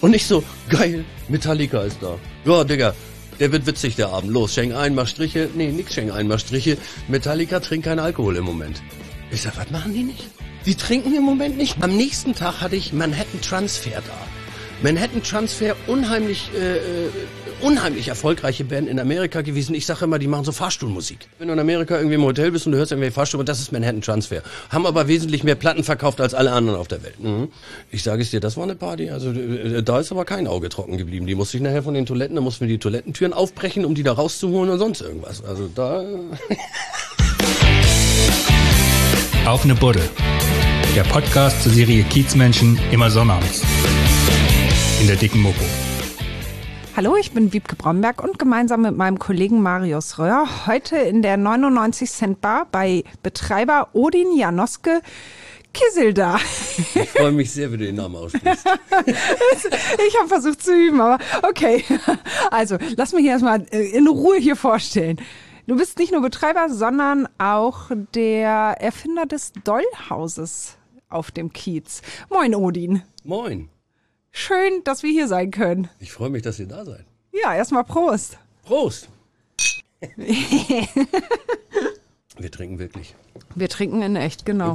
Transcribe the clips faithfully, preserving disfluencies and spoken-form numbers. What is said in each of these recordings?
Und ich so, geil, Metallica ist da. Ja, Digga, der wird witzig, der Abend. Los, schenk ein, mach Striche. Nee, nix schenk ein, mach Striche. Metallica trinkt keinen Alkohol im Moment. Ich sag, was machen die nicht? Die trinken im Moment nicht. Am nächsten Tag hatte ich Manhattan Transfer da. Manhattan Transfer, unheimlich, äh, unheimlich erfolgreiche Band in Amerika gewesen. Ich sage immer, die machen so Fahrstuhlmusik. Wenn du in Amerika irgendwie im Hotel bist und du hörst irgendwie Fahrstuhl, das ist Manhattan Transfer. Haben aber wesentlich mehr Platten verkauft als alle anderen auf der Welt. Mhm. Ich sage es dir, das war eine Party. Also äh, da ist aber kein Auge trocken geblieben. Die musste ich nachher von den Toiletten, da mussten wir die Toilettentüren aufbrechen, um die da rauszuholen und sonst irgendwas. Also da... Auf ne Buddel. Der Podcast zur Serie Kiezmenschen immer sonnabends. In der dicken Mopo. Hallo, ich bin Wiebke Bromberg und gemeinsam mit meinem Kollegen Marius Röhr heute in der neunundneunzig Cent Bar bei Betreiber Odin Janoske Kizilda. Ich freue mich sehr, wie du den Namen aussprichst. Ich habe versucht zu üben, aber okay. Also, lass mich erstmal in Ruhe hier vorstellen. Du bist nicht nur Betreiber, sondern auch der Erfinder des Dollhauses auf dem Kiez. Moin, Odin. Moin. Schön, dass wir hier sein können. Ich freue mich, dass ihr da seid. Ja, erstmal Prost. Prost. Wir trinken wirklich. Wir trinken in echt, genau.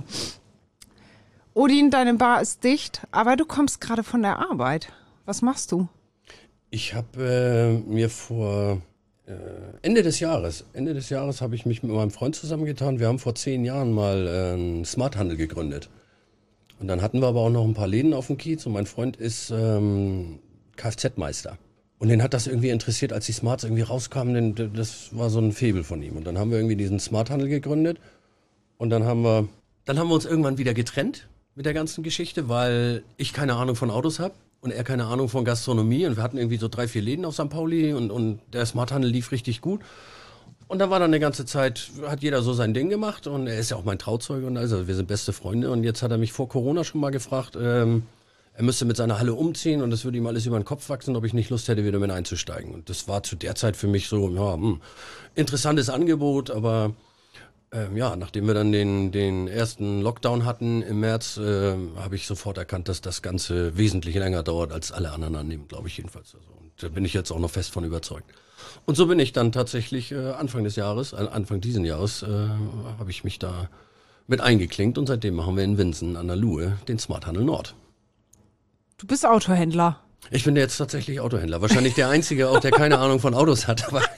Odin, deine Bar ist dicht, aber du kommst gerade von der Arbeit. Was machst du? Ich habe äh, mir vor äh, Ende des Jahres, Ende des Jahres habe ich mich mit meinem Freund zusammengetan. Wir haben vor zehn Jahren mal äh, einen Smarthandel gegründet. Und dann hatten wir aber auch noch ein paar Läden auf dem Kiez und mein Freund ist ähm, Kfz-Meister. Und den hat das irgendwie interessiert, als die Smarts irgendwie rauskamen, denn das war so ein Faible von ihm. Und dann haben wir irgendwie diesen Smarthandel gegründet und dann haben wir, dann haben wir uns irgendwann wieder getrennt mit der ganzen Geschichte, weil ich keine Ahnung von Autos habe und er keine Ahnung von Gastronomie und wir hatten irgendwie so drei, vier Läden auf Sankt Pauli und, und der Smarthandel lief richtig gut. Und dann war dann eine ganze Zeit, hat jeder so sein Ding gemacht und er ist ja auch mein Trauzeuge und also wir sind beste Freunde und jetzt hat er mich vor Corona schon mal gefragt, ähm, er müsste mit seiner Halle umziehen und das würde ihm alles über den Kopf wachsen, ob ich nicht Lust hätte, wieder mit einzusteigen. Und das war zu der Zeit für mich so, ja, hm, interessantes Angebot, aber ähm, ja, nachdem wir dann den, den ersten Lockdown hatten im März, äh, habe ich sofort erkannt, dass das Ganze wesentlich länger dauert, als alle anderen annehmen, glaube ich jedenfalls. Also, und da bin ich jetzt auch noch fest von überzeugt. Und so bin ich dann tatsächlich äh, Anfang des Jahres, äh, Anfang diesen Jahres, äh, habe ich mich da mit eingeklinkt und seitdem machen wir in Winsen an der Luhe den Smarthandel Nord. Du bist Autohändler. Ich bin jetzt tatsächlich Autohändler. Wahrscheinlich der Einzige auch, der keine Ahnung von Autos hat. Aber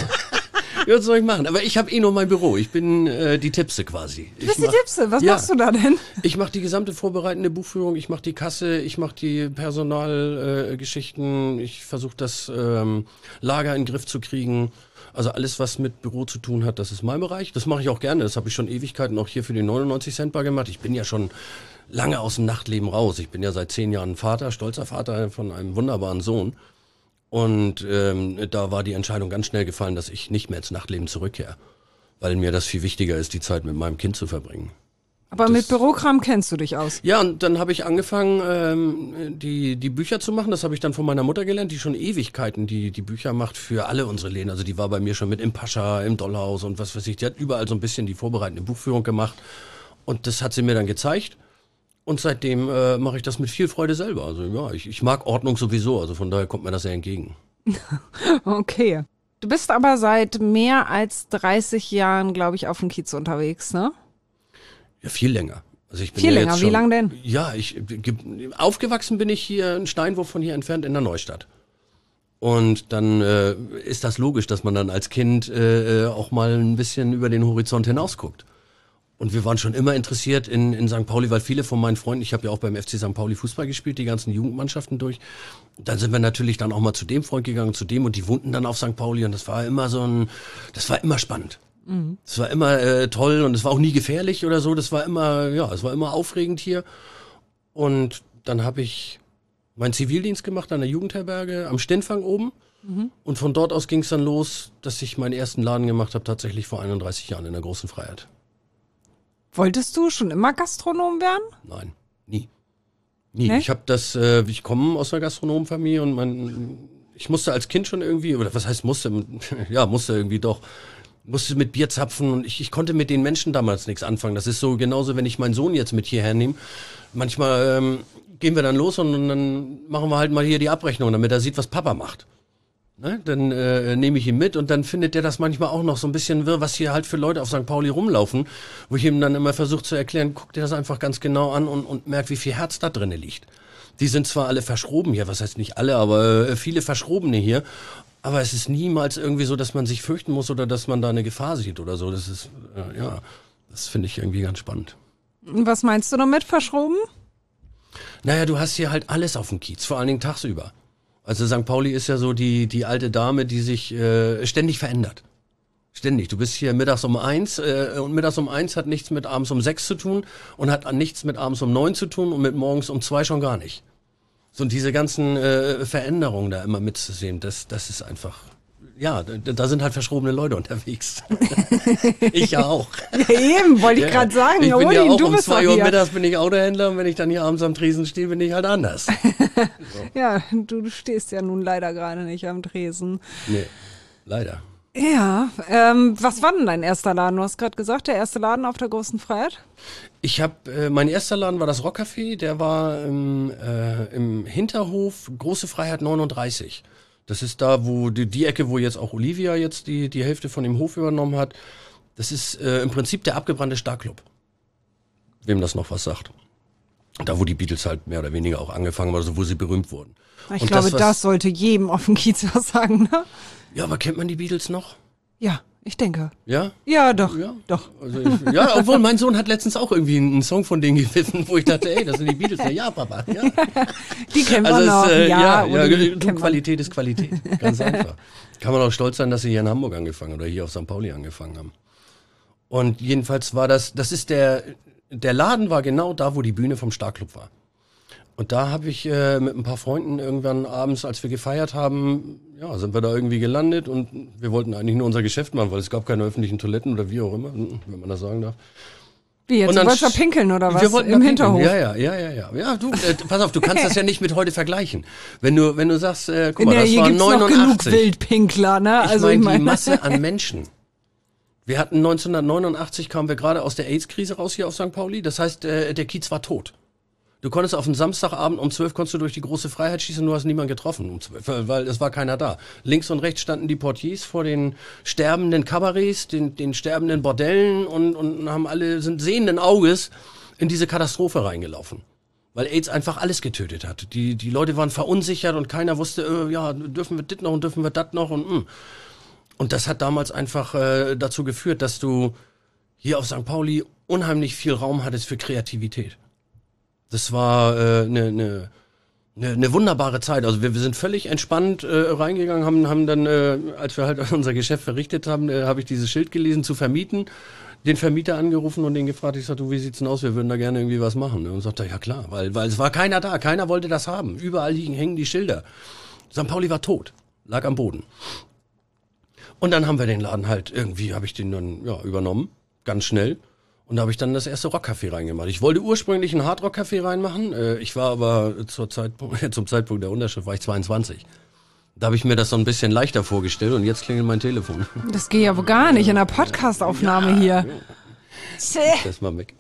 was soll ich machen? Aber ich habe eh nur mein Büro. Ich bin äh, die Tippse quasi. Du bist ich mach, die Tippse? Was ja, machst du da denn? Ich mache die gesamte vorbereitende Buchführung. Ich mache die Kasse. Ich mache die Personalgeschichten. Äh, ich versuche das ähm, Lager in den Griff zu kriegen. Also alles, was mit Büro zu tun hat, das ist mein Bereich. Das mache ich auch gerne. Das habe ich schon Ewigkeiten auch hier für die neunundneunzig Cent Bar gemacht. Ich bin ja schon lange aus dem Nachtleben raus. Ich bin ja seit zehn Jahren Vater, stolzer Vater von einem wunderbaren Sohn. Und ähm, da war die Entscheidung ganz schnell gefallen, dass ich nicht mehr ins Nachtleben zurückkehre. Weil mir das viel wichtiger ist, die Zeit mit meinem Kind zu verbringen. Aber das, mit Bürokram kennst du dich aus? Ja, und dann habe ich angefangen, ähm, die die Bücher zu machen. Das habe ich dann von meiner Mutter gelernt, die schon Ewigkeiten die die Bücher macht für alle unsere Läden. Also die war bei mir schon mit im Pascha, im Dollhaus und was weiß ich. Die hat überall so ein bisschen die vorbereitende Buchführung gemacht. Und das hat sie mir dann gezeigt. Und seitdem äh, mache ich das mit viel Freude selber. Also ja, ich, ich mag Ordnung sowieso. Also von daher kommt mir das sehr entgegen. Okay. Du bist aber seit mehr als dreißig Jahren, glaube ich, auf dem Kiez unterwegs, ne? Ja, viel länger. Also ich bin viel ja länger, jetzt schon, wie lang denn? Ja, ich aufgewachsen bin ich hier einen Steinwurf von hier entfernt in der Neustadt. Und dann äh, ist das logisch, dass man dann als Kind äh, auch mal ein bisschen über den Horizont hinaus guckt. Und wir waren schon immer interessiert in, in Sankt Pauli, weil viele von meinen Freunden, ich habe ja auch beim F C Sankt Pauli Fußball gespielt, die ganzen Jugendmannschaften durch. Dann sind wir natürlich dann auch mal zu dem Freund gegangen, zu dem und die wohnten dann auf Sankt Pauli und das war immer so ein, das war immer spannend. Mhm. Das war immer äh, toll und es war auch nie gefährlich oder so, das war immer, ja, es war immer aufregend hier. Und dann habe ich meinen Zivildienst gemacht an der Jugendherberge am Stennfang oben. Mhm. Und von dort aus ging es dann los, dass ich meinen ersten Laden gemacht habe, tatsächlich vor einunddreißig Jahren in der Großen Freiheit. Wolltest du schon immer Gastronom werden? Nein, nie. Nie. Nee? Ich habe das, äh, ich komme aus einer Gastronomenfamilie und mein, ich musste als Kind schon irgendwie, oder was heißt musste, ja, musste irgendwie doch, musste mit Bier zapfen und ich, ich konnte mit den Menschen damals nichts anfangen. Das ist so genauso, wenn ich meinen Sohn jetzt mit hierher nehme. Manchmal ähm, gehen wir dann los und, und dann machen wir halt mal hier die Abrechnung, damit er sieht, was Papa macht. Ne? Dann äh, nehme ich ihn mit und dann findet der das manchmal auch noch so ein bisschen wirr, was hier halt für Leute auf Sankt Pauli rumlaufen, wo ich ihm dann immer versuche zu erklären, guck dir das einfach ganz genau an und, und merk, wie viel Herz da drinnen liegt. Die sind zwar alle verschroben hier, was heißt nicht alle, aber äh, viele Verschrobene hier, aber es ist niemals irgendwie so, dass man sich fürchten muss oder dass man da eine Gefahr sieht oder so. Das ist, äh, ja, das finde ich irgendwie ganz spannend. Was meinst du damit, verschroben? Naja, du hast hier halt alles auf dem Kiez, vor allen Dingen tagsüber. Also Sankt Pauli ist ja so die die alte Dame, die sich äh, ständig verändert. Ständig. Du bist hier mittags um eins äh, und mittags um eins hat nichts mit abends um sechs zu tun und hat nichts mit abends um neun zu tun und mit morgens um zwei schon gar nicht. So, und diese ganzen äh, Veränderungen da immer mitzusehen, das das ist einfach... Ja, da, da sind halt verschrobene Leute unterwegs. Ich ja auch. Ja, eben, wollte ich Ja, gerade sagen. ich bin Uli, ja auch du um bist zwei doch Uhr hier. mittags bin ich Autohändler und wenn ich dann hier abends am Tresen stehe, bin ich halt anders. Ja, du, du stehst ja nun leider gerade nicht am Tresen. Nee, leider. Ja, ähm, was war denn dein erster Laden? Du hast gerade gesagt, der erste Laden auf der Großen Freiheit? Ich habe, äh, mein erster Laden war das Rockcafé, der war im, äh, im Hinterhof Große Freiheit neununddreißig. Das ist da, wo die, die Ecke, wo jetzt auch Olivia jetzt die, die Hälfte von dem Hof übernommen hat. Das ist äh, im Prinzip der abgebrannte Starclub. Wem das noch was sagt. Da, wo die Beatles halt mehr oder weniger auch angefangen haben, also wo sie berühmt wurden. Ich Und glaube, das, das, was- sollte jedem auf dem Kiez was sagen, ne? Ja, aber kennt man die Beatles noch? Ja, ich denke. Ja? Ja, doch, Ja. doch. Also ich, ja, obwohl mein Sohn hat letztens auch irgendwie einen Song von denen gewiffen, wo ich dachte, ey, das sind die Beatles. Ja, ja, Papa. Ja. Die kennen Also wir noch. es, äh, ja, oder ja, die du, kennt man. Qualität ist Qualität. Ganz einfach. Kann man auch stolz sein, dass sie hier in Hamburg angefangen oder hier auf Sankt Pauli angefangen haben. Und jedenfalls war das, das ist der, der Laden war genau da, wo die Bühne vom Starclub war. Und da habe ich äh, mit ein paar Freunden irgendwann abends, als wir gefeiert haben, ja, sind wir da irgendwie gelandet und wir wollten eigentlich nur unser Geschäft machen, weil es gab keine öffentlichen Toiletten oder wie auch immer, wenn man das sagen darf. Wie jetzt? Und Du dann wolltest da sch- pinkeln oder was? Wir wollten Im da Hinterhof? pinkeln. Ja, ja, ja, ja, ja. Ja, du, äh, pass auf, du kannst das ja nicht mit heute vergleichen. Wenn du, wenn du sagst, äh, guck mal, Ja, das hier war gibt's noch genug neunundachtzig. Wildpinkler, ne? Ich Also meine, ich meine, die Masse an Menschen. Wir hatten neunzehnhundertneunundachtzig, kamen wir gerade aus der AIDS-Krise raus hier auf Sankt Pauli. Das heißt, äh, der Kiez war tot. Du konntest auf einen Samstagabend um zwölf konntest du durch die Große Freiheit schießen und du hast niemanden getroffen um zwölf, weil- weil es war keiner da. Links und rechts standen die Portiers vor den sterbenden Kabarets, den, den sterbenden Bordellen und, und haben alle, sind sehenden Auges in diese Katastrophe reingelaufen. Weil AIDS einfach alles getötet hat. Die, die Leute waren verunsichert und keiner wusste, äh, ja, dürfen wir dit noch und dürfen wir dat noch und mh. Und das hat damals einfach äh, dazu geführt, dass du hier auf Sankt Pauli unheimlich viel Raum hattest für Kreativität. Das war eine äh, ne, ne, ne, ne wunderbare Zeit. Also wir, wir sind völlig entspannt äh, reingegangen, haben, haben dann, äh, als wir halt unser Geschäft verrichtet haben, äh, habe ich dieses Schild gelesen, zu vermieten, den Vermieter angerufen und den gefragt, ich sagte, du, wie sieht's denn aus, wir würden da gerne irgendwie was machen. Ne? Und sagte, ja klar, weil, weil es war keiner da, keiner wollte das haben. Überall liegen, hängen die Schilder. Sankt Pauli war tot, lag am Boden. Und dann haben wir den Laden halt, irgendwie habe ich den dann ja, übernommen, ganz schnell. Und da habe ich dann das erste Rockcafé reingemacht. Ich wollte ursprünglich ein Hardrock-Café reinmachen. Äh, ich war aber zur Zeitpunkt, zum Zeitpunkt der Unterschrift war ich zweiundzwanzig. Da habe ich mir das so ein bisschen leichter vorgestellt und jetzt klingelt mein Telefon. das geht ja wohl gar nicht in der Podcast-Aufnahme hier. Das mal weg.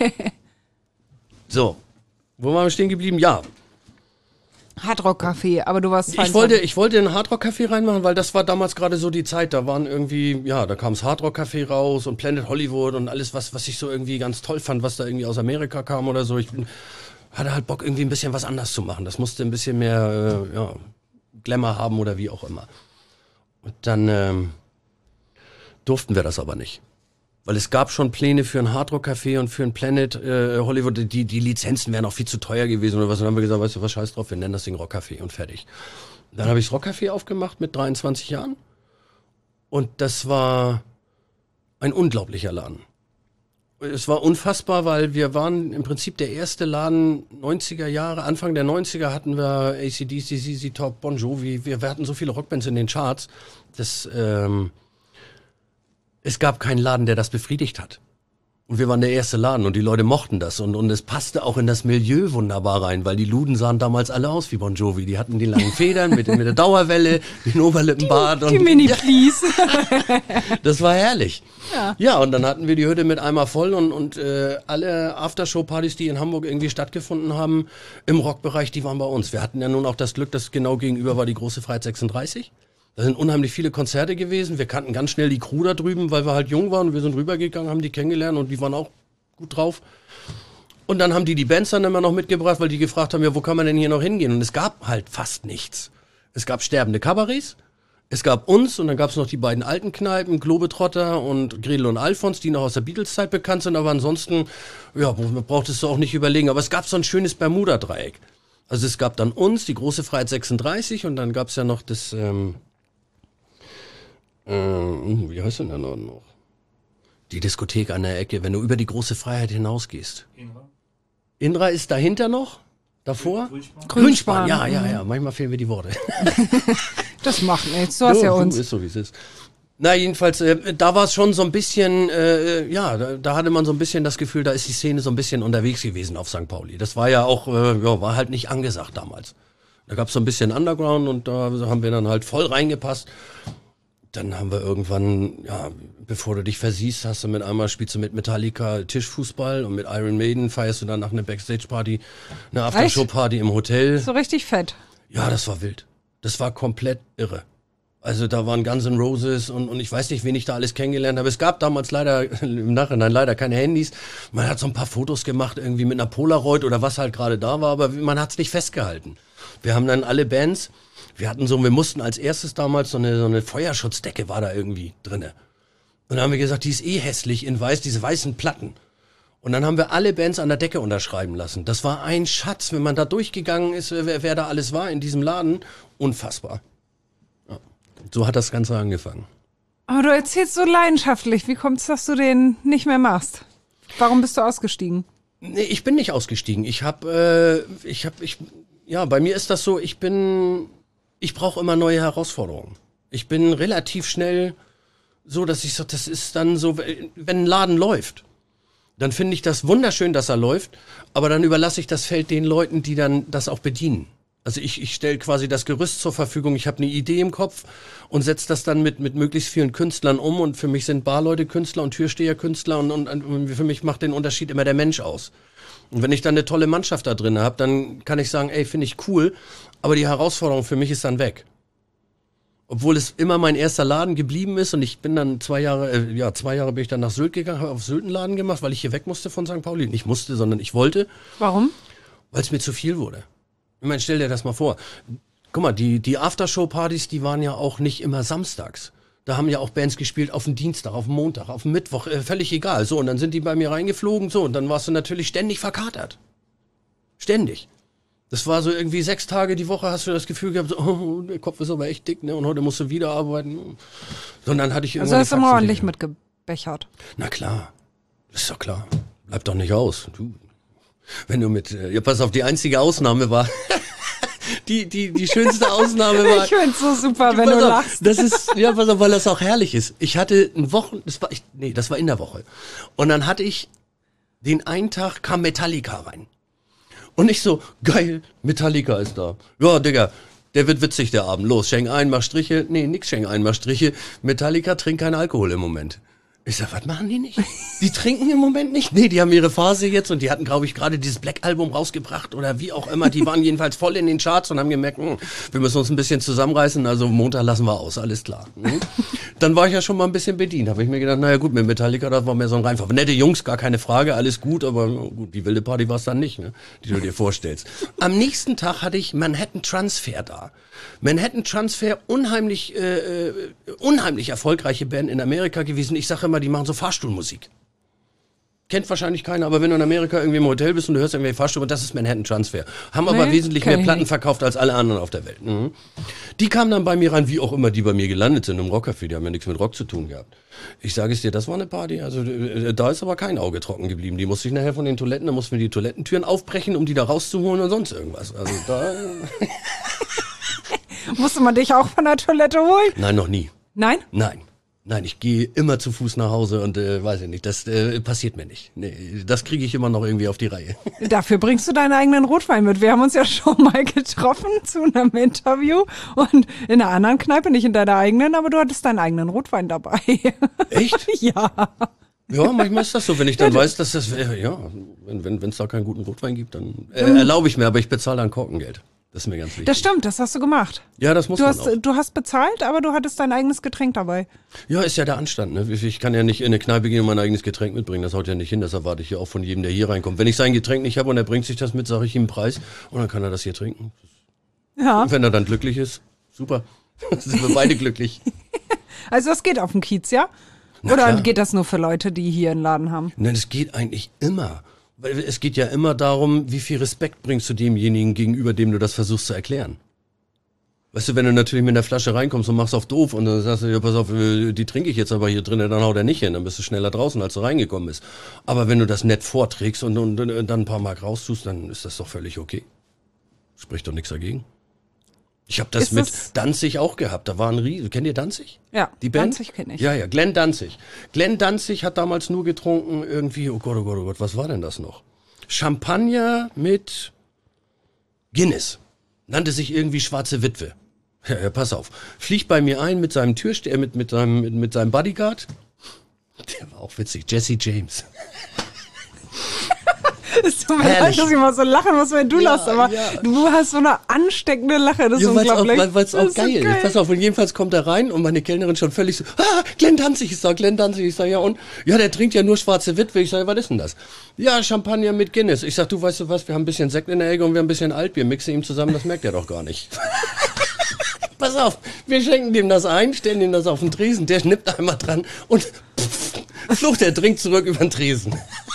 So, wo waren wir stehen geblieben? Ja, Hardrock-Café, aber du warst ich wollte, ich wollte ein Hardrock-Café reinmachen, weil das war damals gerade so die Zeit. Da waren irgendwie, ja, da kam das Hardrock-Café raus und Planet Hollywood und alles, was, was ich so irgendwie ganz toll fand, was da irgendwie aus Amerika kam oder so. Ich bin, hatte halt Bock, irgendwie ein bisschen was anders zu machen. Das musste ein bisschen mehr, äh, ja, Glamour haben oder wie auch immer. Und dann ähm, durften wir das aber nicht. Weil es gab schon Pläne für ein Hardrock-Café und für ein Planet äh, Hollywood. Die, die Lizenzen wären auch viel zu teuer gewesen oder was. Und dann haben wir gesagt, weißt du was, scheiß drauf, wir nennen das Ding Rockcafé und fertig. Dann habe ich das Rockcafé aufgemacht mit dreiundzwanzig Jahren. Und das war ein unglaublicher Laden. Es war unfassbar, weil wir waren im Prinzip der erste Laden neunziger Jahre. Anfang der neunziger hatten wir A C D C, Z Z Top, Bon Jovi. Wir, wir hatten so viele Rockbands in den Charts. Das... Ähm, Es gab keinen Laden, der das befriedigt hat. Und wir waren der erste Laden und die Leute mochten das. Und, und es passte auch in das Milieu wunderbar rein, weil die Luden sahen damals alle aus wie Bon Jovi. Die hatten die langen Federn mit, mit der Dauerwelle, den Oberlippenbart. Die, und die Mini ja, Please. das war herrlich. Ja. Ja, und dann hatten wir die Hütte mit einmal voll und, und äh, alle Aftershow-Partys, die in Hamburg irgendwie stattgefunden haben, im Rockbereich, die waren bei uns. Wir hatten ja nun auch das Glück, dass genau gegenüber war die große Freiheit sechsunddreißig. Da sind unheimlich viele Konzerte gewesen. Wir kannten ganz schnell die Crew da drüben, weil wir halt jung waren. Wir sind rübergegangen, haben die kennengelernt und die waren auch gut drauf. Und dann haben die die Bands dann immer noch mitgebracht, weil die gefragt haben, ja, wo kann man denn hier noch hingehen? Und es gab halt fast nichts. Es gab sterbende Kabarets, es gab uns und dann gab es noch die beiden alten Kneipen, Globetrotter und Gretel und Alfons, die noch aus der Beatles-Zeit bekannt sind. Aber ansonsten, ja, brauchtest du auch nicht überlegen. Aber es gab so ein schönes Bermuda-Dreieck. Also es gab dann uns, die große Freiheit sechsunddreißig und dann gab es ja noch das... Ähm, Äh, wie heißt denn der Laden noch? Die Diskothek an der Ecke, wenn du über die große Freiheit hinausgehst. Inra? Inra ist dahinter noch? Davor? Grünspan. Grünspan, ja, ja, ja. Manchmal fehlen mir die Worte. Das macht nichts, du hast ja uns. Ist so, wie es ist. Na, jedenfalls, äh, da war es schon so ein bisschen, äh, ja, da, da hatte man so ein bisschen das Gefühl, da ist die Szene so ein bisschen unterwegs gewesen auf Sankt Pauli. Das war ja auch, äh, ja, war halt nicht angesagt damals. Da gab es so ein bisschen Underground und da haben wir dann halt voll reingepasst. Dann haben wir irgendwann, ja, bevor du dich versiehst, hast du mit einmal spielst du mit Metallica Tischfußball und mit Iron Maiden feierst du dann nach einer Backstage-Party, eine Aftershow-Party im Hotel. So richtig fett. Ja, das war wild. Das war komplett irre. Also da waren Guns N' Roses und, und ich weiß nicht, wen ich da alles kennengelernt habe. Es gab damals leider, im Nachhinein leider keine Handys. Man hat so ein paar Fotos gemacht, irgendwie mit einer Polaroid oder was halt gerade da war, aber man hat es nicht festgehalten. Wir haben dann alle Bands, wir hatten so, wir mussten als erstes damals so eine, so eine Feuerschutzdecke war da irgendwie drinne. Und dann haben wir gesagt, die ist eh hässlich in weiß, diese weißen Platten. Und dann haben wir alle Bands an der Decke unterschreiben lassen. Das war ein Schatz, wenn man da durchgegangen ist, wer, wer da alles war in diesem Laden. Unfassbar. Ja. So hat das Ganze angefangen. Aber du erzählst so leidenschaftlich. Wie kommt's, dass du den nicht mehr machst? Warum bist du ausgestiegen? Nee, ich bin nicht ausgestiegen. Ich habe, äh, ich habe, ich, ja, bei mir ist das so, ich bin, ich brauche immer neue Herausforderungen. Ich bin relativ schnell so, dass ich so, das ist dann so, wenn ein Laden läuft, dann finde ich das wunderschön, dass er läuft, aber dann überlasse ich das Feld den Leuten, die dann das auch bedienen. Also ich, ich stelle quasi das Gerüst zur Verfügung, ich habe eine Idee im Kopf und setze das dann mit, mit möglichst vielen Künstlern um und für mich sind Barleute Künstler und Türsteher Künstler und, und, und für mich macht den Unterschied immer der Mensch aus. Und wenn ich dann eine tolle Mannschaft da drin habe, dann kann ich sagen, ey, finde ich cool, aber die Herausforderung für mich ist dann weg. Obwohl es immer mein erster Laden geblieben ist und ich bin dann zwei Jahre, äh, ja, zwei Jahre bin ich dann nach Sylt gegangen, habe auf Sylt einen Laden gemacht, weil ich hier weg musste von Sankt Pauli. Nicht musste, sondern ich wollte. Warum? Weil es mir zu viel wurde. Ich meine, stell dir das mal vor. Guck mal, die, die Aftershow-Partys, die waren ja auch nicht immer samstags. Da haben ja auch Bands gespielt auf den Dienstag, auf den Montag, auf den Mittwoch, äh, völlig egal. So, und dann sind die bei mir reingeflogen, so, und dann warst du natürlich ständig verkatert. Ständig. Das war so irgendwie sechs Tage die Woche, hast du das Gefühl gehabt, so, oh, der Kopf ist aber echt dick, ne, und heute musst du wieder arbeiten. Und dann hatte ich Also hast du immer ordentlich mitgebechert. Na klar, ist doch klar. Bleib doch nicht aus. Du, wenn du mit, ja, pass auf, die einzige Ausnahme war, die, die, die schönste Ausnahme war. Ich find's so super, wenn pass du auf, lachst. Das ist, ja, pass auf, weil das auch herrlich ist. Ich hatte ein Wochen, das war, ich, nee, das war in der Woche. Und dann hatte ich, den einen Tag kam Metallica rein. Und ich so, geil, Metallica ist da. Ja, Digga, der wird witzig, der Abend. Los, schenk ein, mach Striche. Nee, nix schenk ein, mach Striche. Metallica trinkt keinen Alkohol im Moment. Ich sag, was machen die nicht? Die trinken im Moment nicht? Nee, die haben ihre Phase jetzt und die hatten, glaube ich, gerade dieses Black-Album rausgebracht oder wie auch immer. Die waren jedenfalls voll in den Charts und haben gemerkt, mh, wir müssen uns ein bisschen zusammenreißen, also Montag lassen wir aus, alles klar. Mhm. Dann war ich ja schon mal ein bisschen bedient. Habe ich mir gedacht, naja gut, mit Metallica, das war mehr so ein Reinfall. Nette Jungs, gar keine Frage, alles gut, aber gut, die wilde Party war es dann nicht, ne, die du dir vorstellst. Am nächsten Tag hatte ich Manhattan Transfer da. Manhattan Transfer, unheimlich, äh, unheimlich erfolgreiche Band in Amerika gewesen. Ich sage immer, die machen so Fahrstuhlmusik. Kennt wahrscheinlich keiner, aber wenn du in Amerika irgendwie im Hotel bist und du hörst irgendwie Fahrstuhl, das ist Manhattan Transfer. Haben nee, aber wesentlich mehr Platten nicht. verkauft als alle anderen auf der Welt. Mhm. Die kamen dann bei mir rein, wie auch immer die bei mir gelandet sind im Rockcafé. Die haben ja nichts mit Rock zu tun gehabt. Ich sage es dir, das war eine Party. Also da ist aber kein Auge trocken geblieben. Die musste ich nachher von den Toiletten, da mussten wir die Toilettentüren aufbrechen, um die da rauszuholen und sonst irgendwas. Also da... Musste man dich auch von der Toilette holen? Nein, noch nie. Nein? Nein. Nein, ich gehe immer zu Fuß nach Hause und äh, weiß ich nicht, das äh, passiert mir nicht. Nee, das kriege ich immer noch irgendwie auf die Reihe. Dafür bringst du deinen eigenen Rotwein mit. Wir haben uns ja schon mal getroffen zu einem Interview und in einer anderen Kneipe, nicht in deiner eigenen, aber du hattest deinen eigenen Rotwein dabei. Echt? Ja. Ja, manchmal ist das so, wenn ich dann weiß, dass das, äh, ja, wenn wenn wenn es da keinen guten Rotwein gibt, dann äh, erlaube ich mir, aber ich bezahle dann Korkengeld. Das ist mir ganz wichtig. Das stimmt, das hast du gemacht. Ja, das muss Du man hast, auch. du hast bezahlt, aber du hattest dein eigenes Getränk dabei. Ja, ist ja der Anstand. Ne? Ich kann ja nicht in eine Kneipe gehen und mein eigenes Getränk mitbringen. Das haut ja nicht hin. Das erwarte ich ja auch von jedem, der hier reinkommt. Wenn ich sein Getränk nicht habe und er bringt sich das mit, sage ich ihm einen Preis und dann kann er das hier trinken. Ja. Und wenn er dann glücklich ist, super. Dann sind wir beide glücklich. Also das geht auf dem Kiez, ja? Na Oder klar. geht das nur für Leute, die hier einen Laden haben? Nein, es geht eigentlich immer. Weil es geht ja immer darum, wie viel Respekt bringst du demjenigen gegenüber, dem du das versuchst zu erklären. Weißt du, wenn du natürlich mit einer Flasche reinkommst und machst auf doof und dann sagst du, ja, pass auf, die trinke ich jetzt aber hier drinnen, dann haut er nicht hin, dann bist du schneller draußen, als du reingekommen bist. Aber wenn du das nett vorträgst und, und, und dann ein paar Mark raustust, dann ist das doch völlig okay. Spricht doch nichts dagegen. Ich habe das Ist mit das- Danzig auch gehabt. Da war ein Riesen. Kennt ihr Danzig? Ja, Die Band? Danzig kenn ich. Ja, ja, Glenn Danzig. Glenn Danzig hat damals nur getrunken irgendwie, oh Gott, oh Gott, oh Gott, was war denn das noch? Champagner mit Guinness. Nannte sich irgendwie Schwarze Witwe. Ja, ja, pass auf. Fliegt bei mir ein mit seinem Türsteher, mit, mit seinem, mit, mit seinem Bodyguard. Der war auch witzig. Jesse James. Es tut mir leid, Herrlich. dass ich mal so lachen muss, wenn du Ja, lachst, aber ja. du hast so eine ansteckende Lache, das ist Ja, weil's auch, unglaublich. weil, weil's auch Das ist so geil ist. Pass auf, und jedenfalls kommt er rein und meine Kellnerin schon völlig so, ah, Glenn Danzig, ich sag, Glenn Danzig, ich sag, ja und? Ja, der trinkt ja nur Schwarze Witwe, ich sag, was ist denn das? Ja, Champagner mit Guinness. Ich sag, du weißt du was, wir haben ein bisschen Sekt in der Ecke und wir haben ein bisschen Altbier, mixe ihm zusammen, das merkt er doch gar nicht. Pass auf, wir schenken dem das ein, stellen ihm das auf den Tresen, der schnippt einmal dran und pff, flucht der Trink zurück über den Tresen.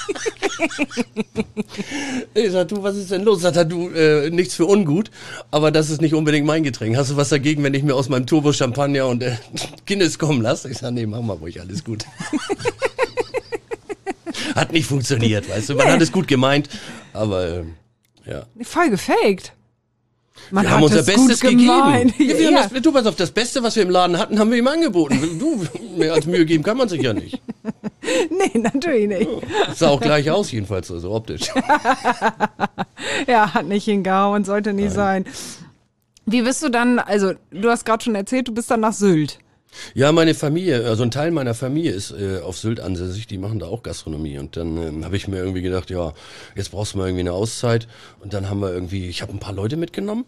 Ich sag, du, was ist denn los? Sagt er, du, äh, nichts für ungut, aber das ist nicht unbedingt mein Getränk. Hast du was dagegen, wenn ich mir aus meinem Turbo Champagner und äh, Guinness kommen lasse? Ich sag, nee, mach mal ruhig, alles gut. Hat nicht funktioniert, weißt du, man hat es gut gemeint, aber äh, ja. Voll gefaked. Man Wir hat haben unser es Bestes gut gegeben. gemeint. Ja, wir Ja. haben das, du, pass auf, das Beste, was wir im Laden hatten, haben wir ihm angeboten. Du, mehr als Mühe geben kann man sich ja nicht. Nee, natürlich nicht. Sah auch gleich aus, jedenfalls, also optisch. Ja, hat nicht hingehauen, sollte nie sein. Wie bist du dann, also du hast gerade schon erzählt, du bist dann nach Sylt. Ja, meine Familie, also ein Teil meiner Familie ist äh, auf Sylt ansässig, die machen da auch Gastronomie. Und dann ähm, habe ich mir irgendwie gedacht, ja, jetzt brauchst du mal irgendwie eine Auszeit. Und dann haben wir irgendwie, ich habe ein paar Leute mitgenommen,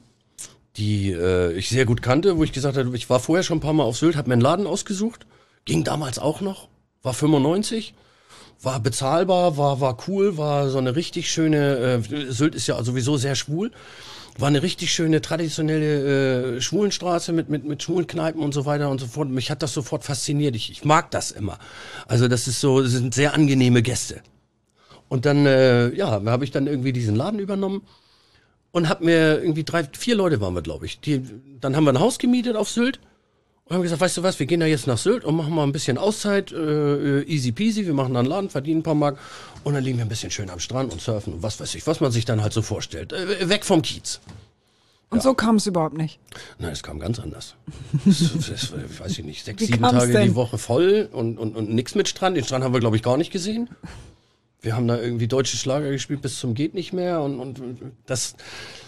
die äh, ich sehr gut kannte, wo ich gesagt habe, ich war vorher schon ein paar Mal auf Sylt, habe mir einen Laden ausgesucht, ging damals auch noch, war fünfundneunzig, war bezahlbar, war war cool, war so eine richtig schöne, äh, Sylt ist ja sowieso sehr schwul, war eine richtig schöne traditionelle äh, Schwulenstraße mit mit mit schwulen Kneipen und so weiter und so fort. Mich hat das sofort fasziniert. Ich, ich mag das immer. Also das ist so, das sind sehr angenehme Gäste. Und dann äh, ja, habe ich dann irgendwie diesen Laden übernommen und hab mir irgendwie drei, vier Leute waren wir, glaube ich. Die, dann haben wir ein Haus gemietet auf Sylt und haben gesagt, weißt du was, wir gehen da jetzt nach Sylt und machen mal ein bisschen Auszeit, äh, easy peasy, wir machen da einen Laden, verdienen ein paar Mark und dann liegen wir ein bisschen schön am Strand und surfen und was weiß ich, was man sich dann halt so vorstellt. Äh, weg vom Kiez. Und so kam es überhaupt nicht. Nein, es kam ganz anders. Das, das, das, weiß ich nicht, sechs, Wie sieben kam's Tage denn? die Woche voll und, und, und nix mit Strand. Den Strand haben wir, glaube ich, gar nicht gesehen. Wir haben da irgendwie deutsche Schlager gespielt bis zum geht nicht mehr und, und das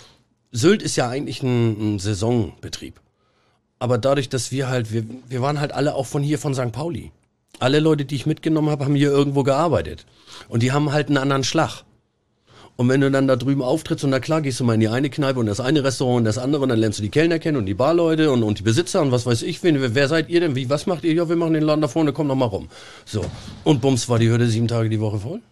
Sylt ist ja eigentlich ein, ein Saisonbetrieb. Aber dadurch, dass wir halt, wir, wir waren halt alle auch von hier, von Sankt Pauli. Alle Leute, die ich mitgenommen habe, haben hier irgendwo gearbeitet. Und die haben halt einen anderen Schlag. Und wenn du dann da drüben auftrittst und na klar, gehst du mal in die eine Kneipe und das eine Restaurant und das andere und dann lernst du die Kellner kennen und die Barleute und, und die Besitzer und was weiß ich, wen, wer seid ihr denn, wie, was macht ihr? Ja, wir machen den Laden da vorne, komm noch mal rum. So. Und bums war die Hürde sieben Tage die Woche voll.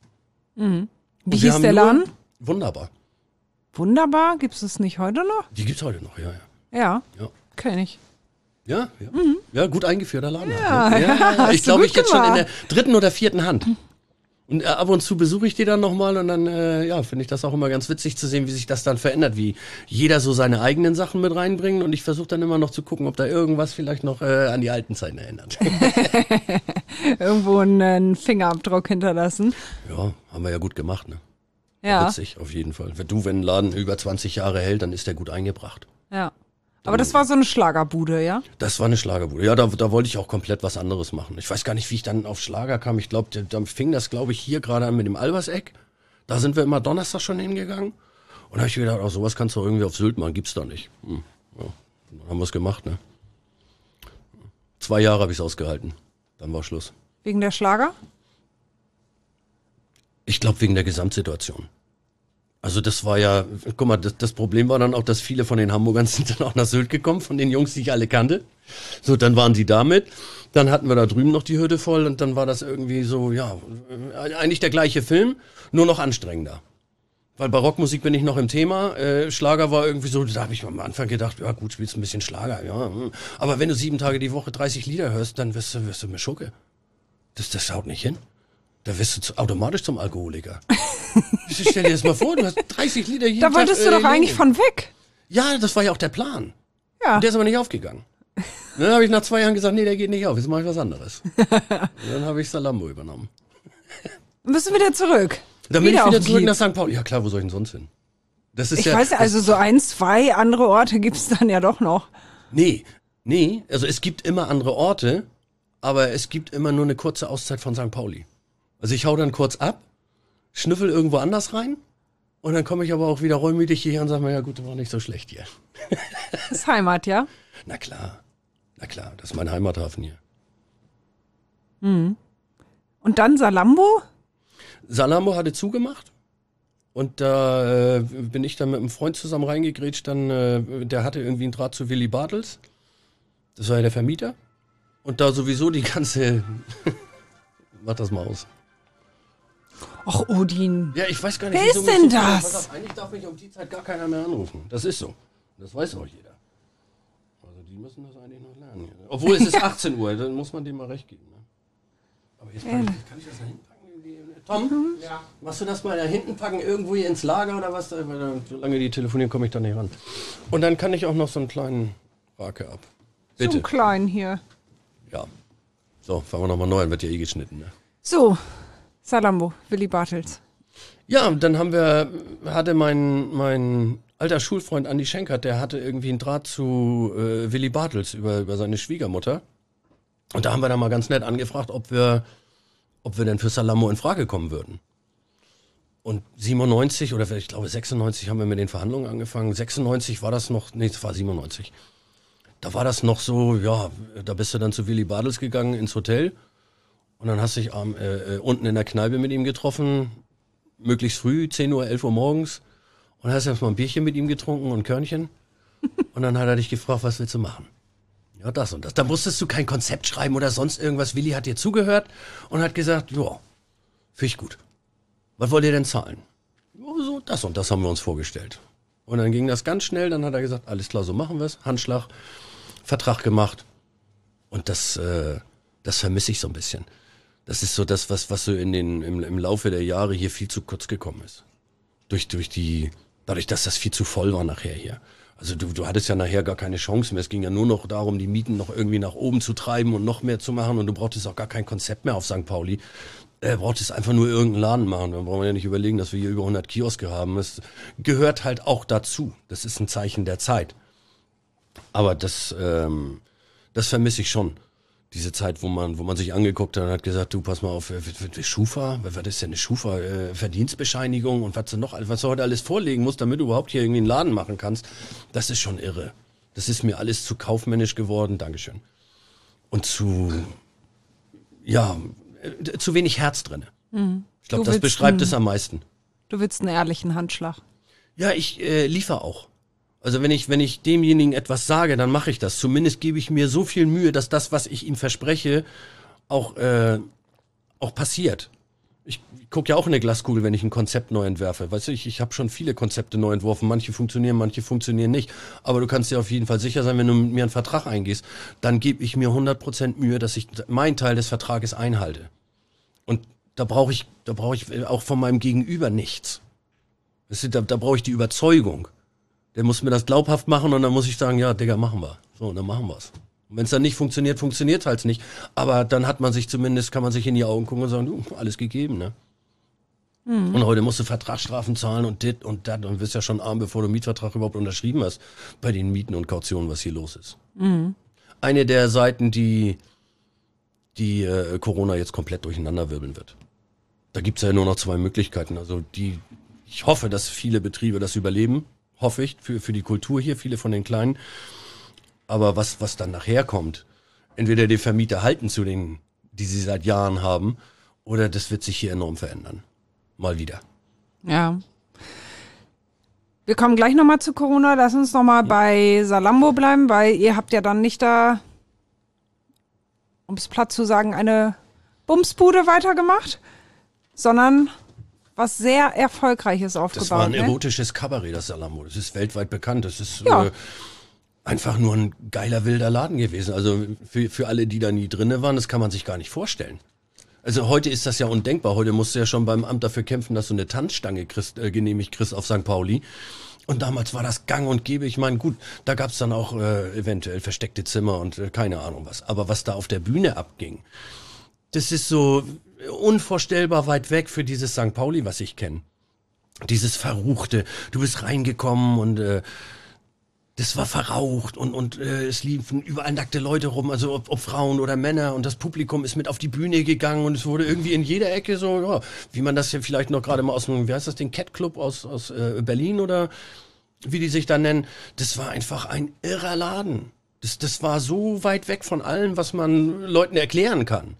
Wie Und wir hieß haben der nur- Laden? Wunderbar. Wunderbar, gibt es nicht heute noch? Die gibt's heute noch, ja, ja. Ja, Ja. kenn ich. Ja, ja. Ja, gut eingeführter Laden. Ja, halt, ne? ja, ja, hast ich du glaube, gut ich jetzt schon in der gemacht. dritten oder vierten Hand. Und äh, ab und zu besuche ich die dann nochmal und dann, äh, ja, finde ich das auch immer ganz witzig zu sehen, wie sich das dann verändert, wie jeder so seine eigenen Sachen mit reinbringt und ich versuche dann immer noch zu gucken, ob da irgendwas vielleicht noch äh, an die alten Zeiten erinnert. Irgendwo einen Fingerabdruck hinterlassen. Ja, haben wir ja gut gemacht, ne? Ja, Witzig, auf jeden Fall. Wenn du, wenn ein Laden über zwanzig Jahre hält, dann ist der gut eingebracht. ja. Das Aber das war so eine Schlagerbude, ja? Das war eine Schlagerbude. Ja, da, da wollte ich auch komplett was anderes machen. Ich weiß gar nicht, wie ich dann auf Schlager kam. Ich glaube, da fing das, glaube ich, hier gerade an mit dem Alberseck. Da sind wir immer Donnerstag schon hingegangen. Und da habe ich gedacht, oh, sowas kannst du irgendwie auf Sylt machen. Gibt's da nicht. Hm, ja. Dann haben wir es gemacht, ne? Zwei Jahre habe ich es ausgehalten. Dann war Schluss. Wegen der Schlager? Ich glaube, wegen der Gesamtsituation. Also das war ja, guck mal, das, das Problem war dann auch, dass viele von den Hamburgern sind dann auch nach Sylt gekommen, von den Jungs, die ich alle kannte. So, dann waren die damit. Dann hatten wir da drüben noch die Hürde voll und dann war das irgendwie so, ja, eigentlich der gleiche Film, nur noch anstrengender. Weil bei Rockmusik bin ich noch im Thema, äh, Schlager war irgendwie so, da habe ich am Anfang gedacht, ja gut, spielst ein bisschen Schlager, ja. Aber wenn du sieben Tage die Woche dreißig Lieder hörst, dann wirst du, wirst du mir Schucke. Das, das haut nicht hin. Da wirst du zu, automatisch zum Alkoholiker. Stell dir das mal vor, du hast dreißig Lieder jeden Da wolltest Tag, du äh, doch eigentlich von weg. Ja, das war ja auch der Plan. Ja. Und der ist aber nicht aufgegangen. Dann habe ich nach zwei Jahren gesagt, nee, der geht nicht auf, jetzt mache ich was anderes. Und dann habe ich Salambo übernommen. Dann bist du wieder zurück. Dann bin Wieder ich wieder auf zurück Kiez. nach Sankt Pauli. Ja klar, wo soll ich denn sonst hin? Das ist Ich ja, weiß ja, also so ein, zwei andere Orte gibt's dann ja doch noch. Nee, nee, also es gibt immer andere Orte, aber es gibt immer nur eine kurze Auszeit von Sankt Pauli. Also ich hau dann kurz ab, schnüffel irgendwo anders rein und dann komme ich aber auch wieder reumütig hierher und sage mir, ja gut, das war nicht so schlecht hier. Das ist Heimat, ja? Na klar, na klar, das ist mein Heimathafen hier. Und dann Salambo? Salambo hatte zugemacht und da äh, bin ich dann mit einem Freund zusammen reingegrätscht, dann, äh, der hatte irgendwie einen Draht zu Willy Bartels, das war ja der Vermieter und da sowieso die ganze, mach das mal aus. Och, Odin. Ja, ich weiß gar nicht, Wer wieso ist mich denn so viele- das? Pass auf, eigentlich darf mich um die Zeit gar keiner mehr anrufen. Das ist so. Das weiß auch jeder. Also die müssen das eigentlich noch lernen. Hier. Obwohl es ist achtzehn Uhr, dann muss man dem mal recht geben. Ne? Aber jetzt kann, ich, kann ich das da hinten packen? Tom, ja. Machst du das mal da hinten packen, irgendwo hier ins Lager oder was? Weil dann, solange die telefonieren, komme ich da nicht ran. Und dann kann ich auch noch so einen kleinen Rake ab. Bitte. So einen kleinen hier. Ja. So, fangen wir nochmal neu an, wird ja eh geschnitten. Ne? So, Salambo, Willy Bartels. Ja, dann haben wir, hatte mein, mein alter Schulfreund Andi Schenkert, der hatte irgendwie einen Draht zu äh, Willy Bartels über, über seine Schwiegermutter. Und da haben wir dann mal ganz nett angefragt, ob wir, ob wir denn für Salambo in Frage kommen würden. Und siebenundneunzig oder ich glaube sechsundneunzig haben wir mit den Verhandlungen angefangen. sechsundneunzig war das noch, nee, es war siebenundneunzig. Da war das noch so, ja, da bist du dann zu Willy Bartels gegangen ins Hotel. Und dann hast du dich ähm, äh, unten in der Kneipe mit ihm getroffen, möglichst früh, zehn Uhr, elf Uhr morgens. Und hast erst mal ein Bierchen mit ihm getrunken und ein Körnchen. Und dann hat er dich gefragt, was willst du machen? Ja, das und das. Da musstest du kein Konzept schreiben oder sonst irgendwas. Willi hat dir zugehört und hat gesagt, ja, finde ich gut. Was wollt ihr denn zahlen? Ja, so, das und das haben wir uns vorgestellt. Und dann ging das ganz schnell. Dann hat er gesagt, alles klar, so machen wir es. Handschlag, Vertrag gemacht. Und das, äh, das vermisse ich so ein bisschen. Das ist so das, was, was so in den, im, im Laufe der Jahre hier viel zu kurz gekommen ist. Durch, durch die, dadurch, dass das viel zu voll war nachher hier. Also du, du hattest ja nachher gar keine Chance mehr. Es ging ja nur noch darum, die Mieten noch irgendwie nach oben zu treiben und noch mehr zu machen. Und du brauchtest auch gar kein Konzept mehr auf Sankt Pauli. Äh, brauchtest einfach nur irgendeinen Laden machen. Dann brauchen wir ja nicht überlegen, dass wir hier über hundert Kioske haben. Es gehört halt auch dazu. Das ist ein Zeichen der Zeit. Aber das, ähm, das vermisse ich schon. Diese Zeit, wo man, wo man sich angeguckt hat und hat gesagt, du, pass mal auf, Schufa, was ist denn eine Schufa, äh, Verdienstbescheinigung und was du noch, was du heute alles vorlegen musst, damit du überhaupt hier irgendwie einen Laden machen kannst, das ist schon irre. Das ist mir alles zu kaufmännisch geworden, Dankeschön. Und zu, ja, äh, zu wenig Herz drin. Mhm. Ich glaube, das beschreibt es am meisten. Du willst einen ehrlichen Handschlag. Ja, ich äh, liefere auch. Also wenn ich, wenn ich demjenigen etwas sage, dann mache ich das. Zumindest gebe ich mir so viel Mühe, dass das, was ich ihm verspreche, auch, äh, auch passiert. Ich gucke ja auch in eine Glaskugel, wenn ich ein Konzept neu entwerfe. Weißt du, ich, ich habe schon viele Konzepte neu entworfen. Manche funktionieren, manche funktionieren nicht. Aber du kannst dir auf jeden Fall sicher sein, wenn du mit mir einen Vertrag eingehst, dann gebe ich mir hundert Prozent Mühe, dass ich meinen Teil des Vertrages einhalte. Und da brauche ich, da brauche ich auch von meinem Gegenüber nichts. Weißt du, da, da brauche ich die Überzeugung. Der muss mir das glaubhaft machen und dann muss ich sagen, ja, Digga, machen wir. So, und dann machen wir's. Und wenn es dann nicht funktioniert, funktioniert halt nicht. Aber dann hat man sich zumindest, kann man sich in die Augen gucken und sagen, du, alles gegeben, ne? Mhm. Und heute musst du Vertragsstrafen zahlen und dit und dat und wirst ja schon arm, bevor du einen Mietvertrag überhaupt unterschrieben hast, bei den Mieten und Kautionen, was hier los ist. Mhm. Eine der Seiten, die, die äh, Corona jetzt komplett durcheinanderwirbeln wird. Da gibt's ja nur noch zwei Möglichkeiten. Also die, ich hoffe, dass viele Betriebe das überleben, hoffe ich, für, für die Kultur hier, viele von den Kleinen. Aber was, was dann nachher kommt, entweder die Vermieter halten zu den, die sie seit Jahren haben, oder das wird sich hier enorm verändern. Mal wieder. Ja. Wir kommen gleich nochmal zu Corona. Lass uns nochmal ja. bei Salambo bleiben, weil ihr habt ja dann nicht da, um es platt zu sagen, eine Bumsbude weitergemacht, sondern was sehr Erfolgreiches aufgebaut. Das war ein ne? erotisches Kabarett, das Salambo. Das ist weltweit bekannt. Das ist ja. äh, einfach nur ein geiler, wilder Laden gewesen. Also für, für alle, die da nie drinne waren, das kann man sich gar nicht vorstellen. Also heute ist das ja undenkbar. Heute musst du ja schon beim Amt dafür kämpfen, dass du eine Tanzstange kriegst, äh, genehmigt kriegst auf Sankt Pauli. Und damals war das gang und gäbe. Ich meine, gut, da gab's dann auch äh, eventuell versteckte Zimmer und äh, keine Ahnung was. Aber was da auf der Bühne abging, das ist so unvorstellbar weit weg für dieses Sankt Pauli, was ich kenne. Dieses Verruchte. Du bist reingekommen und äh, das war verraucht und und äh, es liefen überall nackte Leute rum, also ob, ob Frauen oder Männer, und das Publikum ist mit auf die Bühne gegangen und es wurde irgendwie in jeder Ecke so, ja, wie man das ja vielleicht noch gerade mal aus dem, wie heißt das, den Cat Club aus aus äh, Berlin oder wie die sich da nennen, das war einfach ein irrer Laden. Das das war so weit weg von allem, was man Leuten erklären kann.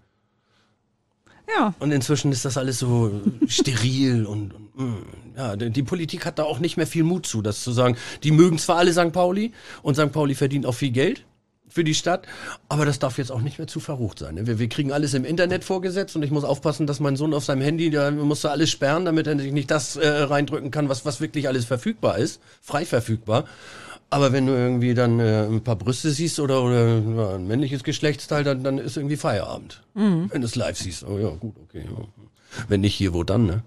Ja. Und inzwischen ist das alles so steril und, und ja, die Politik hat da auch nicht mehr viel Mut zu, das zu sagen. Die mögen zwar alle Sankt Pauli und Sankt Pauli verdient auch viel Geld für die Stadt, aber das darf jetzt auch nicht mehr zu verrucht sein. Wir, wir kriegen alles im Internet vorgesetzt und ich muss aufpassen, dass mein Sohn auf seinem Handy, da muss er alles sperren, damit er sich nicht das äh, reindrücken kann, was, was wirklich alles verfügbar ist, frei verfügbar. Aber wenn du irgendwie dann äh, ein paar Brüste siehst oder, oder ja, ein männliches Geschlechtsteil, dann, dann ist irgendwie Feierabend. Mhm. Wenn du es live siehst. Oh ja, gut, okay. Ja. Wenn nicht hier, wo dann, ne?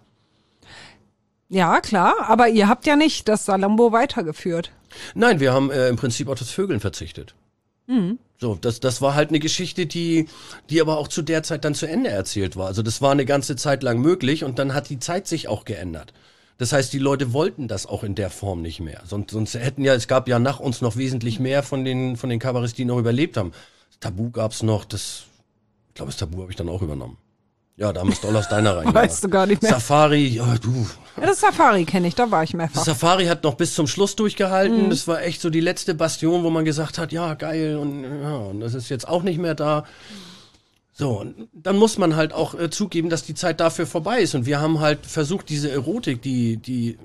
Ja, klar. Aber ihr habt ja nicht das Salambo weitergeführt. Nein, wir haben äh, im Prinzip auf das Vögeln verzichtet. Mhm. So, das, das war halt eine Geschichte, die, die aber auch zu der Zeit dann zu Ende erzählt war. Also das war eine ganze Zeit lang möglich und dann hat die Zeit sich auch geändert. Das heißt, die Leute wollten das auch in der Form nicht mehr. Sonst, sonst hätten ja, es gab ja nach uns noch wesentlich mehr von den, von den Kabaretts, die noch überlebt haben. Das Tabu gab's noch, das, ich glaube, das Tabu habe ich dann auch übernommen. Ja, da haben wir es doll aus deiner rein. Weißt du gar nicht mehr. Safari, ja, du. Ja, das Safari kenne ich, da war ich mehrfach. Safari hat noch bis zum Schluss durchgehalten. Mhm. Das war echt so die letzte Bastion, wo man gesagt hat, ja, geil, und ja, und das ist jetzt auch nicht mehr da. So, und dann muss man halt auch äh, zugeben, dass die Zeit dafür vorbei ist. Und wir haben halt versucht, diese Erotik, die, die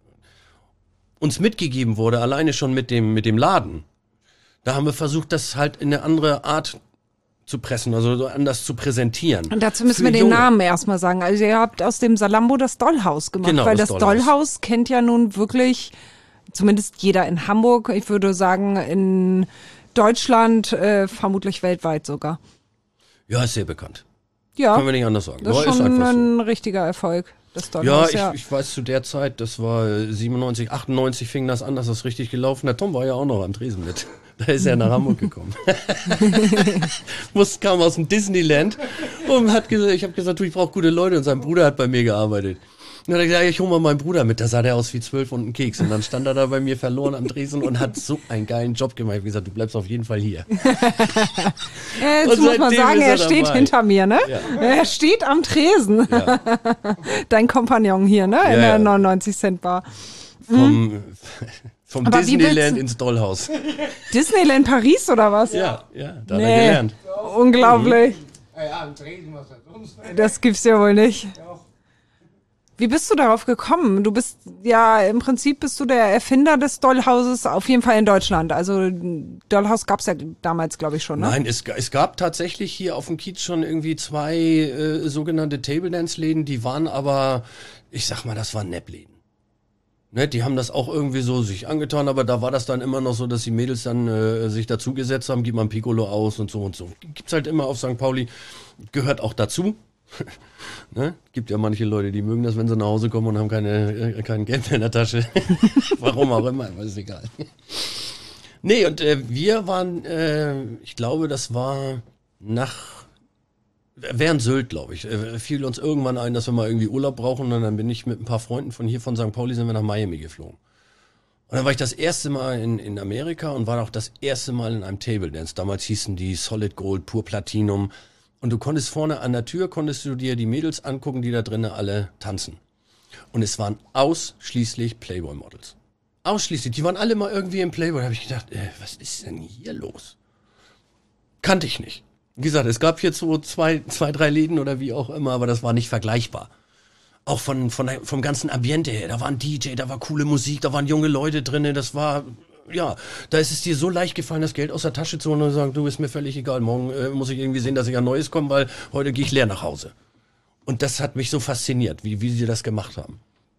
uns mitgegeben wurde, alleine schon mit dem, mit dem Laden, da haben wir versucht, das halt in eine andere Art zu pressen, also so anders zu präsentieren. Und dazu müssen Für wir den Junge. Namen erstmal sagen. Also ihr habt aus dem Salambo das Dollhaus gemacht, genau, weil das, das Dollhaus. Dollhaus kennt ja nun wirklich, zumindest jeder in Hamburg, ich würde sagen in Deutschland, äh, vermutlich weltweit sogar. Ja, ist sehr bekannt. Ja. Können wir nicht anders sagen. Das ist ja, schon ist ein so. richtiger Erfolg. Das ja, ich, ja, ich weiß zu der Zeit, das war siebenundneunzig, achtundneunzig fing das an, dass das richtig gelaufen. Der Tom war ja auch noch am Tresen mit. Da ist er nach Hamburg gekommen. Muss, kam aus dem Disneyland und hat gesagt, ich habe gesagt, du, ich brauche gute Leute, und sein Bruder hat bei mir gearbeitet. Und dann hat er gesagt, ich hole mal meinen Bruder mit, da sah der aus wie zwölf und ein Keks. Und dann stand er da bei mir verloren am Tresen und hat so einen geilen Job gemacht. Ich habe gesagt, du bleibst auf jeden Fall hier. Jetzt und muss man sagen, er, er steht dabei. Hinter mir, ne? Ja. Er steht am Tresen. Ja. Dein Kompagnon hier, ne? In ja, der neunundneunzig Cent Bar. Vom, vom Disneyland ins Dollhaus. Disneyland Paris oder was? Ja, ja, da nee. hat er gelernt. Unglaublich. Mhm. Ja, ja, am Tresen, was er sonst. Das gibt's ja wohl nicht. Ja. Wie bist du darauf gekommen? Du bist ja, im Prinzip bist du der Erfinder des Dollhauses, auf jeden Fall in Deutschland. Also Dollhaus gab's ja damals, glaube ich, schon, ne? Nein, es, es gab tatsächlich hier auf dem Kiez schon irgendwie zwei äh, sogenannte Table Dance Läden, die waren aber, ich sag mal, das waren Neppläden. Ne, die haben das auch irgendwie so sich angetan, aber da war das dann immer noch so, dass die Mädels dann äh, sich dazugesetzt haben, gib mal ein Piccolo aus und so und so. Gibt's halt immer auf Sankt Pauli, gehört auch dazu. Ne? Gibt ja manche Leute, die mögen das, wenn sie nach Hause kommen und haben keine, äh, kein Geld mehr in der Tasche. Warum auch immer, aber ist egal. Nee, und äh, wir waren, äh, ich glaube, das war nach während Sylt, glaube ich, äh, fiel uns irgendwann ein, dass wir mal irgendwie Urlaub brauchen und dann bin ich mit ein paar Freunden von hier, von Sankt Pauli, sind wir nach Miami geflogen. Und dann war ich das erste Mal in, in Amerika und war auch das erste Mal in einem Table Dance. Damals hießen die Solid Gold, Pur Platinum. Und du konntest vorne an der Tür, konntest du dir die Mädels angucken, die da drinnen alle tanzen. Und es waren ausschließlich Playboy-Models. Ausschließlich. Die waren alle mal irgendwie im Playboy. Da habe ich gedacht, äh, was ist denn hier los? Kannte ich nicht. Wie gesagt, es gab hier so zwei, zwei, drei Läden oder wie auch immer, aber das war nicht vergleichbar. Auch von, von der, vom ganzen Ambiente her. Da war ein D J, da war coole Musik, da waren junge Leute drin. Das war, ja, da ist es dir so leicht gefallen, das Geld aus der Tasche zu holen und zu sagen, du, ist mir völlig egal, morgen äh, muss ich irgendwie sehen, dass ich ein Neues komme, weil heute gehe ich leer nach Hause. Und das hat mich so fasziniert, wie, wie sie das gemacht haben.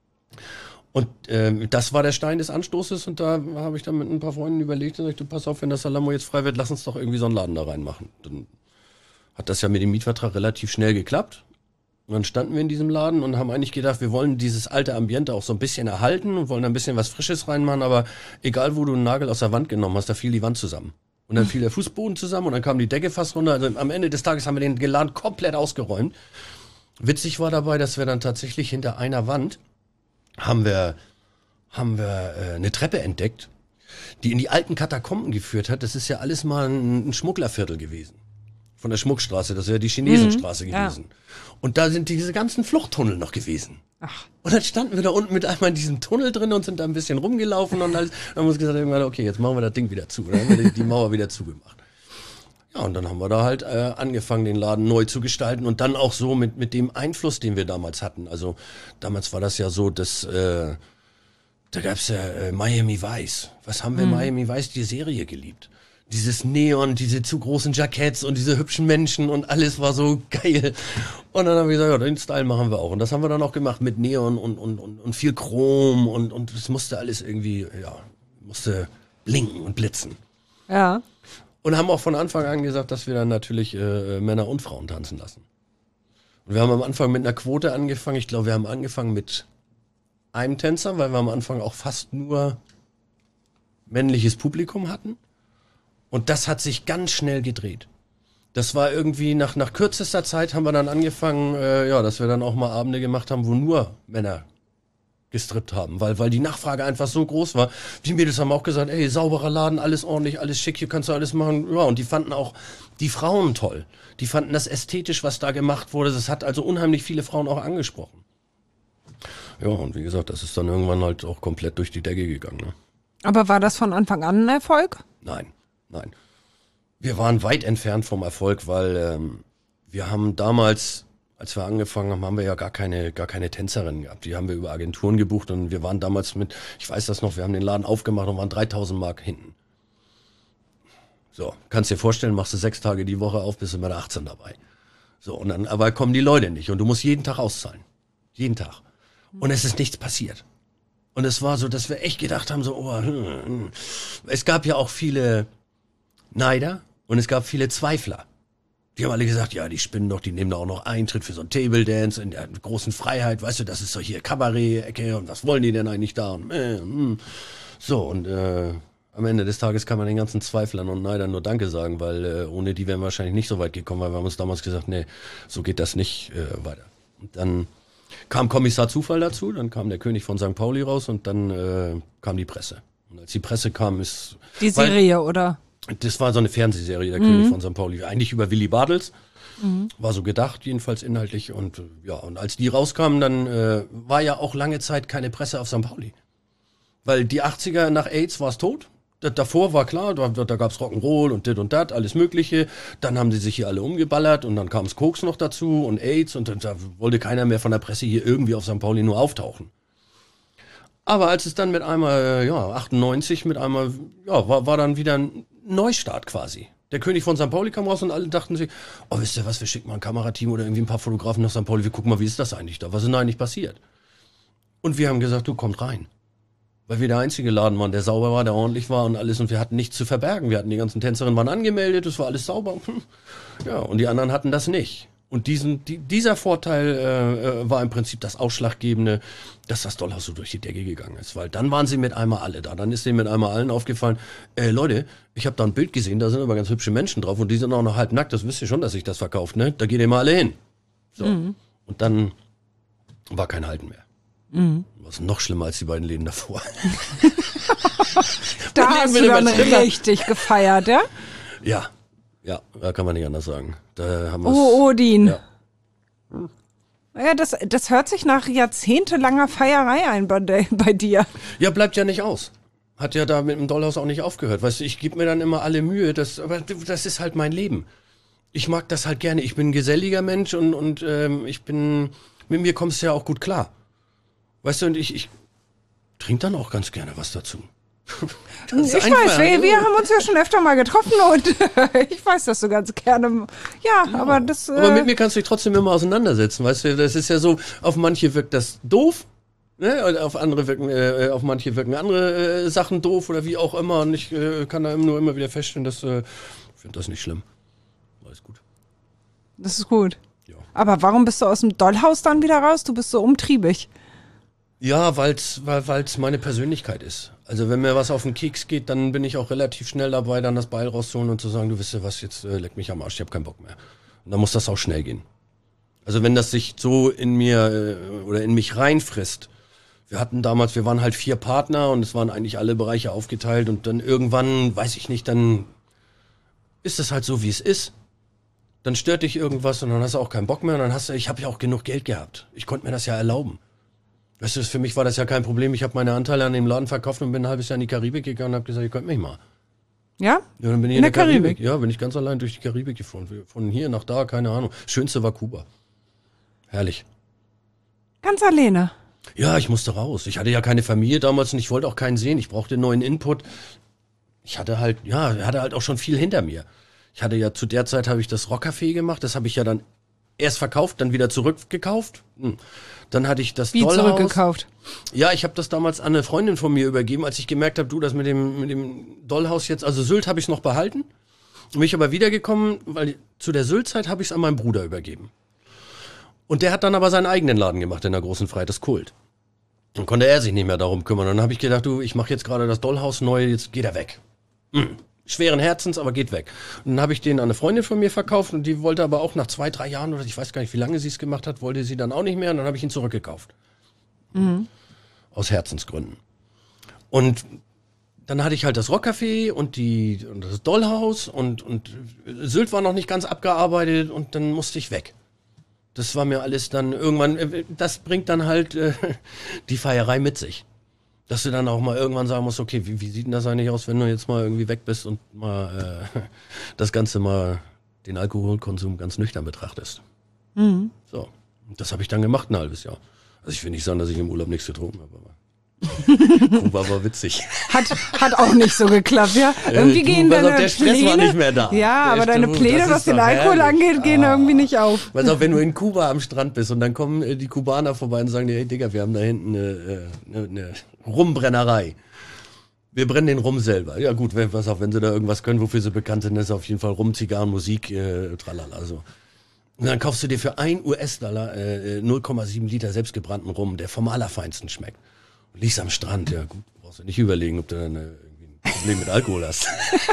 Und ähm, das war der Stein des Anstoßes und da habe ich dann mit ein paar Freunden überlegt und gesagt, du, pass auf, wenn das Salamo jetzt frei wird, lass uns doch irgendwie so einen Laden da reinmachen. Dann hat das ja mit dem Mietvertrag relativ schnell geklappt. Und dann standen wir in diesem Laden und haben eigentlich gedacht, wir wollen dieses alte Ambiente auch so ein bisschen erhalten und wollen ein bisschen was Frisches reinmachen, aber egal, wo du einen Nagel aus der Wand genommen hast, da fiel die Wand zusammen. Und dann fiel der Fußboden zusammen und dann kam die Decke fast runter. Also am Ende des Tages haben wir den Laden komplett ausgeräumt. Witzig war dabei, dass wir dann tatsächlich hinter einer Wand haben wir, haben wir äh, eine Treppe entdeckt, die in die alten Katakomben geführt hat. Das ist ja alles mal ein, ein Schmugglerviertel gewesen. Von der Schmuckstraße, das wäre die Chinesenstraße mhm, gewesen. Ja. Und da sind diese ganzen Fluchttunnel noch gewesen. Ach. Und dann standen wir da unten mit einmal in diesem Tunnel drin und sind da ein bisschen rumgelaufen und alles. Dann haben wir uns gesagt, okay, jetzt machen wir das Ding wieder zu. Dann haben wir die, die Mauer wieder zugemacht. Ja, und dann haben wir da halt äh, angefangen, den Laden neu zu gestalten und dann auch so mit mit dem Einfluss, den wir damals hatten. Also damals war das ja so, dass äh, da gab's ja äh, Miami Vice. Was haben wir mhm. Miami Vice, die Serie, geliebt? Dieses Neon, diese zu großen Jacketts und diese hübschen Menschen und alles war so geil. Und dann haben wir gesagt, ja, den Style machen wir auch. Und das haben wir dann auch gemacht mit Neon und und und, und viel Chrom und und es musste alles irgendwie, ja, musste blinken und blitzen. Ja. Und haben auch von Anfang an gesagt, dass wir dann natürlich äh, Männer und Frauen tanzen lassen. Und wir haben am Anfang mit einer Quote angefangen. Ich glaube, wir haben angefangen mit einem Tänzer, weil wir am Anfang auch fast nur männliches Publikum hatten. Und das hat sich ganz schnell gedreht. Das war irgendwie nach nach kürzester Zeit haben wir dann angefangen, äh, ja, dass wir dann auch mal Abende gemacht haben, wo nur Männer gestrippt haben, weil weil die Nachfrage einfach so groß war. Die Mädels haben auch gesagt, ey, sauberer Laden, alles ordentlich, alles schick, hier kannst du alles machen. Ja, und die fanden auch die Frauen toll. Die fanden das ästhetisch, was da gemacht wurde. Das hat also unheimlich viele Frauen auch angesprochen. Ja, und wie gesagt, das ist dann irgendwann halt auch komplett durch die Decke gegangen. Ne? Aber war das von Anfang an ein Erfolg? Nein, nein. Wir waren weit entfernt vom Erfolg, weil ähm, wir haben damals, als wir angefangen haben, haben wir ja gar keine, gar keine Tänzerinnen gehabt. Die haben wir über Agenturen gebucht und wir waren damals mit, ich weiß das noch, wir haben den Laden aufgemacht und waren dreitausend Mark hinten. So, kannst dir vorstellen, machst du sechs Tage die Woche auf, bist du mit achtzehn dabei. So, und dann, aber kommen die Leute nicht und du musst jeden Tag auszahlen. Jeden Tag. Und es ist nichts passiert. Und es war so, dass wir echt gedacht haben, so, oh, hm, hm. Es gab ja auch viele Neider und es gab viele Zweifler. Die haben alle gesagt, ja, die spinnen doch, die nehmen da auch noch Eintritt für so ein Table Dance in der großen Freiheit, weißt du, das ist doch hier Kabarett-Ecke und was wollen die denn eigentlich da? Und, äh, hm. So, und äh, am Ende des Tages kann man den ganzen Zweiflern und Neidern nur Danke sagen, weil äh, ohne die wären wir wahrscheinlich nicht so weit gekommen, weil wir haben uns damals gesagt, nee, so geht das nicht äh, weiter. Und dann kam Kommissar Zufall dazu, dann kam der König von Sankt Pauli raus und dann äh, kam die Presse. Und als die Presse kam, ist... Die Serie, weil, oder? Das war so eine Fernsehserie, der mhm. König von Sankt Pauli. Eigentlich über Willy Bartels. Mhm. War so gedacht, jedenfalls inhaltlich. Und ja, und als die rauskamen, dann äh, war ja auch lange Zeit keine Presse auf Sankt Pauli. Weil die achtziger nach AIDS war es tot. D- davor war klar, da, da gab's Rock'n'Roll und dit und dat, alles Mögliche. Dann haben die sich hier alle umgeballert und dann kam's Koks noch dazu und AIDS. Und da wollte keiner mehr von der Presse hier irgendwie auf Sankt Pauli nur auftauchen. Aber als es dann mit einmal, ja, achtundneunzig mit einmal, ja, war, war dann wieder ein Neustart quasi. Der König von Sankt Pauli kam raus und alle dachten sich, oh, wisst ihr was, wir schicken mal ein Kamerateam oder irgendwie ein paar Fotografen nach Sankt Pauli, wir gucken mal, wie ist das eigentlich da, was ist denn eigentlich passiert? Und wir haben gesagt, du, kommt rein. Weil wir der einzige Laden waren, der sauber war, der ordentlich war und alles und wir hatten nichts zu verbergen. Wir hatten die ganzen Tänzerinnen waren angemeldet, es war alles sauber. Ja, und die anderen hatten das nicht. Und diesen, die, dieser Vorteil äh, war im Prinzip das Ausschlaggebende, dass das Dollhaus so durch die Decke gegangen ist. Weil dann waren sie mit einmal alle da. Dann ist denen mit einmal allen aufgefallen, äh, Leute, ich habe da ein Bild gesehen, da sind aber ganz hübsche Menschen drauf und die sind auch noch halb nackt. Das wisst ihr schon, dass sich das verkauft, ne? Da geht ihr mal alle hin. So. Mhm. Und dann war kein Halten mehr. Mhm. Was noch schlimmer als die beiden Läden davor. Da hast du dann richtig gefeiert, ja? Ja. Ja, da kann man nicht anders sagen. Da haben oh, Odin. Ja, ja das, das hört sich nach jahrzehntelanger Feierei ein bei, bei dir. Ja, bleibt ja nicht aus. Hat ja da mit dem Dollhaus auch nicht aufgehört. Weißt du, ich gebe mir dann immer alle Mühe, das, aber das ist halt mein Leben. Ich mag das halt gerne. Ich bin ein geselliger Mensch und, und ähm, ich bin, mit mir kommst du ja auch gut klar. Weißt du, und ich, ich trinke dann auch ganz gerne was dazu. Ich weiß, wir, wir haben uns ja schon öfter mal getroffen und ich weiß, dass du ganz gerne, ja, ja aber das... Aber äh, mit mir kannst du dich trotzdem immer auseinandersetzen, weißt du, das ist ja so, auf manche wirkt das doof, ne, und auf andere wirken, äh, auf manche wirken andere äh, Sachen doof oder wie auch immer und ich äh, kann da nur immer wieder feststellen, dass, äh, ich finde das nicht schlimm, alles gut. Das ist gut. Ja. Aber warum bist du aus dem Dollhaus dann wieder raus? Du bist so umtriebig. Ja, weil's, weil weil's meine Persönlichkeit ist. Also wenn mir was auf den Keks geht, dann bin ich auch relativ schnell dabei, dann das Beil rauszuholen und zu sagen, du wisst ja was, jetzt äh, leck mich am Arsch, ich habe keinen Bock mehr. Und dann muss das auch schnell gehen. Also wenn das sich so in mir äh, oder in mich reinfrisst. Wir hatten damals, wir waren halt vier Partner und es waren eigentlich alle Bereiche aufgeteilt und dann irgendwann, weiß ich nicht, dann ist es halt so, wie es ist. Dann stört dich irgendwas und dann hast du auch keinen Bock mehr und dann hast du, ich habe ja auch genug Geld gehabt. Ich konnte mir das ja erlauben. Weißt du, für mich war das ja kein Problem. Ich habe meine Anteile an dem Laden verkauft und bin ein halbes Jahr in die Karibik gegangen und habe gesagt, ihr könnt mich mal. Ja? Ja, dann bin ich in, in der, der Karibik. Karibik. Ja, bin ich ganz allein durch die Karibik gefahren. Von hier nach da, keine Ahnung. Schönste war Kuba. Herrlich. Ganz alleine? Ja, ich musste raus. Ich hatte ja keine Familie damals und ich wollte auch keinen sehen. Ich brauchte neuen Input. Ich hatte halt, ja, hatte halt auch schon viel hinter mir. Ich hatte ja, zu der Zeit habe ich das Rockcafé gemacht. Das habe ich ja dann erst verkauft, dann wieder zurückgekauft. Hm. Dann hatte ich das Wie Dollhaus. zurückgekauft? Ja, ich habe das damals an eine Freundin von mir übergeben, als ich gemerkt habe, du, das mit dem mit dem Dollhaus jetzt, also Sylt habe ich noch behalten. Bin ich aber wiedergekommen, weil zu der Sylt-Zeit habe ich es an meinen Bruder übergeben. Und der hat dann aber seinen eigenen Laden gemacht in der Großen Freiheit, das Kult. Dann konnte er sich nicht mehr darum kümmern. Und dann habe ich gedacht, du, ich mache jetzt gerade das Dollhaus neu, jetzt geht er weg. Hm. Schweren Herzens, aber geht weg. Und dann habe ich den an eine Freundin von mir verkauft und die wollte aber auch nach zwei, drei Jahren oder ich weiß gar nicht, wie lange sie es gemacht hat, wollte sie dann auch nicht mehr und dann habe ich ihn zurückgekauft. Mhm. Aus Herzensgründen. Und dann hatte ich halt das Rockcafé und, die, und das Dollhaus und, und Sylt war noch nicht ganz abgearbeitet und dann musste ich weg. Das war mir alles dann irgendwann, das bringt dann halt äh, die Feierei mit sich. Dass du dann auch mal irgendwann sagen musst, okay, wie, wie sieht denn das eigentlich aus, wenn du jetzt mal irgendwie weg bist und mal äh, das Ganze mal, den Alkoholkonsum ganz nüchtern betrachtest. Mhm. So, und das habe ich dann gemacht ein halbes Jahr. Also ich will nicht sagen, dass ich im Urlaub nichts getrunken habe, aber Kuba war witzig. Hat, hat auch nicht so geklappt, ja. Irgendwie äh, gehen du, deine auf, der Stress Pläne, war nicht mehr da. Ja, aber der deine Stress, Pläne, was den Alkohol herrlich. angeht, gehen ah. irgendwie nicht auf. Weißt du, wenn du in Kuba am Strand bist und dann kommen äh, die Kubaner vorbei und sagen dir, hey Digga, wir haben da hinten eine, eine, eine Rumbrennerei. Wir brennen den Rum selber. Ja gut, wenn, was auch, wenn sie da irgendwas können, wofür sie bekannt sind, ist auf jeden Fall Rum, Zigarren, Musik, äh, tralala, so. Und dann kaufst du dir für ein US-Dollar äh, null Komma sieben Liter selbstgebrannten Rum, der vom Allerfeinsten schmeckt. Und liegst am Strand, ja gut, brauchst du nicht überlegen, ob du dann äh, irgendwie ein Problem mit Alkohol hast.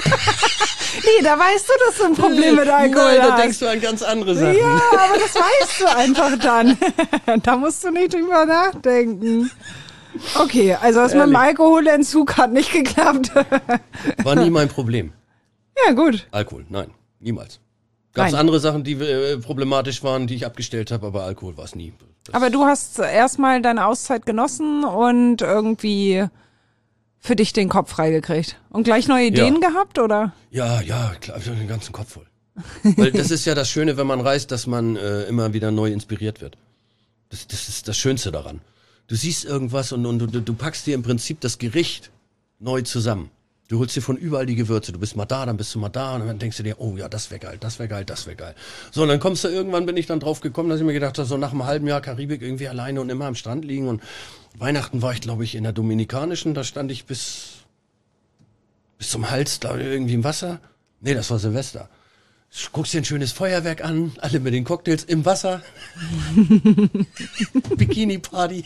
Nee, da weißt du, dass du ein Problem mit Alkohol Nein, hast. da denkst du an ganz andere Sachen. Ja, aber das weißt du einfach dann. Da musst du nicht drüber nachdenken. Okay, also das Ehrlich? mit dem Alkoholentzug hat nicht geklappt. War nie mein Problem. Ja, gut. Alkohol, nein, niemals. Gab es andere Sachen, die äh, problematisch waren, die ich abgestellt habe, aber Alkohol war es nie. Das aber du hast erstmal deine Auszeit genossen und irgendwie für dich den Kopf freigekriegt. Und gleich neue Ideen ja. gehabt, oder? Ja, ja, klar, ich habe den ganzen Kopf voll. Weil das ist ja das Schöne, wenn man reist, dass man äh, immer wieder neu inspiriert wird. Das, das ist das Schönste daran. Du siehst irgendwas und, und du, du packst dir im Prinzip das Gericht neu zusammen. Du holst dir von überall die Gewürze. Du bist mal da, dann bist du mal da und dann denkst du dir, oh ja, das wäre geil, das wäre geil, das wäre geil. So, und dann kommst du irgendwann, bin ich dann drauf gekommen, dass ich mir gedacht habe, so nach einem halben Jahr Karibik irgendwie alleine und immer am Strand liegen. Und Weihnachten war ich, glaube ich, in der Dominikanischen. Da stand ich bis, bis zum Hals da irgendwie im Wasser. Nee, das war Silvester. guckst dir ein schönes Feuerwerk an, alle mit den Cocktails im Wasser. Bikini-Party.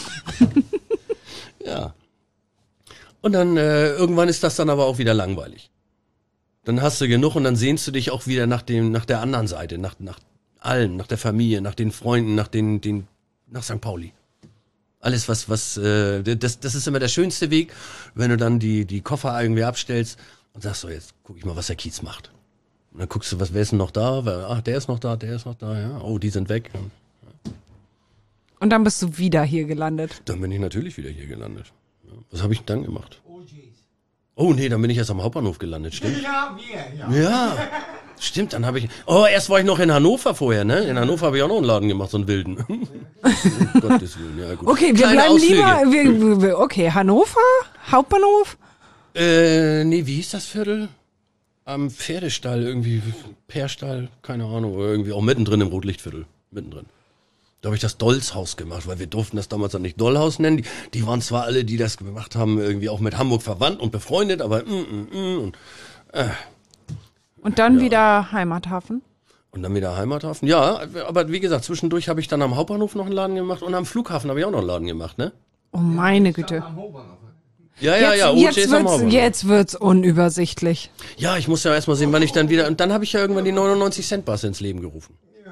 Ja. Und dann äh, irgendwann ist das dann aber auch wieder langweilig. Dann hast du genug und dann sehnst du dich auch wieder nach dem, nach der anderen Seite, nach, nach allem, nach der Familie, nach den Freunden, nach den, den, nach Sankt Pauli. Alles, was, was, äh, das, das ist immer der schönste Weg, wenn du dann die, die Koffer irgendwie abstellst und sagst so, jetzt guck ich mal, was der Kiez macht. Und dann guckst du, was, wer ist denn noch da? Ach, der ist noch da, der ist noch da, ja. Oh, die sind weg. Und dann bist du wieder hier gelandet. Dann bin ich natürlich wieder hier gelandet. Ja. Was habe ich denn dann gemacht? Oh nee, dann bin ich erst am Hauptbahnhof gelandet, stimmt? Ja, wir, ja. Ja, stimmt, dann habe ich... Oh, erst war ich noch in Hannover vorher, ne? In Hannover habe ich auch noch einen Laden gemacht, so einen wilden. um Gottes Willen, ja gut. Okay, wir Kleine bleiben Ausflüge. lieber... Wir, wir, okay, Hannover? Hauptbahnhof? Äh, nee, wie hieß das Viertel? Am Pferdestall, irgendwie, Pärstall, keine Ahnung, oder irgendwie auch mittendrin im Rotlichtviertel, mittendrin. Da habe ich das Dollshaus gemacht, weil wir durften das damals dann nicht Dollhaus nennen. Die, die waren zwar alle, die das gemacht haben, irgendwie auch mit Hamburg verwandt und befreundet, aber mm, mm, mm, und, äh. Und dann Ja. wieder Heimathafen? Und dann wieder Heimathafen. Ja, aber wie gesagt, zwischendurch habe ich dann am Hauptbahnhof noch einen Laden gemacht und am Flughafen habe ich auch noch einen Laden gemacht, ne? Oh meine Güte. Am Hauptbahnhof. Ja, ja, Jetzt, ja, O J jetzt, ist am wird's, Hauptbahnhof. jetzt wird's unübersichtlich. Ja, ich muss ja erstmal sehen, wann ich dann wieder, und dann habe ich ja irgendwann die neunundneunzig Cent Bars ins Leben gerufen.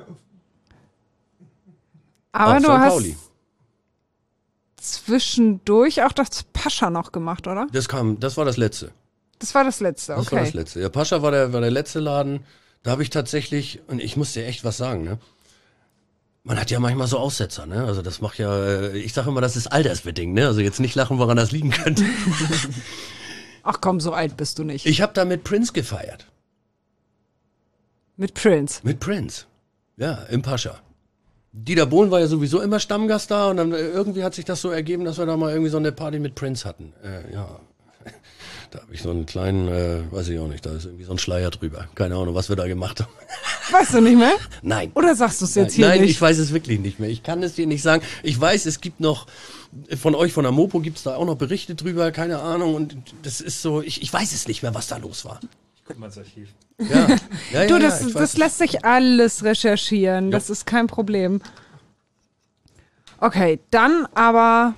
Aber Auf du Sankt hast Pauli. zwischendurch auch das Pascha noch gemacht, oder? Das kam, das war das letzte. Das war das letzte, Das war okay. das letzte. Ja, Pascha war der, war der letzte Laden. Da habe ich tatsächlich, und ich muss dir echt was sagen, ne? Man hat ja manchmal so Aussetzer, ne? Also das macht ja, äh, ich sage immer, das ist altersbedingt, ne? Also jetzt nicht lachen, woran das liegen könnte. Ach komm, so alt bist du nicht. Ich habe da mit Prince gefeiert. Mit Prince. Mit Prince. Ja, im Pascha. Dieter Bohlen war ja sowieso immer Stammgast da und dann äh, irgendwie hat sich das so ergeben, dass wir da mal irgendwie so eine Party mit Prince hatten. Äh, ja. Da habe ich so einen kleinen, äh, weiß ich auch nicht, da ist irgendwie so ein Schleier drüber. Keine Ahnung, was wir da gemacht haben. Weißt du nicht mehr? Nein. Oder sagst du es jetzt hier Nein, nicht? ich weiß es wirklich nicht mehr. Ich kann es dir nicht sagen. Ich weiß, es gibt noch, von euch, von der Mopo gibt es da auch noch Berichte drüber, keine Ahnung. Und das ist so, ich, ich weiß es nicht mehr, was da los war. Guck mal ins Archiv. Ja, ja, ja, Du, das, ja, ich das weiß. lässt sich alles recherchieren. Das Jo. ist kein Problem. Okay, dann aber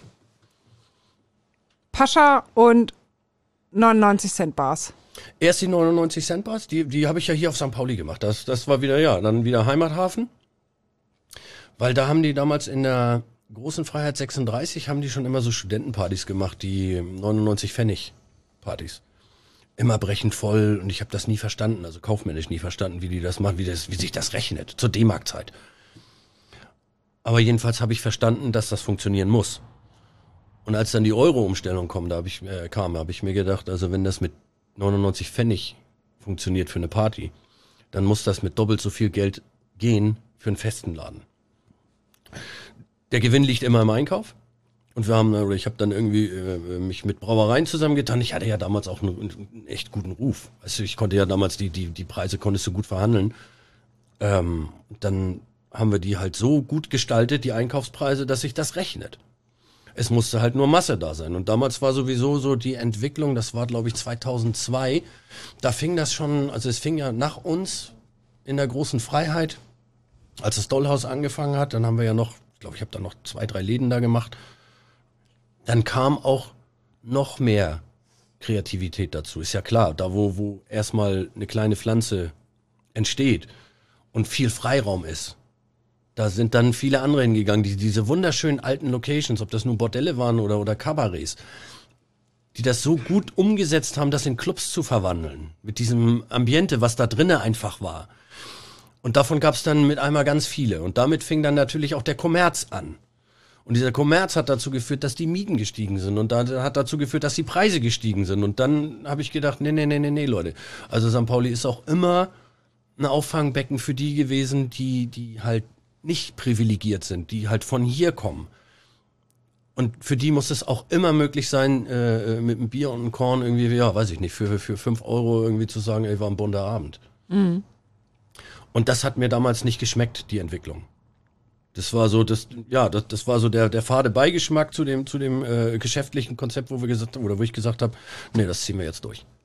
Pascha und neunundneunzig Cent Bars. Erst die neunundneunzig Cent Bars, die, die habe ich ja hier auf Sankt Pauli gemacht. Das, das war wieder, ja, dann wieder Heimathafen. Weil da haben die damals in der Großen Freiheit sechsunddreißig, haben die schon immer so Studentenpartys gemacht, die neunundneunzig Pfennig Partys. Immer brechend voll und ich habe das nie verstanden, also kaufmännisch nie verstanden, wie die das machen, wie, das, wie sich das rechnet, zur D-Mark-Zeit. Aber jedenfalls habe ich verstanden, dass das funktionieren muss. Und als dann die Euro-Umstellung kam, da habe ich, äh, kam, habe ich mir gedacht, also wenn das mit neunundneunzig Pfennig funktioniert für eine Party, dann muss das mit doppelt so viel Geld gehen für einen festen Laden. Der Gewinn liegt immer im Einkauf. Und wir haben, oder ich habe dann irgendwie äh, mich mit Brauereien zusammengetan. Ich hatte ja damals auch einen, einen echt guten Ruf. Also ich konnte ja damals die, die, die Preise konntest du gut verhandeln. Ähm, dann haben wir die halt so gut gestaltet, die Einkaufspreise, dass sich das rechnet. Es musste halt nur Masse da sein. Und damals war sowieso so die Entwicklung, das war glaube ich zweitausendzwei, da fing das schon, also es fing ja nach uns in der Großen Freiheit, als das Dollhaus angefangen hat, dann haben wir ja noch, ich glaube ich habe da noch zwei, drei Läden da gemacht. Dann kam auch noch mehr Kreativität dazu. Ist ja klar, da wo, wo erstmal eine kleine Pflanze entsteht und viel Freiraum ist, da sind dann viele andere hingegangen, die diese wunderschönen alten Locations, ob das nun Bordelle waren oder, oder Kabarets, die das so gut umgesetzt haben, das in Clubs zu verwandeln. Mit diesem Ambiente, was da drinnen einfach war. Und davon gab es dann mit einmal ganz viele. Und damit fing dann natürlich auch der Kommerz an. Und dieser Kommerz hat dazu geführt, dass die Mieten gestiegen sind. Und da hat dazu geführt, dass die Preise gestiegen sind. Und dann habe ich gedacht, nee, nee, nee, nee, nee, Leute. Also Sankt Pauli ist auch immer ein Auffangbecken für die gewesen, die, die halt nicht privilegiert sind, die halt von hier kommen. Und für die muss es auch immer möglich sein, äh, mit einem Bier und einem Korn irgendwie, ja, weiß ich nicht, für, für fünf Euro irgendwie zu sagen, ey, war ein bunter Abend. Mhm. Und das hat mir damals nicht geschmeckt, die Entwicklung. Das war so, das, ja, das, das war so der, der fade Beigeschmack zu dem, zu dem äh, geschäftlichen Konzept, wo wir gesagt haben, oder wo ich gesagt habe, nee, das ziehen wir jetzt durch.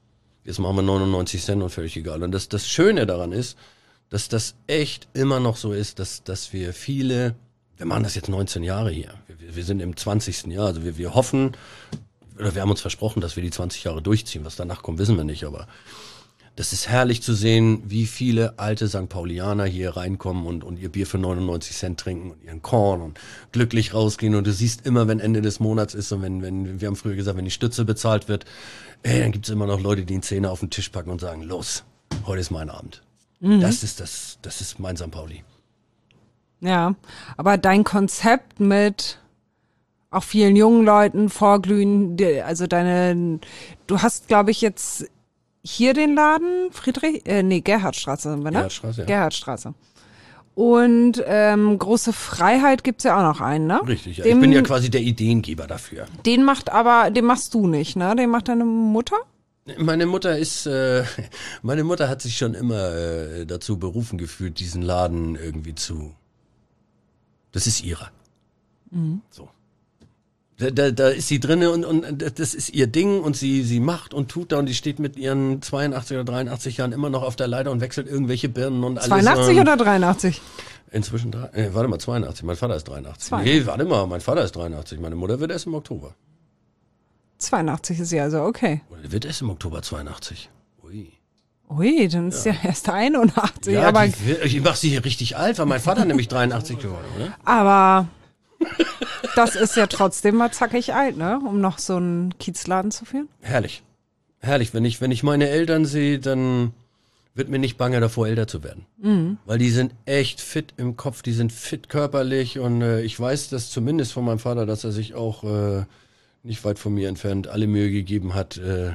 Jetzt machen wir neunundneunzig Cent und völlig egal. Und das, das Schöne daran ist, dass das echt immer noch so ist, dass, dass wir viele, wir machen das jetzt neunzehn Jahre hier. Wir, wir sind im zwanzigsten Jahr. Also wir, wir hoffen, oder wir haben uns versprochen, dass wir die zwanzig Jahre durchziehen. Was danach kommt, wissen wir nicht. Aber das ist herrlich zu sehen, wie viele alte Sankt Paulianer hier reinkommen und, und ihr Bier für neunundneunzig Cent trinken und ihren Korn und glücklich rausgehen. Und du siehst immer, wenn Ende des Monats ist und wenn, wenn, wir haben früher gesagt, wenn die Stütze bezahlt wird, ey, dann gibt's immer noch Leute, die einen Zehner auf den Tisch packen und sagen, los, heute ist mein Abend. Mhm. Das ist das, das ist mein Sankt Pauli. Ja, aber dein Konzept mit auch vielen jungen Leuten vorglühen, also deine, du hast, glaube ich, jetzt hier den Laden, Friedrich, äh, nee, Gerhardstraße sind wir, ne? Gerhardstraße, ja. Gerhardstraße. Und ähm, Große Freiheit gibt's ja auch noch einen, ne? Richtig, ja. Dem, ich bin ja quasi der Ideengeber dafür. Den macht aber, den machst du nicht, ne? Den macht deine Mutter? Meine Mutter ist, äh, meine Mutter hat sich schon immer äh, dazu berufen gefühlt, diesen Laden irgendwie zu, das ist ihrer. Mhm. So. Da, da, da ist sie drinne und, und das ist ihr Ding und sie, sie macht und tut da und die steht mit ihren zweiundachtzig oder dreiundachtzig Jahren immer noch auf der Leiter und wechselt irgendwelche Birnen und alles. zweiundachtzig ähm, oder dreiundachtzig? Inzwischen, drei, äh, warte mal, zweiundachtzig, mein Vater ist dreiundachtzig. zweiundachtzig. Nee, warte mal, mein Vater ist dreiundachtzig, meine Mutter wird erst im Oktober. zweiundachtzig ist sie also, okay. Oder wird erst im Oktober zweiundachtzig. Ui. Ui, dann ist ja, ja erst einundachtzig. Ja, aber die, ich mach sie hier richtig alt, weil mein Vater nämlich dreiundachtzig geworden, oder? Aber das ist ja trotzdem mal zackig alt, ne? Um noch so einen Kiezladen zu führen. Herrlich. Herrlich. Wenn ich, wenn ich meine Eltern sehe, dann wird mir nicht bange davor, älter zu werden. Mhm. Weil die sind echt fit im Kopf, die sind fit körperlich und äh, ich weiß das zumindest von meinem Vater, dass er sich auch äh, nicht weit von mir entfernt alle Mühe gegeben hat, äh,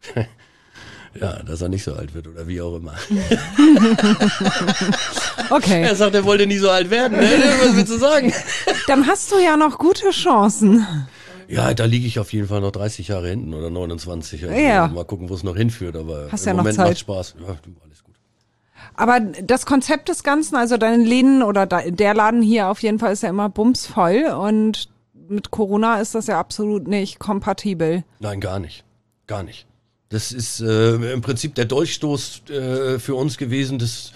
ja, dass er nicht so alt wird oder wie auch immer. Okay. Er sagt, er wollte nie so alt werden, ne? Was willst du sagen? Dann hast du ja noch gute Chancen. Ja, da liege ich auf jeden Fall noch dreißig Jahre hinten oder neunundzwanzig. Also ja. Mal gucken, wo es noch hinführt, aber hast im ja noch Moment Zeit. macht Spaß. Ja, du, alles gut. Aber das Konzept des Ganzen, also dein Läden oder der Laden hier auf jeden Fall ist ja immer bumsvoll und mit Corona ist das ja absolut nicht kompatibel. Nein, gar nicht. Gar nicht. Das ist äh, im Prinzip der Dolchstoß äh, für uns gewesen. Das,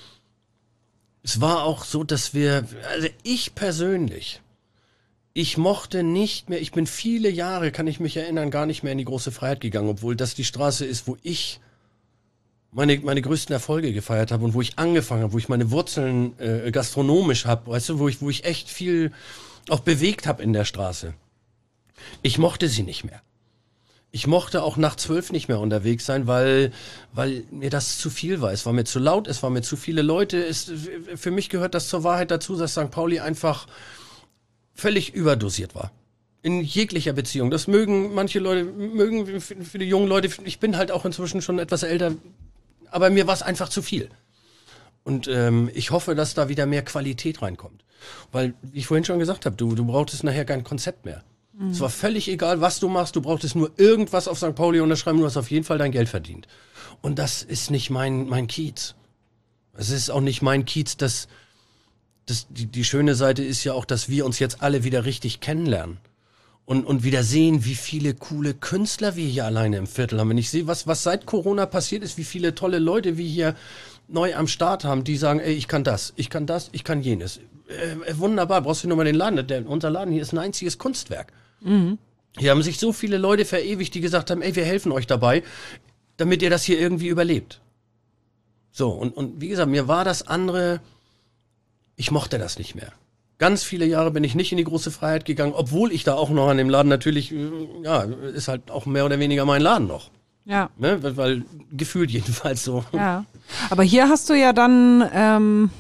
es war auch so, dass wir, also ich persönlich, ich mochte nicht mehr, ich bin viele Jahre, kann ich mich erinnern, gar nicht mehr in die Große Freiheit gegangen, obwohl das die Straße ist, wo ich meine meine größten Erfolge gefeiert habe und wo ich angefangen habe, wo ich meine Wurzeln äh, gastronomisch habe, weißt du, wo ich wo ich echt viel auch bewegt habe in der Straße. Ich mochte sie nicht mehr. Ich mochte auch nach zwölf nicht mehr unterwegs sein, weil weil mir das zu viel war. Es war mir zu laut, es war mir zu viele Leute. Es, für mich gehört das zur Wahrheit dazu, dass Sankt Pauli einfach völlig überdosiert war. In jeglicher Beziehung. Das mögen manche Leute, mögen viele junge Leute. Ich bin halt auch inzwischen schon etwas älter, aber mir war es einfach zu viel. Und ähm, ich hoffe, dass da wieder mehr Qualität reinkommt. Weil, wie ich vorhin schon gesagt habe, du, du brauchtest nachher kein Konzept mehr. Mhm. Es war völlig egal, was du machst. Du brauchtest nur irgendwas auf Sankt Pauli unterschreiben. Du hast auf jeden Fall dein Geld verdient. Und das ist nicht mein, mein Kiez. Es ist auch nicht mein Kiez, das, das, die, die schöne Seite ist ja auch, dass wir uns jetzt alle wieder richtig kennenlernen. Und, und wieder sehen, wie viele coole Künstler wir hier alleine im Viertel haben. Wenn ich sehe, was, was seit Corona passiert ist, wie viele tolle Leute wir hier neu am Start haben, die sagen, ey, ich kann das, ich kann das, ich kann jenes. Äh, wunderbar, brauchst du nur mal den Laden. Der, unser Laden hier ist ein einziges Kunstwerk. Mhm. Hier haben sich so viele Leute verewigt, die gesagt haben, ey, wir helfen euch dabei, damit ihr das hier irgendwie überlebt. So, und, und wie gesagt, mir war das andere, ich mochte das nicht mehr. Ganz viele Jahre bin ich nicht in die Große Freiheit gegangen, obwohl ich da auch noch an dem Laden natürlich, ja, ist halt auch mehr oder weniger mein Laden noch. Ja. Ne? Weil, weil gefühlt jedenfalls so. Ja. Aber hier hast du ja dann ähm,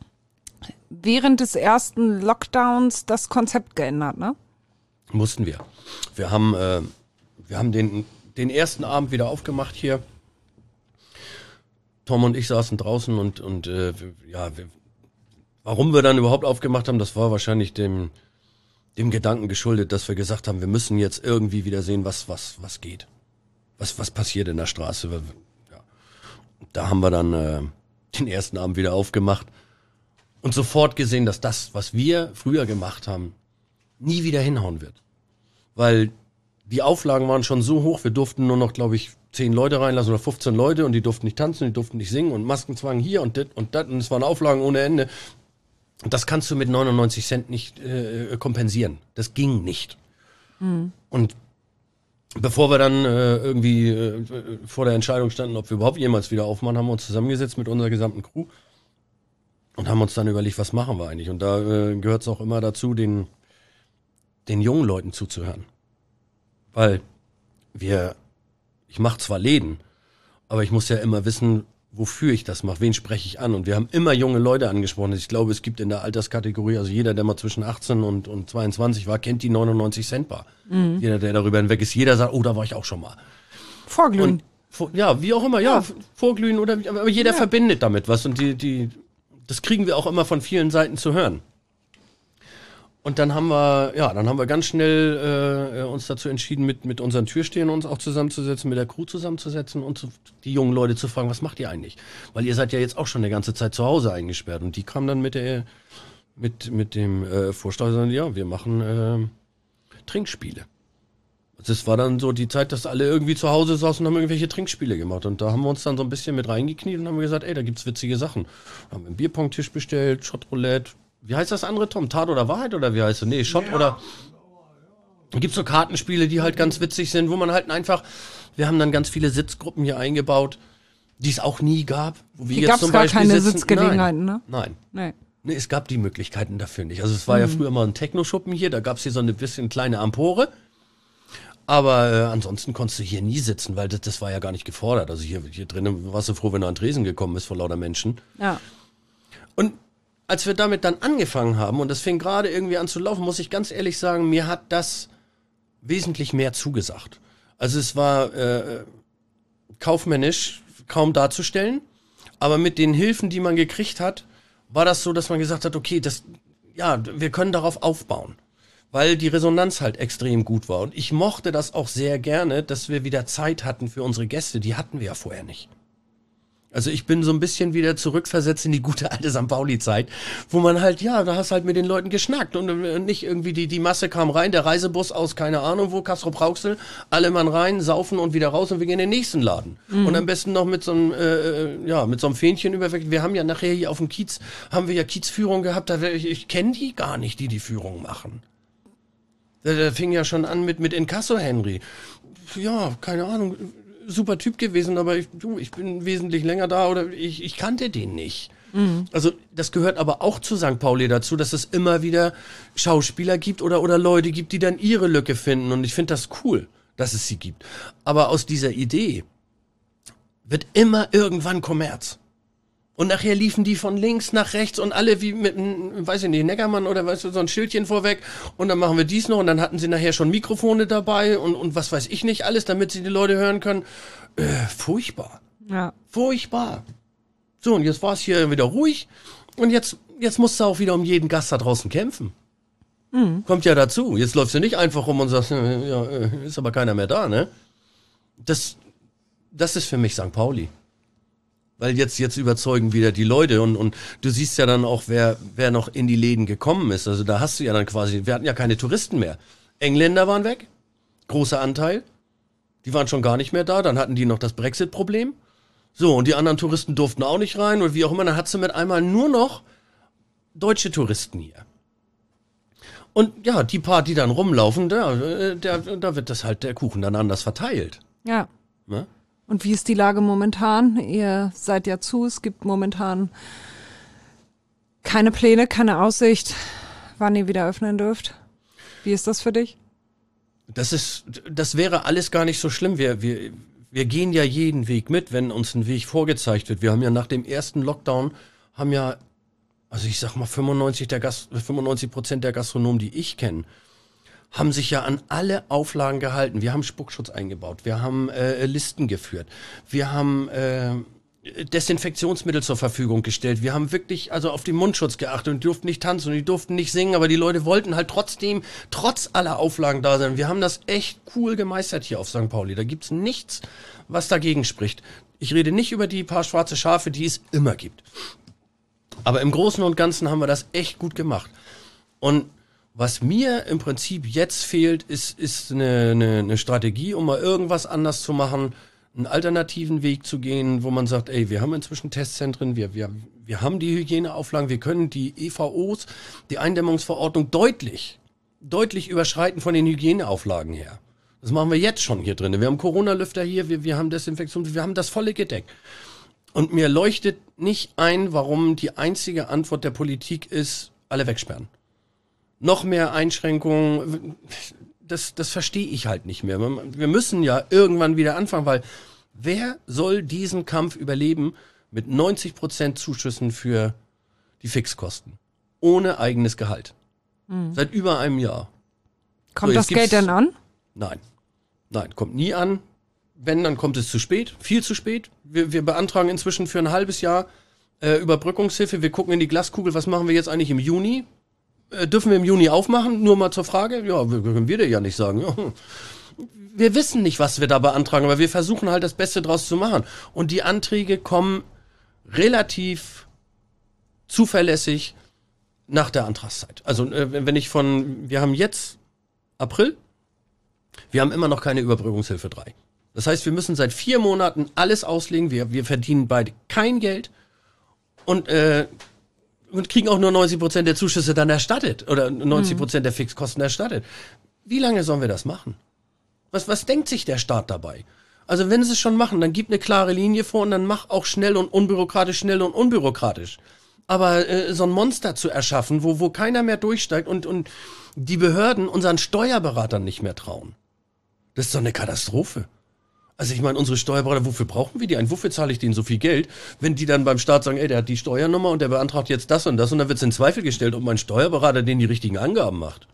während des ersten Lockdowns das Konzept geändert, ne? Mussten wir. Wir haben, äh, wir haben den, den ersten Abend wieder aufgemacht hier. Tom und ich saßen draußen und, und äh, ja, wir, warum wir dann überhaupt aufgemacht haben, das war wahrscheinlich dem, dem Gedanken geschuldet, dass wir gesagt haben, wir müssen jetzt irgendwie wieder sehen, was, was, was geht. Was, was passiert in der Straße. Ja. Da haben wir dann äh, den ersten Abend wieder aufgemacht und sofort gesehen, dass das, was wir früher gemacht haben, nie wieder hinhauen wird. Weil die Auflagen waren schon so hoch, wir durften nur noch, glaube ich, zehn Leute reinlassen oder fünfzehn Leute und die durften nicht tanzen, die durften nicht singen und Maskenzwang hier und das und das und es waren Auflagen ohne Ende. Das kannst du mit neunundneunzig Cent nicht äh, kompensieren. Das ging nicht. Mhm. Und bevor wir dann äh, irgendwie äh, vor der Entscheidung standen, ob wir überhaupt jemals wieder aufmachen, haben wir uns zusammengesetzt mit unserer gesamten Crew und haben uns dann überlegt, was machen wir eigentlich. Und da äh, gehört es auch immer dazu, den, den jungen Leuten zuzuhören. Weil wir, ich mache zwar Läden, aber ich muss ja immer wissen, wofür ich das mache, wen spreche ich an. Und wir haben immer junge Leute angesprochen. Ich glaube, es gibt in der Alterskategorie, also jeder, der mal zwischen achtzehn und, und zweiundzwanzig war, kennt die neunundneunzig Cent Bar. Mhm. Jeder, der darüber hinweg ist, jeder sagt, oh, da war ich auch schon mal. Vorglühen. Und, ja, wie auch immer, ja, ja. Vorglühen oder, aber jeder ja. verbindet damit was. Und die, die, das kriegen wir auch immer von vielen Seiten zu hören. Und dann haben wir, ja, dann haben wir ganz schnell äh, uns dazu entschieden, mit, mit unseren Türstehern uns auch zusammenzusetzen, mit der Crew zusammenzusetzen und zu, die jungen Leute zu fragen, was macht ihr eigentlich? Weil ihr seid ja jetzt auch schon eine ganze Zeit zu Hause eingesperrt. Und die kamen dann mit der, mit, mit dem äh, Vorschlag, ja, wir machen äh, Trinkspiele. Das war dann so die Zeit, dass alle irgendwie zu Hause saßen und haben irgendwelche Trinkspiele gemacht. Und da haben wir uns dann so ein bisschen mit reingekniet und haben gesagt, ey, da gibt's witzige Sachen. Haben wir einen Bierpong-Tisch bestellt, Shot-Roulette. Wie heißt das andere, Tom? Tat oder Wahrheit oder wie heißt es? Nee, Shot ja. oder... Da gibt's so Kartenspiele, die halt ganz witzig sind, wo man halt einfach... Wir haben dann ganz viele Sitzgruppen hier eingebaut, die es auch nie gab. Wo wir hier jetzt gab's zum gar Beispiel keine sitzen. Sitzgelegenheiten, Nein. ne? Nein. Nee. Nee, es gab die Möglichkeiten dafür nicht. Also es war mhm. ja früher mal ein Techno-Schuppen hier, da gab's hier so eine bisschen kleine Empore. Aber äh, ansonsten konntest du hier nie sitzen, weil das, das war ja gar nicht gefordert. Also hier, hier drinnen warst du froh, wenn du an den Tresen gekommen bist vor lauter Menschen. Ja. Und als wir damit dann angefangen haben und das fing gerade irgendwie an zu laufen, muss ich ganz ehrlich sagen, mir hat das wesentlich mehr zugesagt. Also es war äh, kaufmännisch kaum darzustellen, aber mit den Hilfen, die man gekriegt hat, war das so, dass man gesagt hat, okay, das, ja, wir können darauf aufbauen, weil die Resonanz halt extrem gut war. Und ich mochte das auch sehr gerne, dass wir wieder Zeit hatten für unsere Gäste, die hatten wir ja vorher nicht. Also ich bin so ein bisschen wieder zurückversetzt in die gute alte Sankt Pauli-Zeit, wo man halt, ja, da hast halt mit den Leuten geschnackt und nicht irgendwie die die Masse kam rein, der Reisebus aus keine Ahnung wo, Castrop-Rauxel, alle Mann rein, saufen und wieder raus und wir gehen in den nächsten Laden. Mhm. Und am besten noch mit so einem, äh, ja, mit so einem Fähnchen überweg. Wir haben ja nachher hier auf dem Kiez, haben wir ja Kiezführung gehabt, da ich, ich kenne die gar nicht, die die Führung machen. Da, da fing ja schon an mit, mit Inkasso Henry. Ja, keine Ahnung, super Typ gewesen, aber ich, du, ich bin wesentlich länger da oder ich, ich kannte den nicht. Mhm. Also das gehört aber auch zu Sankt Pauli dazu, dass es immer wieder Schauspieler gibt oder, oder Leute gibt, die dann ihre Lücke finden und ich finde das cool, dass es sie gibt. Aber aus dieser Idee wird immer irgendwann Kommerz. Und nachher liefen die von links nach rechts und alle wie mit einem, weiß ich nicht, Neckermann oder weißt du, so ein Schildchen vorweg und dann machen wir dies noch und dann hatten sie nachher schon Mikrofone dabei und, und was weiß ich nicht alles, damit sie die Leute hören können. Äh, furchtbar. Ja. Furchtbar. So, und jetzt war es hier wieder ruhig und jetzt, jetzt musst du auch wieder um jeden Gast da draußen kämpfen. Mhm. Kommt ja dazu. Jetzt läufst du nicht einfach rum und sagst, ja, ist aber keiner mehr da, ne? Das, das ist für mich Sankt Pauli. Weil jetzt, jetzt überzeugen wieder die Leute und, und du siehst ja dann auch, wer, wer noch in die Läden gekommen ist. Also da hast du ja dann quasi, wir hatten ja keine Touristen mehr. Engländer waren weg, großer Anteil. Die waren schon gar nicht mehr da, dann hatten die noch das Brexit-Problem. So, und die anderen Touristen durften auch nicht rein und wie auch immer, dann hattest du mit einmal nur noch deutsche Touristen hier. Und ja, die paar, die dann rumlaufen, da, der, da wird das halt der Kuchen dann anders verteilt. Ja. Ne? Und wie ist die Lage momentan? Ihr seid ja zu, es gibt momentan keine Pläne, keine Aussicht, wann ihr wieder öffnen dürft. Wie ist das für dich? Das ist, das wäre alles gar nicht so schlimm. Wir, wir, wir gehen ja jeden Weg mit, wenn uns ein Weg vorgezeigt wird. Wir haben ja nach dem ersten Lockdown, haben ja, also ich sag mal fünfundneunzig der Gast, fünfundneunzig Prozent der Gastronomen, die ich kenne, haben sich ja an alle Auflagen gehalten. Wir haben Spuckschutz eingebaut, wir haben äh, Listen geführt, wir haben äh, Desinfektionsmittel zur Verfügung gestellt, wir haben wirklich also auf den Mundschutz geachtet und die durften nicht tanzen und die durften nicht singen, aber die Leute wollten halt trotzdem, trotz aller Auflagen da sein. Wir haben das echt cool gemeistert hier auf Sankt Pauli. Da gibt's nichts, was dagegen spricht. Ich rede nicht über die paar schwarze Schafe, die es immer gibt. Aber im Großen und Ganzen haben wir das echt gut gemacht. Und was mir im Prinzip jetzt fehlt, ist, ist eine, eine, eine Strategie, um mal irgendwas anders zu machen, einen alternativen Weg zu gehen, wo man sagt, ey, wir haben inzwischen Testzentren, wir, wir, wir haben die Hygieneauflagen, wir können die E V Os, die Eindämmungsverordnung deutlich, deutlich überschreiten von den Hygieneauflagen her. Das machen wir jetzt schon hier drin. Wir haben Corona-Lüfter hier, wir, wir haben Desinfektions, wir haben das volle Gedeck. Und mir leuchtet nicht ein, warum die einzige Antwort der Politik ist, alle wegsperren. Noch mehr Einschränkungen, das, das verstehe ich halt nicht mehr. Wir müssen ja irgendwann wieder anfangen, weil wer soll diesen Kampf überleben mit neunzig Prozent Zuschüssen für die Fixkosten? Ohne eigenes Gehalt. Mhm. Seit über einem Jahr. Kommt so, das Geld denn an? Nein. Nein, kommt nie an. Wenn, dann kommt es zu spät. Viel zu spät. Wir, wir beantragen inzwischen für ein halbes Jahr äh, Überbrückungshilfe. Wir gucken in die Glaskugel, was machen wir jetzt eigentlich im Juni? Äh, dürfen wir im Juni aufmachen? Nur mal zur Frage. Ja, können wir dir ja nicht sagen. Ja. Wir wissen nicht, was wir da beantragen, aber wir versuchen halt das Beste draus zu machen. Und die Anträge kommen relativ zuverlässig nach der Antragszeit. Also äh, wenn ich von, wir haben jetzt April, wir haben immer noch keine Überbrückungshilfe drei. Das heißt, wir müssen seit vier Monaten alles auslegen. Wir, wir verdienen beide kein Geld und, äh, und kriegen auch nur neunzig Prozent der Zuschüsse dann erstattet oder neunzig Prozent der Fixkosten erstattet. Wie lange sollen wir das machen? Was, was denkt sich der Staat dabei? Also wenn sie es schon machen, dann gib eine klare Linie vor und dann mach auch schnell und unbürokratisch, schnell und unbürokratisch. Aber äh, so ein Monster zu erschaffen, wo, wo keiner mehr durchsteigt und, und die Behörden unseren Steuerberatern nicht mehr trauen. Das ist doch eine Katastrophe. Also ich meine, unsere Steuerberater, wofür brauchen wir die eigentlich? Wofür zahle ich denen so viel Geld? Wenn die dann beim Staat sagen, ey, der hat die Steuernummer und der beantragt jetzt das und das und dann wird es in Zweifel gestellt, ob mein Steuerberater denen die richtigen Angaben macht.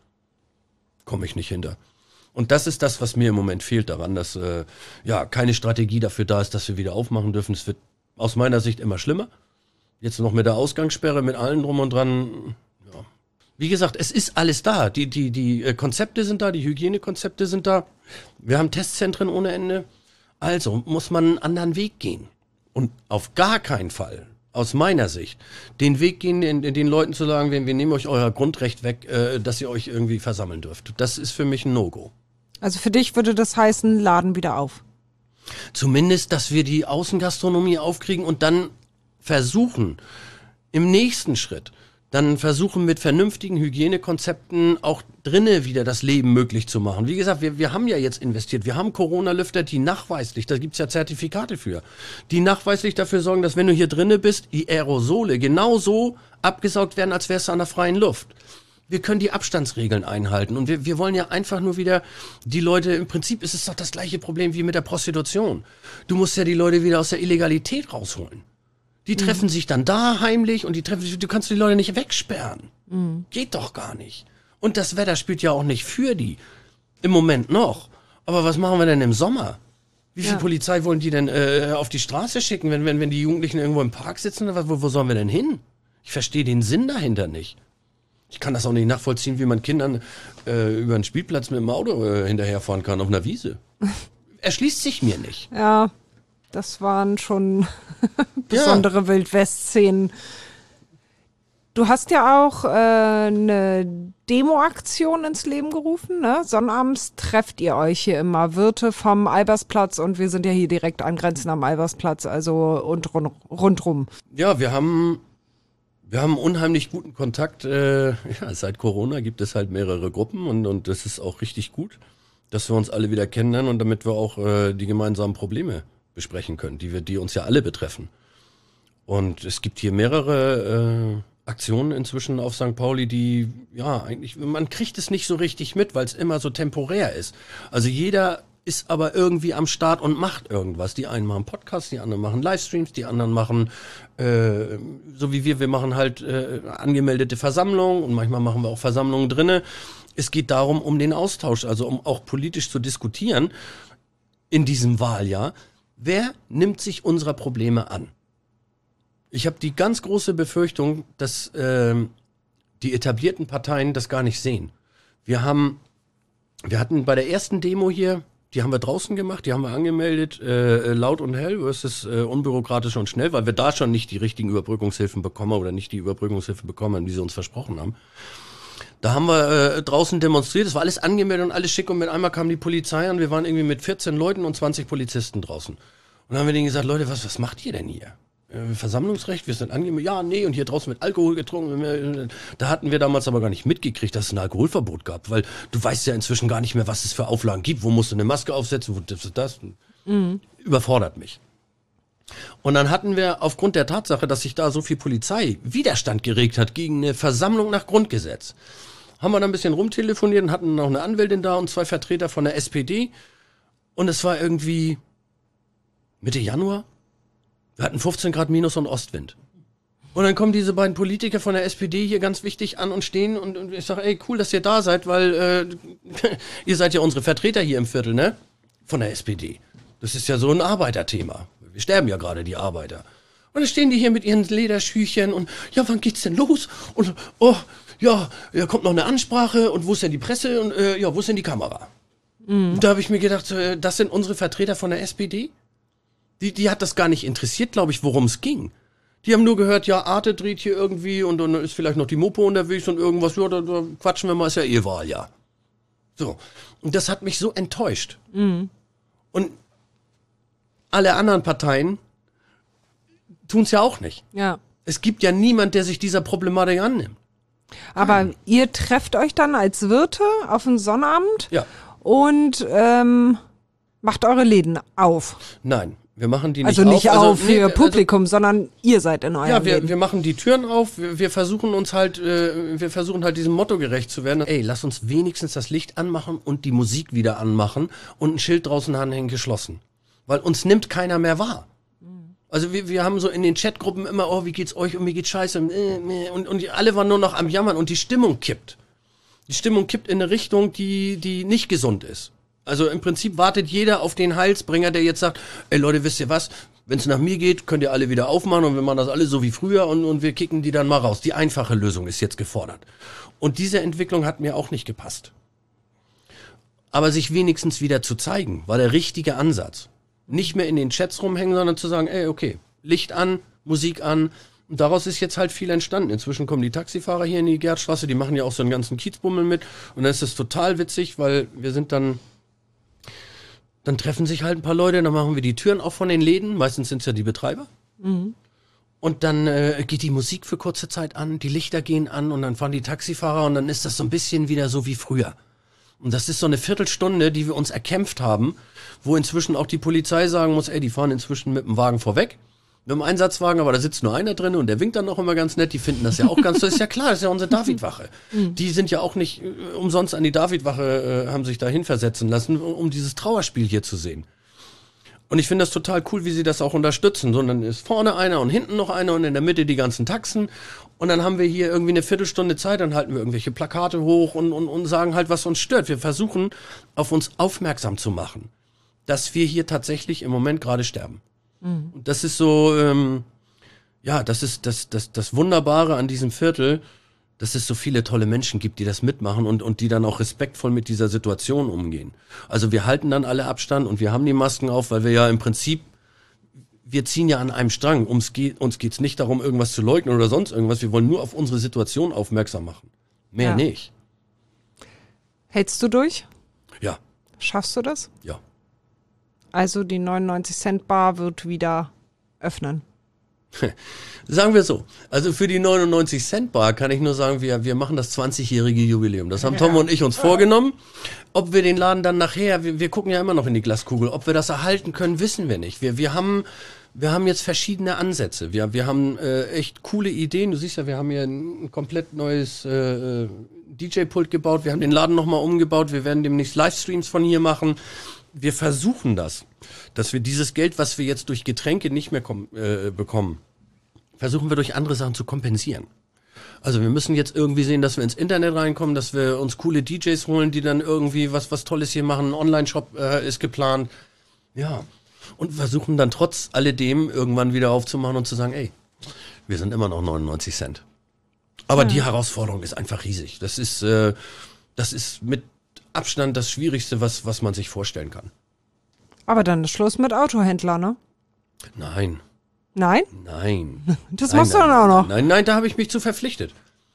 Komme ich nicht hinter. Und das ist das, was mir im Moment fehlt daran, dass äh, ja keine Strategie dafür da ist, dass wir wieder aufmachen dürfen. Es wird aus meiner Sicht immer schlimmer. Jetzt noch mit der Ausgangssperre, mit allen drum und dran. Ja. Wie gesagt, es ist alles da. Die, die, die äh, Konzepte sind da, die Hygienekonzepte sind da. Wir haben Testzentren ohne Ende. Also muss man einen anderen Weg gehen. Und auf gar keinen Fall, aus meiner Sicht, den Weg gehen, den, den Leuten zu sagen, wir, wir nehmen euch euer Grundrecht weg, äh, dass ihr euch irgendwie versammeln dürft. Das ist für mich ein No-Go. Also für dich würde das heißen, Laden wieder auf? Zumindest, dass wir die Außengastronomie aufkriegen und dann versuchen, im nächsten Schritt, dann versuchen mit vernünftigen Hygienekonzepten auch drinnen wieder das Leben möglich zu machen. Wie gesagt, wir, wir haben ja jetzt investiert. Wir haben Corona-Lüfter, die nachweislich, da gibt's ja Zertifikate für, die nachweislich dafür sorgen, dass wenn du hier drinnen bist, die Aerosole genauso abgesaugt werden, als wärst du an der freien Luft. Wir können die Abstandsregeln einhalten und wir, wir wollen ja einfach nur wieder die Leute, im Prinzip ist es doch das gleiche Problem wie mit der Prostitution. Du musst ja die Leute wieder aus der Illegalität rausholen. Die treffen mhm. sich dann da heimlich und die treffen sich, du kannst die Leute nicht wegsperren. Mhm. Geht doch gar nicht. Und das Wetter spielt ja auch nicht für die. Im Moment noch. Aber was machen wir denn im Sommer? Wie viel ja. Polizei wollen die denn äh, auf die Straße schicken, wenn, wenn, wenn die Jugendlichen irgendwo im Park sitzen? Oder wo, wo sollen wir denn hin? Ich verstehe den Sinn dahinter nicht. Ich kann das auch nicht nachvollziehen, wie man Kindern äh, über einen Spielplatz mit dem Auto äh, hinterherfahren kann auf einer Wiese. Erschließt sich mir nicht. Ja. Das waren schon besondere ja. Wildwest-Szenen. Du hast ja auch äh, eine Demo-Aktion ins Leben gerufen, ne? Sonnabends trefft ihr euch hier immer, Wirte vom Albersplatz und wir sind ja hier direkt angrenzend am Albersplatz, also und rund, rundrum. Ja, wir haben wir haben unheimlich guten Kontakt. Äh, ja, seit Corona gibt es halt mehrere Gruppen und, und das ist auch richtig gut, dass wir uns alle wieder kennenlernen und damit wir auch äh, die gemeinsamen Probleme besprechen können, die wir, die uns ja alle betreffen. Und es gibt hier mehrere äh, Aktionen inzwischen auf Sankt Pauli, die, ja, eigentlich, man kriegt es nicht so richtig mit, weil es immer so temporär ist. Also jeder ist aber irgendwie am Start und macht irgendwas. Die einen machen Podcasts, die anderen machen Livestreams, die anderen machen, äh, so wie wir, wir machen halt äh, angemeldete Versammlungen und manchmal machen wir auch Versammlungen drinne. Es geht darum, um den Austausch, also um auch politisch zu diskutieren in diesem Wahljahr. Wer nimmt sich unserer Probleme an? Ich habe die ganz große Befürchtung, dass äh, die etablierten Parteien das gar nicht sehen. Wir haben, wir hatten bei der ersten Demo hier, die haben wir draußen gemacht, die haben wir angemeldet, äh, laut und hell versus äh, unbürokratisch und schnell, weil wir da schon nicht die richtigen Überbrückungshilfen bekommen oder nicht die Überbrückungshilfe bekommen, die sie uns versprochen haben. Da haben wir äh, draußen demonstriert, es war alles angemeldet und alles schick und mit einmal kam die Polizei und wir waren irgendwie mit vierzehn Leuten und zwanzig Polizisten draußen. Und dann haben wir denen gesagt, Leute, was, was macht ihr denn hier? Äh, Versammlungsrecht, wir sind angemeldet, ja, nee, und hier draußen wird Alkohol getrunken. Da hatten wir damals aber gar nicht mitgekriegt, dass es ein Alkoholverbot gab, weil du weißt ja inzwischen gar nicht mehr, was es für Auflagen gibt, wo musst du eine Maske aufsetzen, wo das und das. Mhm. Überfordert mich. Und dann hatten wir aufgrund der Tatsache, dass sich da so viel Polizei Widerstand geregt hat gegen eine Versammlung nach Grundgesetz, haben wir dann ein bisschen rumtelefoniert und hatten noch eine Anwältin da und zwei Vertreter von der S P D. Und es war irgendwie Mitte Januar. Wir hatten fünfzehn Grad Minus und Ostwind. Und dann kommen diese beiden Politiker von der S P D hier ganz wichtig an und stehen und, und ich sage, ey, cool, dass ihr da seid, weil äh, ihr seid ja unsere Vertreter hier im Viertel, ne? Von der S P D. Das ist ja so ein Arbeiterthema. Wir sterben ja gerade, die Arbeiter. Und dann stehen die hier mit ihren Lederschüchchen und ja, wann geht's denn los? Und oh, ja, ja, kommt noch eine Ansprache und wo ist denn die Presse und äh, ja, wo ist denn die Kamera? Mhm. Da habe ich mir gedacht, äh, das sind unsere Vertreter von der S P D? Die, die hat das gar nicht interessiert, glaube ich, worum es ging. Die haben nur gehört, ja, Arte dreht hier irgendwie und dann ist vielleicht noch die Mopo unterwegs und irgendwas, ja, da, da quatschen wir mal, ist ja eh Wahl, ja. So. Und das hat mich so enttäuscht. Mhm. Und alle anderen Parteien tun es ja auch nicht. Ja. Es gibt ja niemand, der sich dieser Problematik annimmt. Aber hm. ihr trefft euch dann als Wirte auf einen Sonnabend ja. und ähm, macht eure Läden auf. Nein, wir machen die nicht also nicht auf. auf also, für nee, Publikum, also, sondern ihr seid in eurem Ja, wir, Läden. wir machen die Türen auf. Wir, wir versuchen uns halt, äh, wir versuchen halt diesem Motto gerecht zu werden. Ey, lass uns wenigstens das Licht anmachen und die Musik wieder anmachen und ein Schild draußen anhängen, geschlossen. Weil uns nimmt keiner mehr wahr. Also wir, wir haben so in den Chatgruppen immer, oh, wie geht's euch und mir geht's scheiße. Und, und alle waren nur noch am Jammern und die Stimmung kippt. Die Stimmung kippt in eine Richtung, die, die nicht gesund ist. Also im Prinzip wartet jeder auf den Heilsbringer, der jetzt sagt, ey Leute, wisst ihr was, wenn es nach mir geht, könnt ihr alle wieder aufmachen und wir machen das alle so wie früher und, und wir kicken die dann mal raus. Die einfache Lösung ist jetzt gefordert. Und diese Entwicklung hat mir auch nicht gepasst. Aber sich wenigstens wieder zu zeigen, war der richtige Ansatz. Nicht mehr in den Chats rumhängen, sondern zu sagen, ey, okay, Licht an, Musik an. Und daraus ist jetzt halt viel entstanden. Inzwischen kommen die Taxifahrer hier in die Gerdstraße, die machen ja auch so einen ganzen Kiezbummel mit. Und dann ist es total witzig, weil wir sind dann, dann treffen sich halt ein paar Leute, dann machen wir die Türen auf von den Läden. Meistens sind es ja die Betreiber. Mhm. Und dann äh, geht die Musik für kurze Zeit an, die Lichter gehen an und dann fahren die Taxifahrer und dann ist das so ein bisschen wieder so wie früher. Und das ist so eine Viertelstunde, die wir uns erkämpft haben, wo inzwischen auch die Polizei sagen muss, ey, die fahren inzwischen mit dem Wagen vorweg, mit dem Einsatzwagen, aber da sitzt nur einer drin und der winkt dann noch immer ganz nett, die finden das ja auch ganz, das ist ja klar, das ist ja unsere Davidwache. Die sind ja auch nicht äh, umsonst an die Davidwache, äh, haben sich dahin versetzen lassen, um, um dieses Trauerspiel hier zu sehen. Und ich finde das total cool, wie sie das auch unterstützen. So, und dann ist vorne einer und hinten noch einer und in der Mitte die ganzen Taxen. Und dann haben wir hier irgendwie eine Viertelstunde Zeit, dann halten wir irgendwelche Plakate hoch und, und, und sagen halt, was uns stört. Wir versuchen, auf uns aufmerksam zu machen, dass wir hier tatsächlich im Moment gerade sterben. Mhm. Und das ist so, ähm, ja, das ist das, das, das Wunderbare an diesem Viertel, dass es so viele tolle Menschen gibt, die das mitmachen und, und die dann auch respektvoll mit dieser Situation umgehen. Also wir halten dann alle Abstand und wir haben die Masken auf, weil wir ja im Prinzip, wir ziehen ja an einem Strang. Ums geht, uns geht's nicht darum, irgendwas zu leugnen oder sonst irgendwas. Wir wollen nur auf unsere Situation aufmerksam machen. Mehr ja. nicht. Hältst du durch? Ja. Schaffst du das? Ja. Also die neunundneunzig Cent Bar wird wieder öffnen. Sagen wir so, also für die neunundneunzig Cent Bar kann ich nur sagen, wir, wir machen das zwanzigjährige Jubiläum. Das haben Tom und ich uns vorgenommen. Ob wir den Laden dann nachher, wir, wir gucken ja immer noch in die Glaskugel, ob wir das erhalten können, wissen wir nicht. Wir, wir haben, wir haben jetzt verschiedene Ansätze. Wir, wir haben äh, echt coole Ideen. Du siehst ja, wir haben hier ein komplett neues äh, D J-Pult gebaut. Wir haben den Laden nochmal umgebaut. Wir werden demnächst Livestreams von hier machen. Wir versuchen das, dass wir dieses Geld, was wir jetzt durch Getränke nicht mehr kom- äh, bekommen, versuchen wir durch andere Sachen zu kompensieren. Also wir müssen jetzt irgendwie sehen, dass wir ins Internet reinkommen, dass wir uns coole D Js holen, die dann irgendwie was was Tolles hier machen. Ein Online-Shop äh, ist geplant. Ja. Und versuchen dann trotz alledem irgendwann wieder aufzumachen und zu sagen, ey, wir sind immer noch neunundneunzig Cent. Aber ja. die Herausforderung ist einfach riesig. Das ist, äh, das ist mit Abstand das Schwierigste, was, was man sich vorstellen kann. Aber dann ist Schluss mit Autohändler, ne? Nein. Nein? Nein. Das nein, machst nein, du dann auch noch? Nein, nein, da habe ich mich zu verpflichtet.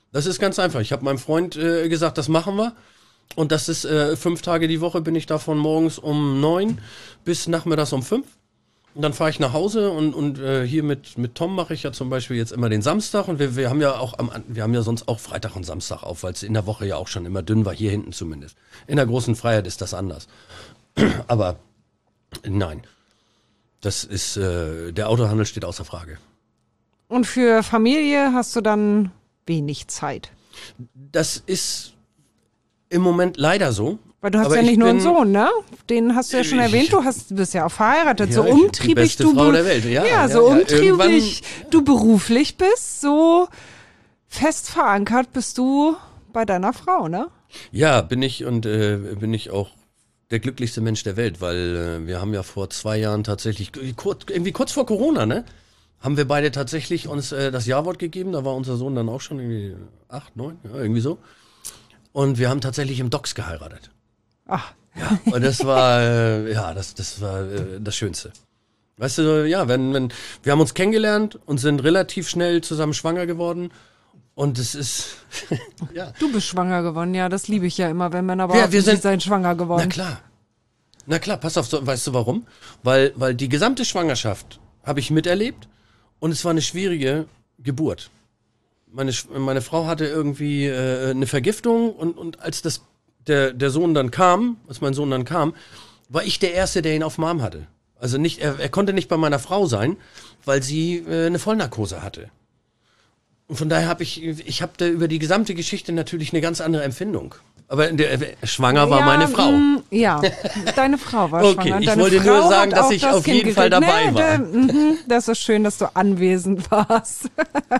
Das ist ganz einfach. Ich habe meinem Freund äh, gesagt, das machen wir. Und das ist äh, fünf Tage die Woche bin ich da von morgens um neun bis nachmittags um fünf. Und dann fahre ich nach Hause und, und äh, hier mit, mit Tom mache ich ja zum Beispiel jetzt immer den Samstag. Und wir, wir haben ja auch am, wir haben ja sonst auch Freitag und Samstag auf, weil es in der Woche ja auch schon immer dünn war, hier hinten zumindest. In der großen Freiheit ist das anders. Aber nein, das ist, äh, der Autohandel steht außer Frage. Und für Familie hast du dann wenig Zeit. Das ist im Moment leider so. Weil du hast aber ja nicht ich nur einen bin- Sohn, ne? Den hast du ja schon Ich- erwähnt, du hast, bist ja auch verheiratet. Ja, so ich bin die umtriebig beste du Frau be- der Welt. Ja, ja, ja, so ja. umtriebig du beruflich bist, so fest verankert bist du bei deiner Frau, ne? Ja, bin ich und äh, bin ich auch der glücklichste Mensch der Welt, weil äh, wir haben ja vor zwei Jahren tatsächlich, kurz, irgendwie kurz vor Corona, ne? Haben wir beide tatsächlich uns äh, das Ja-Wort gegeben. Da war unser Sohn dann auch schon irgendwie acht, neun, ja, irgendwie so. Und wir haben tatsächlich im Docks geheiratet. Ach, Ja, und das war, äh, ja, das, das war äh, das Schönste. Weißt du, ja, wenn, wenn, wir haben uns kennengelernt und sind relativ schnell zusammen schwanger geworden. Und es ist, ja. du bist schwanger geworden, ja, das liebe ich ja immer, wenn Männer Ja, behaupten, wir sie sind- seien schwanger Na geworden. klar. Na klar, pass auf, so, weißt du warum? Weil, weil die gesamte Schwangerschaft habe ich miterlebt und es war eine schwierige Geburt. Meine, Sch- meine Frau hatte irgendwie äh, eine Vergiftung und, und als das, der, der Sohn dann kam, als mein Sohn dann kam, war ich der Erste, der ihn auf dem Arm hatte. Also nicht, er, er konnte nicht bei meiner Frau sein, weil sie äh, eine Vollnarkose hatte. Und von daher habe ich, ich habe da über die gesamte Geschichte natürlich eine ganz andere Empfindung. Aber der, äh, schwanger war Ja, meine Frau. mm, ja, deine Frau war Okay, schwanger. Und ich deine wollte Frau nur sagen, hat dass auch ich das auf Kind jeden Fall gekriegt. dabei war. Nee, de- mhm, das ist schön, dass du anwesend warst.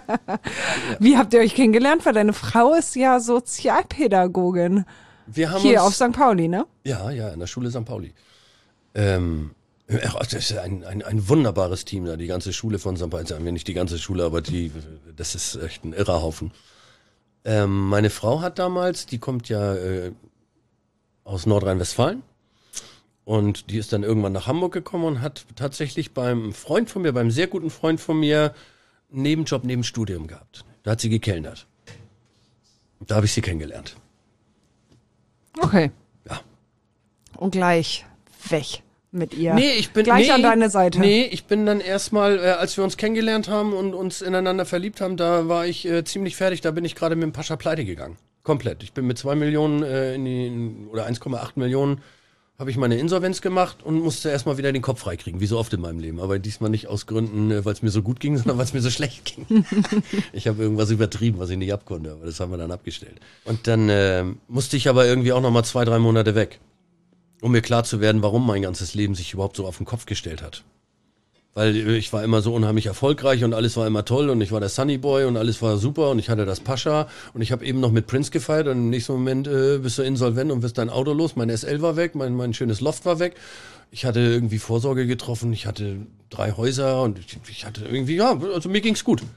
Wie habt ihr euch kennengelernt? Weil deine Frau ist ja Sozialpädagogin. Wir haben Hier uns, auf Sankt Pauli, ne? Ja, ja, in der Schule Sankt Pauli. Ähm, ach, das ist ein, ein, ein wunderbares Team da, die ganze Schule von Sankt Pauli. Sagen wir nicht die ganze Schule, aber die, das ist echt ein irrer Haufen. Ähm, meine Frau hat damals, die kommt ja äh, aus Nordrhein-Westfalen und die ist dann irgendwann nach Hamburg gekommen und hat tatsächlich beim Freund von mir, beim sehr guten Freund von mir, einen Nebenjob neben Studium gehabt. Da hat sie gekellnert. Da habe ich sie kennengelernt. Okay. Ja. Und gleich weg mit ihr. Nee, ich bin gleich nee, an deine Seite. Nee, ich bin dann erstmal, äh, als wir uns kennengelernt haben und uns ineinander verliebt haben, da war ich äh, ziemlich fertig. Da bin ich gerade mit dem Pascha pleite gegangen. Komplett. Ich bin mit zwei Millionen äh, in die, in, oder eins Komma acht Millionen habe ich meine Insolvenz gemacht und musste erstmal wieder den Kopf freikriegen, wie so oft in meinem Leben. Aber diesmal nicht aus Gründen, äh, weil es mir so gut ging, sondern weil es mir so schlecht ging. Ich habe irgendwas übertrieben, was ich nicht abkonnte, aber das haben wir dann abgestellt. Und dann äh, musste ich aber irgendwie auch nochmal zwei, drei Monate weg, um mir klar zu werden, warum mein ganzes Leben sich überhaupt so auf den Kopf gestellt hat. Weil ich war immer so unheimlich erfolgreich und alles war immer toll und ich war der Sunny Boy und alles war super und ich hatte das Pascha und ich habe eben noch mit Prince gefeiert und im nächsten Moment äh, bist du insolvent und wirst dein Auto los, mein S L war weg, mein, mein schönes Loft war weg. Ich hatte irgendwie Vorsorge getroffen, ich hatte drei Häuser und ich, ich hatte irgendwie, ja, also mir ging's gut.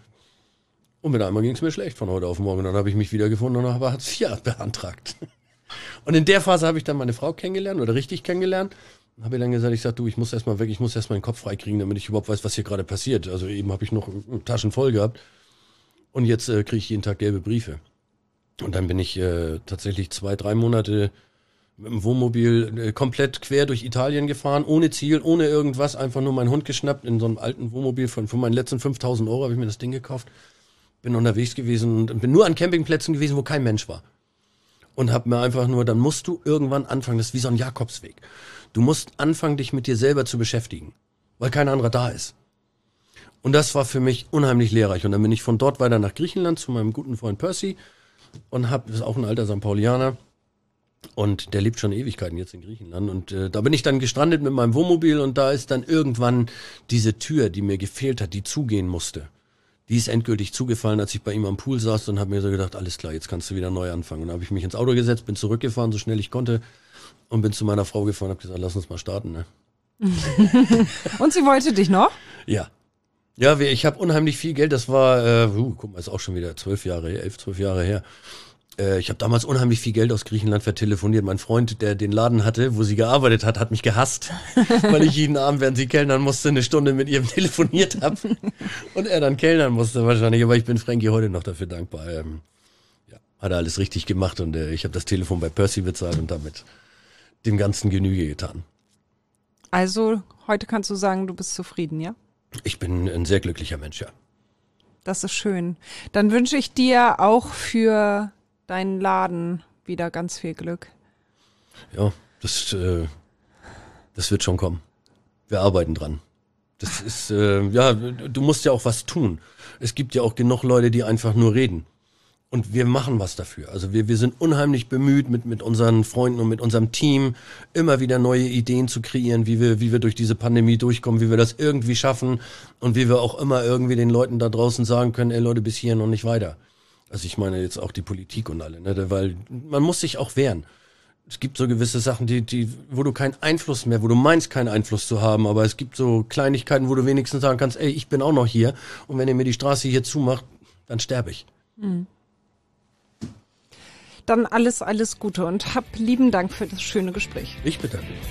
Und mit einmal ging's mir schlecht von heute auf morgen und dann habe ich mich wiedergefunden und habe Hartz vier beantragt. Und in der Phase habe ich dann meine Frau kennengelernt oder richtig kennengelernt. Habe ihr dann gesagt, ich sag, du, ich muss erstmal weg, ich muss erstmal den Kopf freikriegen, damit ich überhaupt weiß, was hier gerade passiert. Also eben habe ich noch Taschen voll gehabt und jetzt äh, kriege ich jeden Tag gelbe Briefe. Und dann bin ich äh, tatsächlich zwei, drei Monate mit dem Wohnmobil äh, komplett quer durch Italien gefahren, ohne Ziel, ohne irgendwas, einfach nur meinen Hund geschnappt in so einem alten Wohnmobil. Von, von meinen letzten fünftausend Euro habe ich mir das Ding gekauft, bin unterwegs gewesen und bin nur an Campingplätzen gewesen, wo kein Mensch war. Und hab mir einfach nur, dann musst du irgendwann anfangen, das ist wie so ein Jakobsweg. Du musst anfangen, dich mit dir selber zu beschäftigen, weil kein anderer da ist. Und das war für mich unheimlich lehrreich. Und dann bin ich von dort weiter nach Griechenland zu meinem guten Freund Percy und hab, das ist auch ein alter Sankt Paulianer und der lebt schon Ewigkeiten jetzt in Griechenland. Und äh, da bin ich dann gestrandet mit meinem Wohnmobil und da ist dann irgendwann diese Tür, die mir gefehlt hat, die zugehen musste. Die ist endgültig zugefallen, als ich bei ihm am Pool saß und habe mir so gedacht, alles klar, jetzt kannst du wieder neu anfangen. Und dann habe ich mich ins Auto gesetzt, bin zurückgefahren, so schnell ich konnte und bin zu meiner Frau gefahren und habe gesagt, lass uns mal starten. Ne? Und sie wollte dich noch? Ja. Ja, wir- ich habe unheimlich viel Geld, das war, äh, uh, guck mal, ist auch schon wieder zwölf Jahre, her, elf, zwölf Jahre her. Äh, ich habe damals unheimlich viel Geld aus Griechenland vertelefoniert. Mein Freund, der den Laden hatte, wo sie gearbeitet hat, hat mich gehasst, weil ich jeden Abend, während sie kellnern musste, eine Stunde mit ihr telefoniert habe. Und er dann kellnern musste wahrscheinlich, aber ich bin Frankie heute noch dafür dankbar. Ähm, hat er alles richtig gemacht und äh, ich habe das Telefon bei Percy bezahlt und damit dem Ganzen Genüge getan. Also heute kannst du sagen, du bist zufrieden, ja? Ich bin ein sehr glücklicher Mensch, ja. Das ist schön. Dann wünsche ich dir auch für deinen Laden wieder ganz viel Glück. Ja, das, äh, das wird schon kommen. Wir arbeiten dran. Das ist, äh, ja, du musst ja auch was tun. Es gibt ja auch genug Leute, die einfach nur reden. Und wir machen was dafür. Also wir, wir sind unheimlich bemüht, mit, mit unseren Freunden und mit unserem Team immer wieder neue Ideen zu kreieren, wie wir, wie wir durch diese Pandemie durchkommen, wie wir das irgendwie schaffen und wie wir auch immer irgendwie den Leuten da draußen sagen können, ey Leute, bis hierhin und nicht weiter. Also ich meine jetzt auch die Politik und alle, ne? Weil man muss sich auch wehren. Es gibt so gewisse Sachen, die, die, wo du keinen Einfluss mehr, wo du meinst, keinen Einfluss zu haben, aber es gibt so Kleinigkeiten, wo du wenigstens sagen kannst, ey, ich bin auch noch hier und wenn ihr mir die Straße hier zumacht, dann sterbe ich. Mhm. Dann alles, alles Gute und hab lieben Dank für das schöne Gespräch. Ich bedanke mich.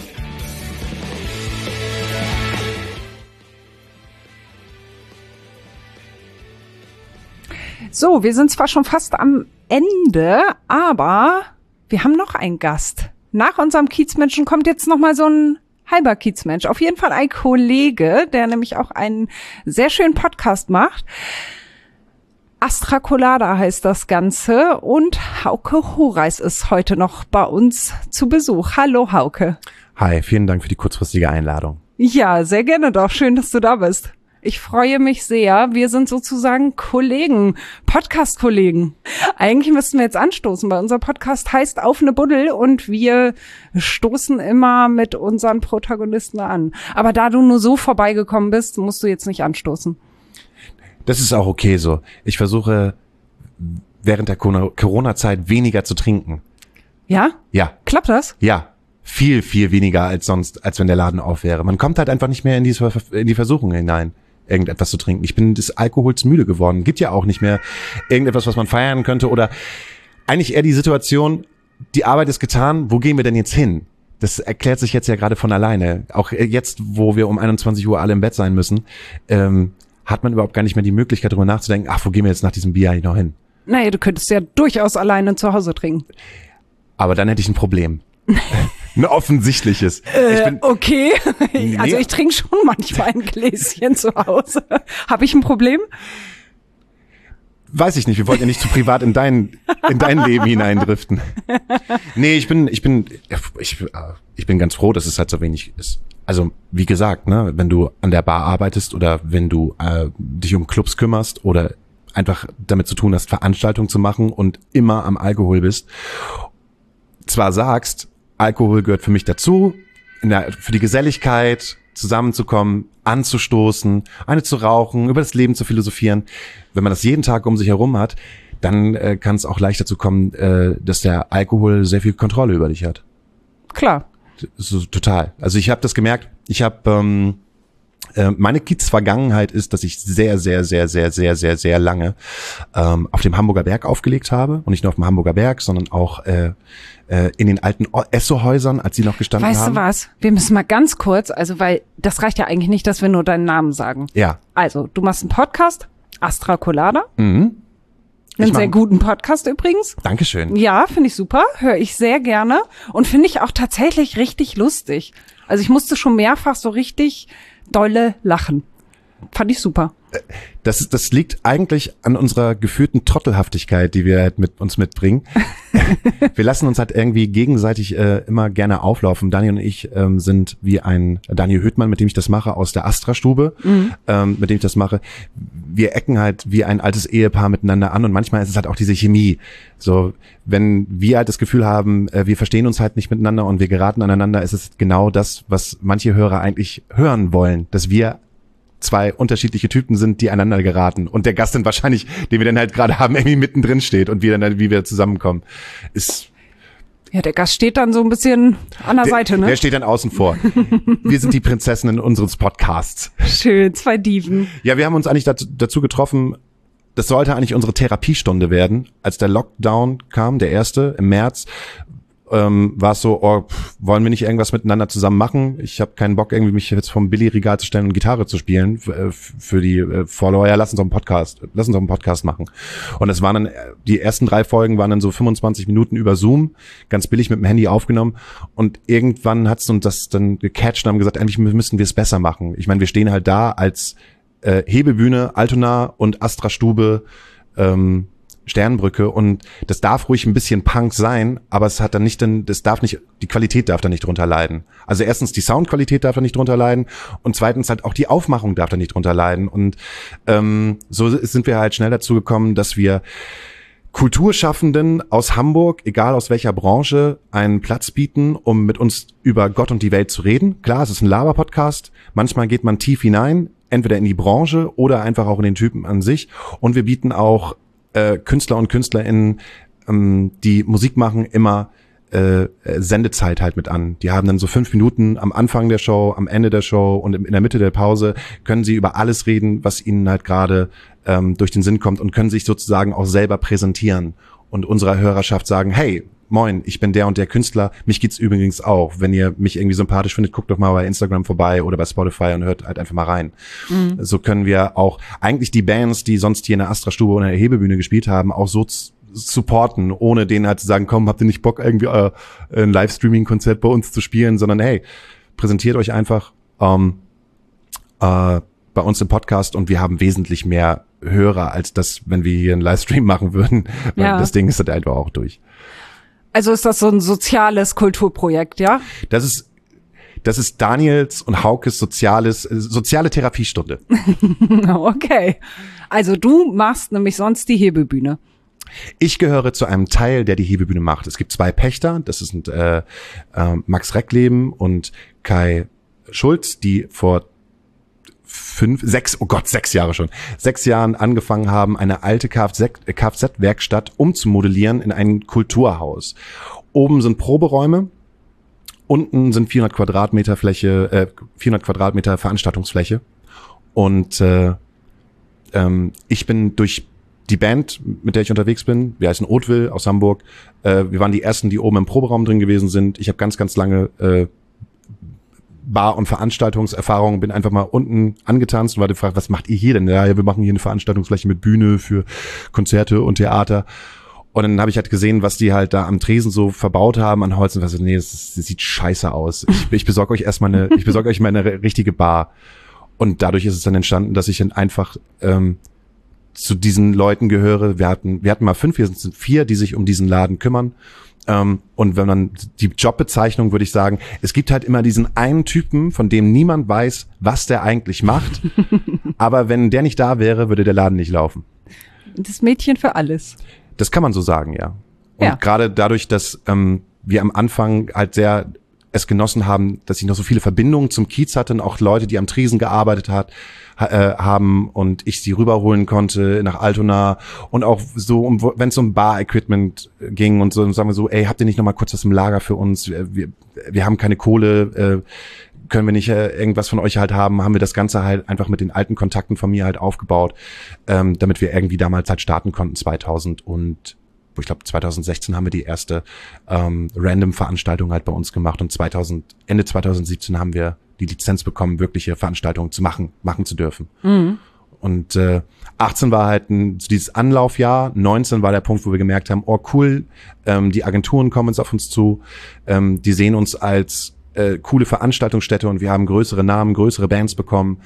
So, wir sind zwar schon fast am Ende, aber wir haben noch einen Gast. Nach unserem Kiezmenschen kommt jetzt noch mal so ein halber Kiezmensch. Auf jeden Fall ein Kollege, der nämlich auch einen sehr schönen Podcast macht. Astra Colada heißt das Ganze und Hauke Horeis ist heute noch bei uns zu Besuch. Hallo Hauke. Hi, vielen Dank für die kurzfristige Einladung. Ja, sehr gerne doch. Schön, dass du da bist. Ich freue mich sehr. Wir sind sozusagen Kollegen, Podcast-Kollegen. Eigentlich müssten wir jetzt anstoßen, weil unser Podcast heißt Auf eine Buddel und wir stoßen immer mit unseren Protagonisten an. Aber da du nur so vorbeigekommen bist, musst du jetzt nicht anstoßen. Das ist auch okay so. Ich versuche während der Corona-Zeit weniger zu trinken. Ja? Ja. Klappt das? Ja. Viel, viel weniger als sonst, als wenn der Laden auf wäre. Man kommt halt einfach nicht mehr in die, in die Versuchung hinein, irgendetwas zu trinken. Ich bin des Alkohols müde geworden. Gibt ja auch nicht mehr irgendetwas, was man feiern könnte oder eigentlich eher die Situation, die Arbeit ist getan, wo gehen wir denn jetzt hin? Das erklärt sich jetzt ja gerade von alleine. Auch jetzt, wo wir um einundzwanzig Uhr alle im Bett sein müssen, ähm, hat man überhaupt gar nicht mehr die Möglichkeit, darüber nachzudenken, ach, wo gehen wir jetzt nach diesem Bier eigentlich noch hin? Naja, du könntest ja durchaus alleine zu Hause trinken. Aber dann hätte ich ein Problem. Ein offensichtliches. Äh, ich bin, okay, nee. Also ich trinke schon manchmal ein Gläschen zu Hause. Habe ich ein Problem? Weiß ich nicht, wir wollten ja nicht zu privat in dein, in dein Leben hineindriften. Nee, ich bin, ich bin, ich, ich bin ganz froh, dass es halt so wenig ist. Also, wie gesagt, ne, wenn du an der Bar arbeitest oder wenn du äh, dich um Clubs kümmerst oder einfach damit zu tun hast, Veranstaltungen zu machen und immer am Alkohol bist, zwar sagst, Alkohol gehört für mich dazu, in der, für die Geselligkeit, zusammenzukommen, anzustoßen, eine zu rauchen, über das Leben zu philosophieren. Wenn man das jeden Tag um sich herum hat, dann äh, kann es auch leicht dazu kommen, äh, dass der Alkohol sehr viel Kontrolle über dich hat. Klar. So, total. Also ich habe das gemerkt. Ich habe ähm, äh, meine Kiez-Vergangenheit ist, dass ich sehr, sehr, sehr, sehr, sehr, sehr, sehr lange ähm, auf dem Hamburger Berg aufgelegt habe und nicht nur auf dem Hamburger Berg, sondern auch äh, äh, in den alten Esso-Häusern, als sie noch gestanden weißt haben. Weißt du was? Wir müssen mal ganz kurz, also weil das reicht ja eigentlich nicht, dass wir nur deinen Namen sagen. Ja. Also du machst einen Podcast, Astra Colada. Mhm. Einen sehr guten Podcast übrigens. Dankeschön. Ja, finde ich super. Höre ich sehr gerne. Und finde ich auch tatsächlich richtig lustig. Also ich musste schon mehrfach so richtig dolle lachen. Fand ich super. Das, das liegt eigentlich an unserer gefühlten Trottelhaftigkeit, die wir halt mit uns mitbringen. Wir lassen uns halt irgendwie gegenseitig äh, immer gerne auflaufen. Daniel und ich ähm, sind wie ein Daniel Höhtmann, mit dem ich das mache, aus der Astra-Stube, mhm. ähm, mit dem ich das mache. Wir ecken halt wie ein altes Ehepaar miteinander an und manchmal ist es halt auch diese Chemie. So, wenn wir halt das Gefühl haben, äh, wir verstehen uns halt nicht miteinander und wir geraten aneinander, ist es genau das, was manche Hörer eigentlich hören wollen, dass wir zwei unterschiedliche Typen sind, die aneinander geraten und der Gast dann wahrscheinlich, den wir dann halt gerade haben, irgendwie mittendrin steht und wir dann, wie wir zusammenkommen, ist... Ja, der Gast steht dann so ein bisschen an der, der Seite, ne? Der steht dann außen vor. Wir sind die Prinzessinnen unseres Podcasts. Schön, zwei Dieven. Ja, wir haben uns eigentlich dazu, dazu getroffen, das sollte eigentlich unsere Therapiestunde werden, als der Lockdown kam, der erste im März, ähm, war es so, oh, pff, wollen wir nicht irgendwas miteinander zusammen machen? Ich habe keinen Bock, irgendwie mich jetzt vom Billy-Regal zu stellen und Gitarre zu spielen für, für die äh, Follower. Ja, lass uns doch einen Podcast, lass uns doch einen Podcast machen. Und es waren dann, die ersten drei Folgen waren dann so fünfundzwanzig Minuten über Zoom, ganz billig mit dem Handy aufgenommen. Und irgendwann hat's uns das dann gecatcht und haben gesagt, eigentlich müssten wir es besser machen. Ich meine, wir stehen halt da als äh, Hebebühne, Altona und Astra Stube, ähm, Sternbrücke, und das darf ruhig ein bisschen Punk sein, aber es hat dann nicht, dann, das darf nicht, die Qualität darf da nicht drunter leiden. Also erstens die Soundqualität darf da nicht drunter leiden und zweitens halt auch die Aufmachung darf da nicht drunter leiden. Und ähm, so sind wir halt schnell dazu gekommen, dass wir Kulturschaffenden aus Hamburg, egal aus welcher Branche, einen Platz bieten, um mit uns über Gott und die Welt zu reden. Klar, es ist ein Laber-Podcast. Manchmal geht man tief hinein, entweder in die Branche oder einfach auch in den Typen an sich. Und wir bieten auch äh, Künstler und KünstlerInnen, ähm, die Musik machen, immer äh, Sendezeit halt mit an. Die haben dann so fünf Minuten am Anfang der Show, am Ende der Show und in der Mitte der Pause können sie über alles reden, was ihnen halt gerade ähm, durch den Sinn kommt, und können sich sozusagen auch selber präsentieren und unserer Hörerschaft sagen, hey, moin, ich bin der und der Künstler, mich geht's übrigens auch. Wenn ihr mich irgendwie sympathisch findet, guckt doch mal bei Instagram vorbei oder bei Spotify und hört halt einfach mal rein. Mhm. So können wir auch eigentlich die Bands, die sonst hier in der Astra-Stube oder in der Hebebühne gespielt haben, auch so z- supporten, ohne denen halt zu sagen, komm, habt ihr nicht Bock, irgendwie äh, ein Livestreaming-Konzert bei uns zu spielen, sondern hey, präsentiert euch einfach ähm, äh, bei uns im Podcast, und wir haben wesentlich mehr Hörer, als das, wenn wir hier einen Livestream machen würden. Ja. Das Ding ist halt einfach auch durch. Also ist das so ein soziales Kulturprojekt, ja? Das ist, das ist Daniels und Haukes soziales, äh, soziale Therapiestunde. Okay. Also du machst nämlich sonst die Hebebühne. Ich gehöre zu einem Teil, der die Hebebühne macht. Es gibt zwei Pächter, das sind äh, äh, Max Reckleben und Kai Schulz, die vor fünf, sechs, oh Gott, sechs Jahre schon, sechs Jahren angefangen haben, eine alte Kfz-Werkstatt umzumodellieren in ein Kulturhaus. Oben sind Proberäume, unten sind vierhundert Quadratmeter Fläche, äh, vierhundert Quadratmeter Veranstaltungsfläche, und äh, ähm, ich bin durch die Band, mit der ich unterwegs bin, wir heißen Oatville aus Hamburg, äh, wir waren die ersten, die oben im Proberaum drin gewesen sind. Ich habe ganz, ganz lange äh, Bar- und Veranstaltungserfahrung, bin einfach mal unten angetanzt und war gefragt, was macht ihr hier denn? Ja, wir machen hier eine Veranstaltungsfläche mit Bühne für Konzerte und Theater. Und dann habe ich halt gesehen, was die halt da am Tresen so verbaut haben an Holz, und was, nee, das, ist, das sieht scheiße aus. Ich, ich besorge euch erstmal eine, ich besorge euch mal eine richtige Bar. Und dadurch ist es dann entstanden, dass ich dann einfach ähm, zu diesen Leuten gehöre. Wir hatten, wir hatten mal fünf, wir sind vier, die sich um diesen Laden kümmern. Ähm, und wenn man die Jobbezeichnung, würde ich sagen, es gibt halt immer diesen einen Typen, von dem niemand weiß, was der eigentlich macht. Aber wenn der nicht da wäre, würde der Laden nicht laufen. Das Mädchen für alles. Das kann man so sagen, ja. Und Ja. gerade dadurch, dass ähm, wir am Anfang halt sehr es genossen haben, dass ich noch so viele Verbindungen zum Kiez hatte und auch Leute, die am Tresen gearbeitet hat, ha, äh, haben, und ich sie rüberholen konnte nach Altona, und auch so, um, wenn es um Bar-Equipment ging und so, und sagen wir so, ey, habt ihr nicht noch mal kurz was im Lager für uns? Wir, wir, wir haben keine Kohle, äh, können wir nicht äh, irgendwas von euch halt haben? Haben wir das Ganze halt einfach mit den alten Kontakten von mir halt aufgebaut, ähm, damit wir irgendwie damals halt starten konnten, zweitausend und ich glaube zwanzig sechzehn haben wir die erste ähm, Random-Veranstaltung halt bei uns gemacht, und zweitausend, Ende zwanzig siebzehn haben wir die Lizenz bekommen, wirkliche Veranstaltungen zu machen, machen zu dürfen. Mhm. Und äh, achtzehn war halt ein, dieses Anlaufjahr, neunzehn war der Punkt, wo wir gemerkt haben, oh cool, ähm, die Agenturen kommen jetzt auf uns zu, ähm, die sehen uns als äh, coole Veranstaltungsstätte, und wir haben größere Namen, größere Bands bekommen.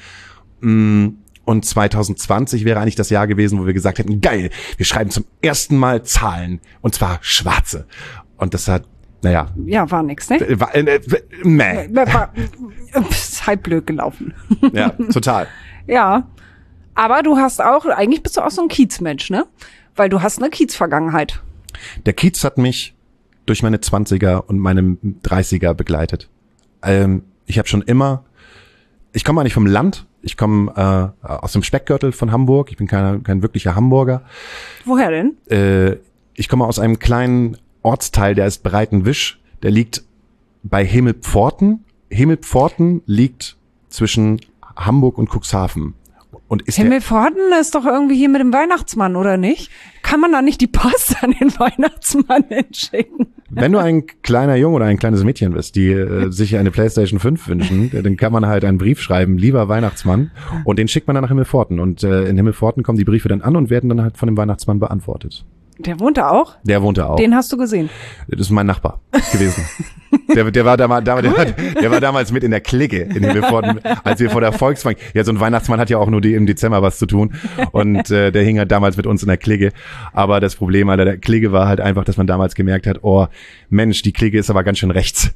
Mm. Und zwanzig zwanzig wäre eigentlich das Jahr gewesen, wo wir gesagt hätten, geil, wir schreiben zum ersten Mal Zahlen, und zwar schwarze. Und das hat, naja. Ja, war nix, ne? War, äh, äh, meh. War, ist halb blöd gelaufen. Ja, total. Ja, aber du hast auch, eigentlich bist du auch so ein Kiezmensch, ne? Weil du hast eine Kiez-Vergangenheit. Der Kiez hat mich durch meine zwanziger und meine dreißiger begleitet. Ähm, ich habe schon immer, ich komme eigentlich vom Land, ich komme äh, aus dem Speckgürtel von Hamburg, ich bin kein, kein wirklicher Hamburger. Woher denn? Äh, ich komme aus einem kleinen Ortsteil, der ist Breitenwisch, der liegt bei Himmelpforten. Himmelpforten liegt zwischen Hamburg und Cuxhaven. Und ist der, Himmelpforten ist doch irgendwie hier mit dem Weihnachtsmann, oder nicht? Kann man da nicht die Post an den Weihnachtsmann hinschicken? wenn du ein kleiner Junge oder ein kleines Mädchen bist, die äh, sich eine PlayStation fünf wünschen, dann kann man halt einen Brief schreiben, lieber Weihnachtsmann, und den schickt man dann nach Himmelpforten. Und äh, in Himmelpforten kommen die Briefe dann an und werden dann halt von dem Weihnachtsmann beantwortet. Der wohnt da auch? Der wohnt da auch. Den hast du gesehen? Das ist mein Nachbar gewesen. Der, der, war damals, der, cool. der, der war damals mit in der Clique in Himmelpforten, als wir vor der Volksbank. Ja, so ein Weihnachtsmann hat ja auch nur die, im Dezember was zu tun. Und äh, der hing halt damals mit uns in der Clique. Aber das Problem an der Clique war halt einfach, dass man damals gemerkt hat, oh Mensch, die Clique ist aber ganz schön rechts.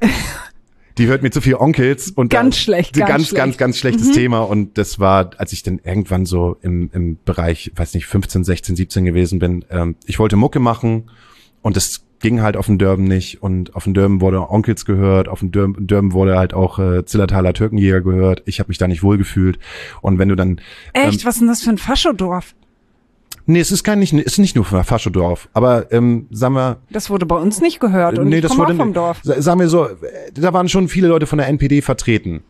Die hört mir zu viel Onkels und ganz da, schlecht, ganz, ganz, ganz, ganz, ganz schlechtes mhm. Thema. Und das war, als ich dann irgendwann so im, im Bereich, weiß nicht, fünfzehn, sechzehn, siebzehn gewesen bin. Ähm, ich wollte Mucke machen und das ging halt auf dem Dörben nicht. Und auf dem Dörben wurde Onkels gehört, auf dem Dörben, Dörben wurde halt auch äh, Zillertaler Türkenjäger gehört. Ich habe mich da nicht wohlgefühlt. Und wenn du dann echt, ähm, was ist denn das für ein Faschodorf? Nee, es ist kein nicht, es ist nicht nur von Faschodorf, aber ähm, sagen wir. Das wurde bei uns nicht gehört und nee, ich das komme wurde, auch vom Dorf. Sagen wir so, da waren schon viele Leute von der N P D vertreten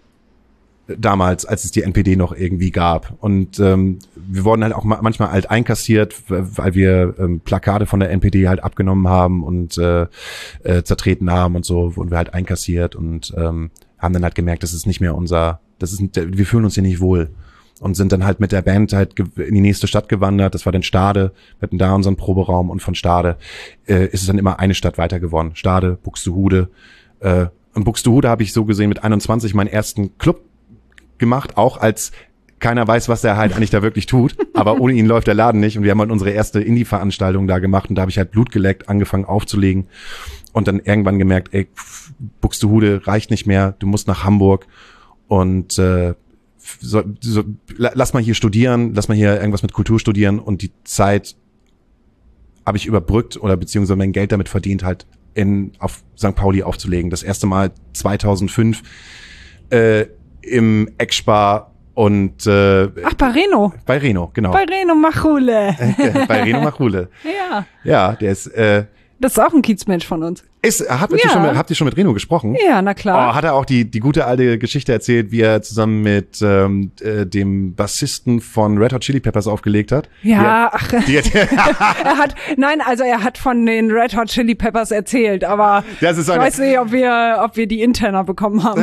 damals, als es die N P D noch irgendwie gab. Und ähm, wir wurden halt auch manchmal halt einkassiert, weil wir ähm, Plakate von der N P D halt abgenommen haben und äh, äh, zertreten haben und so, wurden wir halt einkassiert und ähm, haben dann halt gemerkt, das ist nicht mehr unser, das ist, wir fühlen uns hier nicht wohl. Und sind dann halt mit der Band halt in die nächste Stadt gewandert. Das war dann Stade. Wir hatten da unseren Proberaum und von Stade äh, ist es dann immer eine Stadt weiter geworden. Stade, Buxtehude. Äh, in Buxtehude habe ich so gesehen mit einundzwanzig meinen ersten Club gemacht, auch als keiner weiß, was der halt eigentlich da wirklich tut. Aber ohne ihn läuft der Laden nicht. Und wir haben halt unsere erste Indie-Veranstaltung da gemacht und da habe ich halt Blut geleckt, angefangen aufzulegen und dann irgendwann gemerkt, ey, Buxtehude reicht nicht mehr. Du musst nach Hamburg und äh, So, so, lass mal hier studieren, lass mal hier irgendwas mit Kultur studieren und die Zeit habe ich überbrückt oder beziehungsweise mein Geld damit verdient, halt in auf Sankt Pauli aufzulegen. Das erste Mal zweitausendfünf äh, im Eckspar und äh, Ach, bei Reno. Bei Reno, genau. Bei Reno Machule. Bei Reno Machule. Ja. Ja, der ist äh, das ist auch ein Kiezmensch von uns. Ist, habt, ihr Ja. schon, habt ihr schon mit Reno gesprochen? Ja, na klar. Oh, hat er auch die die gute alte Geschichte erzählt, wie er zusammen mit ähm, äh, dem Bassisten von Red Hot Chili Peppers aufgelegt hat? Ja, ach, Die, die, er hat, nein, also er hat von den Red Hot Chili Peppers erzählt, aber Das ist ich eine- weiß nicht, ob wir, ob wir die interner bekommen haben.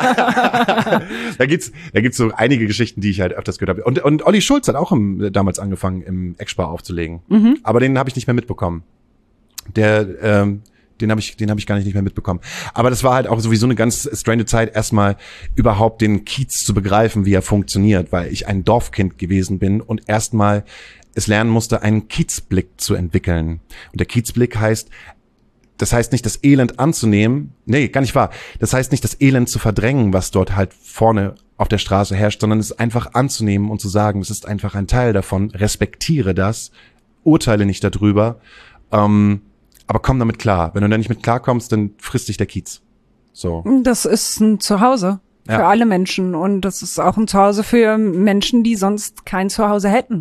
da gibt's da gibt's so einige Geschichten, die ich halt öfters gehört habe. Und und Olli Schulz hat auch im, damals angefangen, im Eckspar aufzulegen. Mhm. Aber den habe ich nicht mehr mitbekommen. Der ähm, Den habe ich, den habe ich gar nicht, nicht mehr mitbekommen. Aber das war halt auch sowieso eine ganz strange Zeit, erstmal überhaupt den Kiez zu begreifen, wie er funktioniert, weil ich ein Dorfkind gewesen bin und erstmal es lernen musste, einen Kiezblick zu entwickeln. Und der Kiezblick heißt, das heißt nicht, das Elend anzunehmen, nee, gar nicht wahr. Das heißt nicht, das Elend zu verdrängen, was dort halt vorne auf der Straße herrscht, sondern es einfach anzunehmen und zu sagen, es ist einfach ein Teil davon, respektiere das, urteile nicht darüber, ähm, aber komm damit klar. Wenn du da nicht mit klarkommst, dann frisst dich der Kiez. So. Das ist ein Zuhause für Ja. alle Menschen und das ist auch ein Zuhause für Menschen, die sonst kein Zuhause hätten.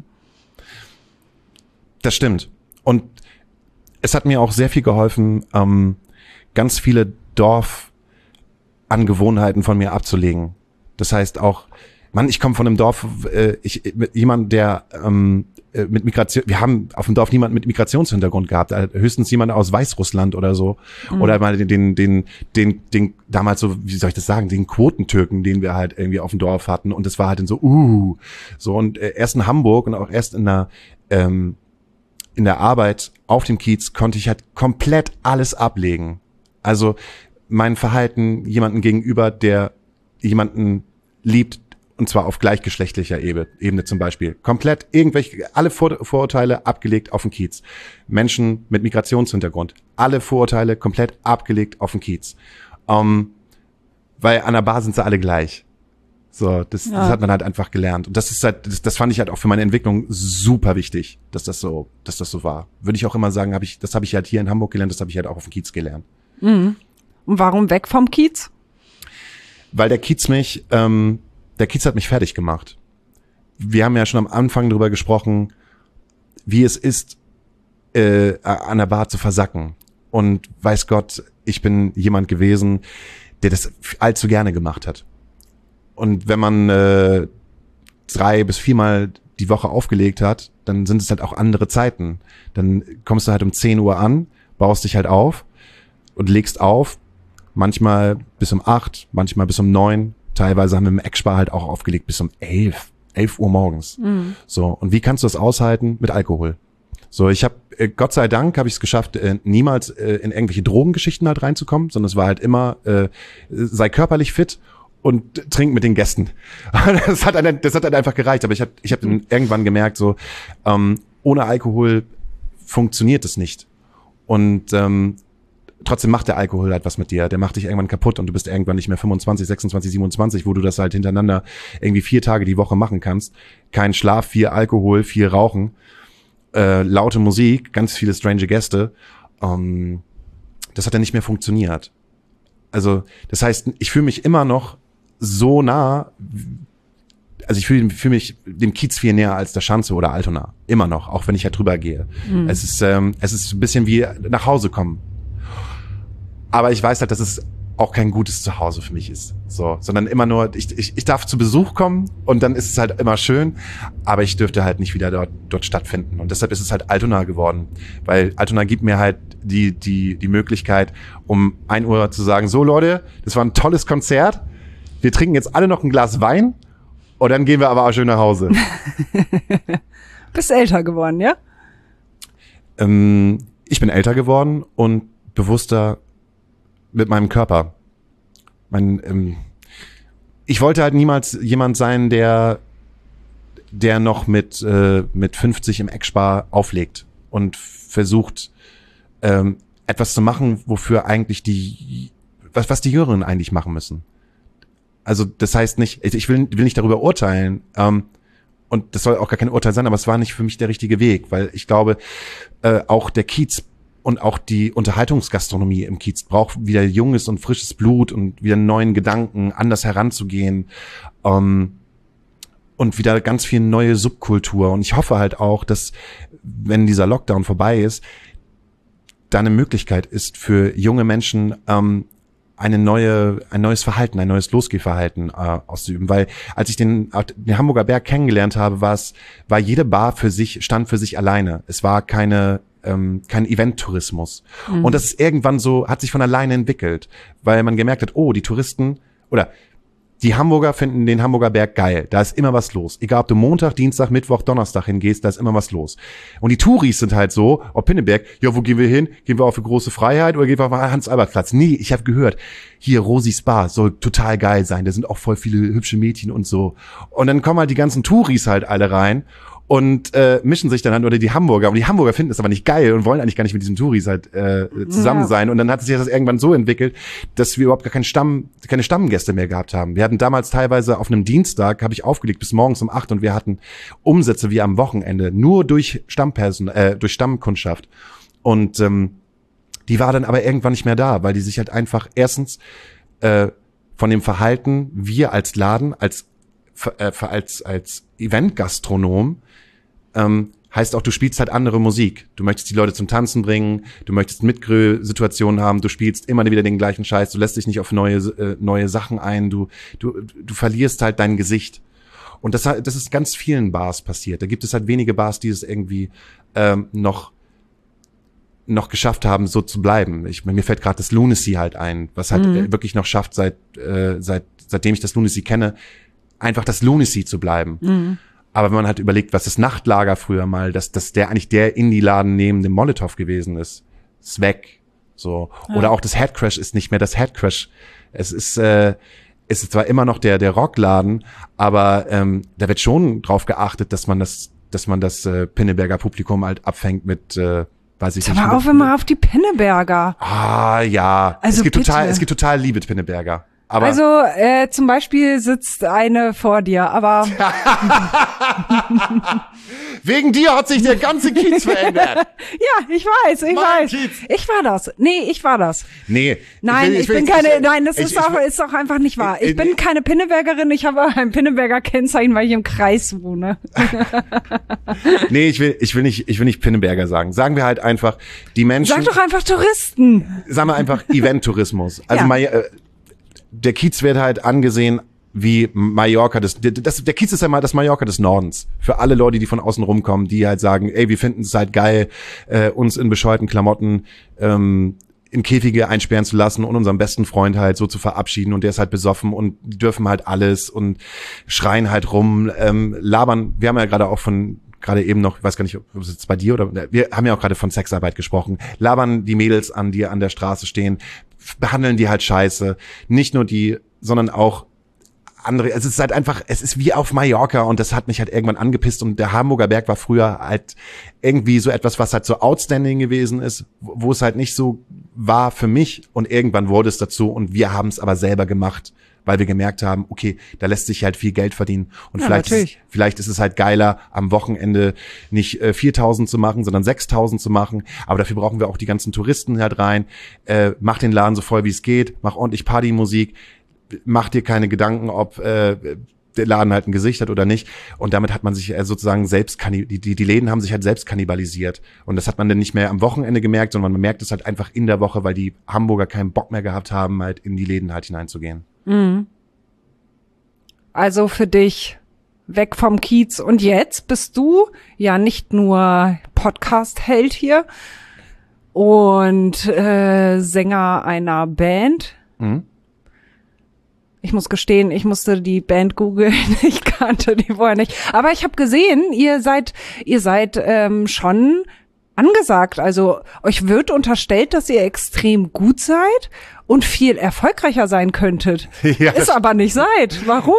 Das stimmt. Und es hat mir auch sehr viel geholfen, ähm, ganz viele Dorfangewohnheiten von mir abzulegen. Das heißt auch, Mann, ich komme von einem Dorf, äh, ich, mit jemand, der ähm, äh, mit Migration, wir haben auf dem Dorf niemanden mit Migrationshintergrund gehabt, äh, höchstens jemand aus Weißrussland oder so, mhm. oder mal den, den, den, den, den, damals so, wie soll ich das sagen, den Quotentürken, den wir halt irgendwie auf dem Dorf hatten, und das war halt dann so, uh, so, und äh, erst in Hamburg und auch erst in der, ähm, in der Arbeit auf dem Kiez konnte ich halt komplett alles ablegen. Also mein Verhalten jemanden gegenüber, der jemanden liebt, und zwar auf gleichgeschlechtlicher Ebene, Ebene zum Beispiel. Komplett irgendwelche, alle Vor- Vorurteile abgelegt auf den Kiez. Menschen mit Migrationshintergrund, alle Vorurteile komplett abgelegt auf den Kiez. Um, weil an der Bar sind sie alle gleich. So, das, Ja. das hat man halt einfach gelernt. Und das ist halt, das, das fand ich halt auch für meine Entwicklung super wichtig, dass das so, dass das so war. Würde ich auch immer sagen, habe ich, das habe ich halt hier in Hamburg gelernt, das habe ich halt auch auf dem Kiez gelernt. Mhm. Und warum weg vom Kiez? Weil der Kiez mich, ähm, der Kiez hat mich fertig gemacht. Wir haben ja schon am Anfang drüber gesprochen, wie es ist, äh, an der Bar zu versacken. Und weiß Gott, ich bin jemand gewesen, der das allzu gerne gemacht hat. Und wenn man äh, drei bis viermal die Woche aufgelegt hat, dann sind es halt auch andere Zeiten. Dann kommst du halt um zehn Uhr an, baust dich halt auf und legst auf, manchmal bis um acht, manchmal bis um neun. Teilweise haben wir im Eckspar halt auch aufgelegt bis um elf, elf Uhr morgens. Mhm. So, und wie kannst du das aushalten? Mit Alkohol. So, ich habe, äh, Gott sei Dank, habe ich es geschafft, äh, niemals äh, in irgendwelche Drogengeschichten halt reinzukommen, sondern es war halt immer, äh, sei körperlich fit und trink mit den Gästen. Das hat dann, das hat dann einfach gereicht. Aber ich habe ich hab dann irgendwann gemerkt, so ähm, ohne Alkohol funktioniert es nicht. Und ähm, trotzdem macht der Alkohol halt was mit dir. Der macht dich irgendwann kaputt und du bist irgendwann nicht mehr fünfundzwanzig, sechsundzwanzig, siebenundzwanzig, wo du das halt hintereinander irgendwie vier Tage die Woche machen kannst. Kein Schlaf, viel Alkohol, viel Rauchen, äh, laute Musik, ganz viele strange Gäste. Ähm, das hat dann nicht mehr funktioniert. Also das heißt, ich fühle mich immer noch so nah, also ich fühle fühl mich dem Kiez viel näher als der Schanze oder Altona. Immer noch, auch wenn ich halt drüber gehe. Mhm. Es ist, ähm, es ist ein bisschen wie nach Hause kommen. Aber ich weiß halt, dass es auch kein gutes Zuhause für mich ist. So, sondern immer nur, ich, ich, ich darf zu Besuch kommen und dann ist es halt immer schön, aber ich dürfte halt nicht wieder dort, dort stattfinden. Und deshalb ist es halt Altona geworden. Weil Altona gibt mir halt die, die, die Möglichkeit, um ein Uhr zu sagen, so Leute, das war ein tolles Konzert. Wir trinken jetzt alle noch ein Glas Wein und dann gehen wir aber auch schön nach Hause. Bist älter geworden, ja? Ähm, ich bin älter geworden und bewusster mit meinem Körper. Mein, ähm, ich wollte halt niemals jemand sein, der, der noch mit, äh, mit fünfzig im Eckspar auflegt und versucht, ähm, etwas zu machen, wofür eigentlich die, was, was die Jüngeren eigentlich machen müssen. Also das heißt nicht, ich will, will nicht darüber urteilen, ähm, und das soll auch gar kein Urteil sein, aber es war nicht für mich der richtige Weg, weil ich glaube, äh, auch der Kiez und auch die Unterhaltungsgastronomie im Kiez braucht wieder junges und frisches Blut und wieder neuen Gedanken, anders heranzugehen, ähm, und wieder ganz viel neue Subkultur. Und ich hoffe halt auch, dass, wenn dieser Lockdown vorbei ist, da eine Möglichkeit ist für junge Menschen, ähm, eine neue, ein neues Verhalten, ein neues Losgehverhalten äh, auszuüben. Weil als ich den, den Hamburger Berg kennengelernt habe, war es, war jede Bar für sich, stand für sich alleine. Es war keine, ähm, kein Event-Tourismus. Mhm. Und das ist irgendwann so, hat sich von alleine entwickelt, weil man gemerkt hat, oh, die Touristen oder die Hamburger finden den Hamburger Berg geil. Da ist immer was los. Egal, ob du Montag, Dienstag, Mittwoch, Donnerstag hingehst, da ist immer was los. Und die Touris sind halt so, ob Pinneberg, ja, wo gehen wir hin? Gehen wir auf die große Freiheit oder gehen wir auf den Hans-Albert-Platz? Nee, ich habe gehört, hier Rosis Bar soll total geil sein. Da sind auch voll viele hübsche Mädchen und so. Und dann kommen halt die ganzen Touris halt alle rein und äh, mischen sich dann halt, oder die Hamburger. Und die Hamburger finden es aber nicht geil und wollen eigentlich gar nicht mit diesen Touris halt äh, zusammen ja. sein. Und dann hat sich das irgendwann so entwickelt, dass wir überhaupt gar keinen Stamm, keine Stammgäste mehr gehabt haben. Wir hatten damals teilweise auf einem Dienstag, habe ich aufgelegt bis morgens um acht und wir hatten Umsätze wie am Wochenende, nur durch Stammperson, äh, durch Stammkundschaft. Und ähm, die war dann aber irgendwann nicht mehr da, weil die sich halt einfach erstens äh, von dem Verhalten, wir als Laden, als äh, als als Eventgastronom, Ähm, heißt auch, du spielst halt andere Musik. Du möchtest die Leute zum Tanzen bringen, du möchtest Mitgrö-Situationen haben, du spielst immer wieder den gleichen Scheiß, du lässt dich nicht auf neue äh, neue Sachen ein, du du du verlierst halt dein Gesicht. Und das das ist ganz vielen Bars passiert. Da gibt es halt wenige Bars, die es irgendwie ähm, noch noch geschafft haben, so zu bleiben. Ich, mir fällt gerade das Lunacy halt ein, was halt mhm. wirklich noch schafft, seit äh, seit seitdem ich das Lunacy kenne, einfach das Lunacy zu bleiben. Mhm. Aber wenn man halt überlegt, was das Nachtlager früher mal, dass, dass der eigentlich der Indie-Laden neben dem Molotov gewesen ist, ist weg. So. Ja. Oder auch das Headcrash ist nicht mehr das Headcrash. Es ist, äh, es ist zwar immer noch der, der Rockladen, aber, ähm, da wird schon drauf geachtet, dass man das, dass man das, äh, Pinneberger Publikum halt abfängt mit, äh, weiß ich Sag nicht. mal auf immer auf die Pinneberger. Ah, ja. Also es gibt bitte. total, es gibt total liebe Pinneberger. Aber also äh, zum Beispiel sitzt eine vor dir, aber wegen dir hat sich der ganze Kiez verändert. Ja, ich weiß, ich mein weiß. Kiez. Ich war das. Nee, ich war das. Nee. Nein, ich, will, ich, ich bin keine, nicht, nein, das ich, ist auch, ist auch einfach nicht wahr. Ich, ich bin keine Pinnebergerin, ich habe ein Pinneberger Kennzeichen, weil ich im Kreis wohne. Nee, ich will, ich will nicht, ich will nicht Pinneberger sagen. Sagen wir halt einfach, die Menschen. Sag doch einfach Touristen. Sagen wir einfach Event-Tourismus. Also ja. mal, äh, der Kiez wird halt angesehen wie Mallorca, das, das, der Kiez ist ja mal das Mallorca des Nordens. Für alle Leute, die von außen rumkommen, die halt sagen, ey, wir finden es halt geil, äh, uns in bescheuerten Klamotten ähm, in Käfige einsperren zu lassen und unseren besten Freund halt so zu verabschieden und der ist halt besoffen und die dürfen halt alles und schreien halt rum, ähm, labern. Wir haben ja gerade auch von, gerade eben noch, ich weiß gar nicht, ob es jetzt bei dir oder, wir haben ja auch gerade von Sexarbeit gesprochen, labern die Mädels an, die an der Straße stehen, behandeln die halt scheiße. Nicht nur die, sondern auch andere, es ist halt einfach, es ist wie auf Mallorca und das hat mich halt irgendwann angepisst und der Hamburger Berg war früher halt irgendwie so etwas, was halt so outstanding gewesen ist, wo es halt nicht so war für mich und irgendwann wurde es dazu und wir haben es aber selber gemacht, weil wir gemerkt haben, okay, da lässt sich halt viel Geld verdienen und ja, vielleicht, ist, vielleicht ist es halt geiler, am Wochenende nicht äh, viertausend zu machen, sondern sechstausend zu machen, aber dafür brauchen wir auch die ganzen Touristen halt rein, äh, mach den Laden so voll wie es geht, mach ordentlich Partymusik, mach dir keine Gedanken, ob äh, der Laden halt ein Gesicht hat oder nicht. Und damit hat man sich äh, sozusagen selbst, die, die, die Läden haben sich halt selbst kannibalisiert. Und das hat man dann nicht mehr am Wochenende gemerkt, sondern man merkt es halt einfach in der Woche, weil die Hamburger keinen Bock mehr gehabt haben, halt in die Läden halt hineinzugehen. Mhm. Also für dich weg vom Kiez. Und jetzt bist du ja nicht nur Podcast-Held hier und äh, Sänger einer Band. Mhm. Ich muss gestehen, ich musste die Band googeln. Ich kannte die vorher nicht. Aber ich habe gesehen, ihr seid, ihr seid ähm, schon angesagt. Also euch wird unterstellt, dass ihr extrem gut seid und viel erfolgreicher sein könntet. Ja. Ist aber nicht seid. Warum?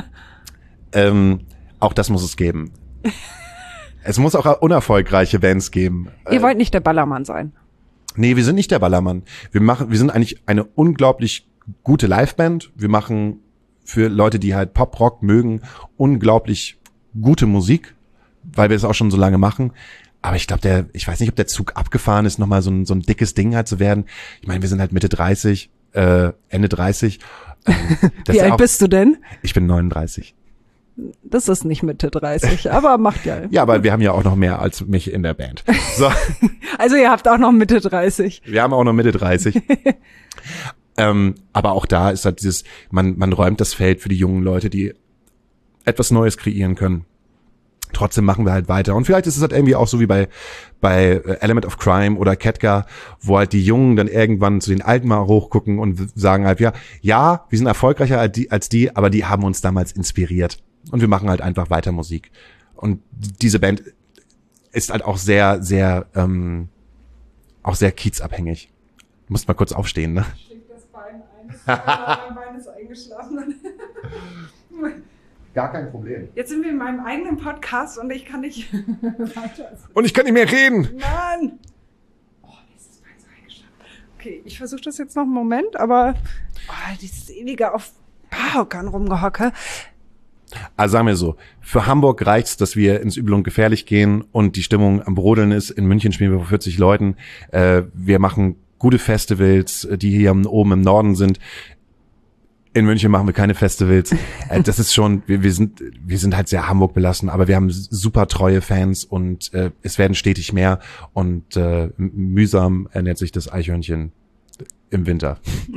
Ähm, auch das muss es geben. Es muss auch unerfolgreiche Bands geben. Ihr wollt nicht der Ballermann sein. Nee, wir sind nicht der Ballermann. Wir machen, wir sind eigentlich eine unglaublich gute Liveband. Wir machen für Leute, die halt Pop-Rock mögen, unglaublich gute Musik, weil wir es auch schon so lange machen. Aber ich glaube, der, ich weiß nicht, ob der Zug abgefahren ist, nochmal so ein, so ein dickes Ding halt zu werden. Ich meine, wir sind halt Mitte dreißig, äh, Ende dreißig. Ähm, Wie alt auch, bist du denn? Ich bin neununddreißig. Das ist nicht Mitte dreißig, aber macht ja. Ja, aber wir haben ja auch noch mehr als mich in der Band. So. Also ihr habt auch noch Mitte dreißig. Wir haben auch noch Mitte dreißig. ähm, aber auch da ist halt dieses, man, man räumt das Feld für die jungen Leute, die etwas Neues kreieren können. Trotzdem machen wir halt weiter. Und vielleicht ist es halt irgendwie auch so wie bei, bei Element of Crime oder Ketka, wo halt die Jungen dann irgendwann zu den Alten mal hochgucken und sagen halt, ja, ja, wir sind erfolgreicher als die, als die, aber die haben uns damals inspiriert. Und wir machen halt einfach weiter Musik. Und diese Band ist halt auch sehr, sehr, ähm, auch sehr kiezabhängig. Du musst mal kurz aufstehen, ne? Ich schlägt das Bein ein. Mein Bein ist eingeschlafen. Gar kein Problem. Jetzt sind wir in meinem eigenen Podcast und ich kann nicht weiter. Und ich kann nicht mehr reden. Mann! Oh, jetzt ist das Bein so eingeschlafen. Okay, ich versuche das jetzt noch einen Moment, aber oh, dieses ewige auf Barhockern rumgehocke. Also sagen wir so, für Hamburg reicht's, dass wir ins Übel und Gefährlich gehen und die Stimmung am Brodeln ist. In München spielen wir vor vierzig Leuten. Äh, wir machen gute Festivals, die hier oben im Norden sind. In München machen wir keine Festivals. Äh, das ist schon, wir, wir sind wir sind halt sehr Hamburg belassen, aber wir haben super treue Fans und äh, es werden stetig mehr und äh, mühsam ernährt sich das Eichhörnchen im Winter.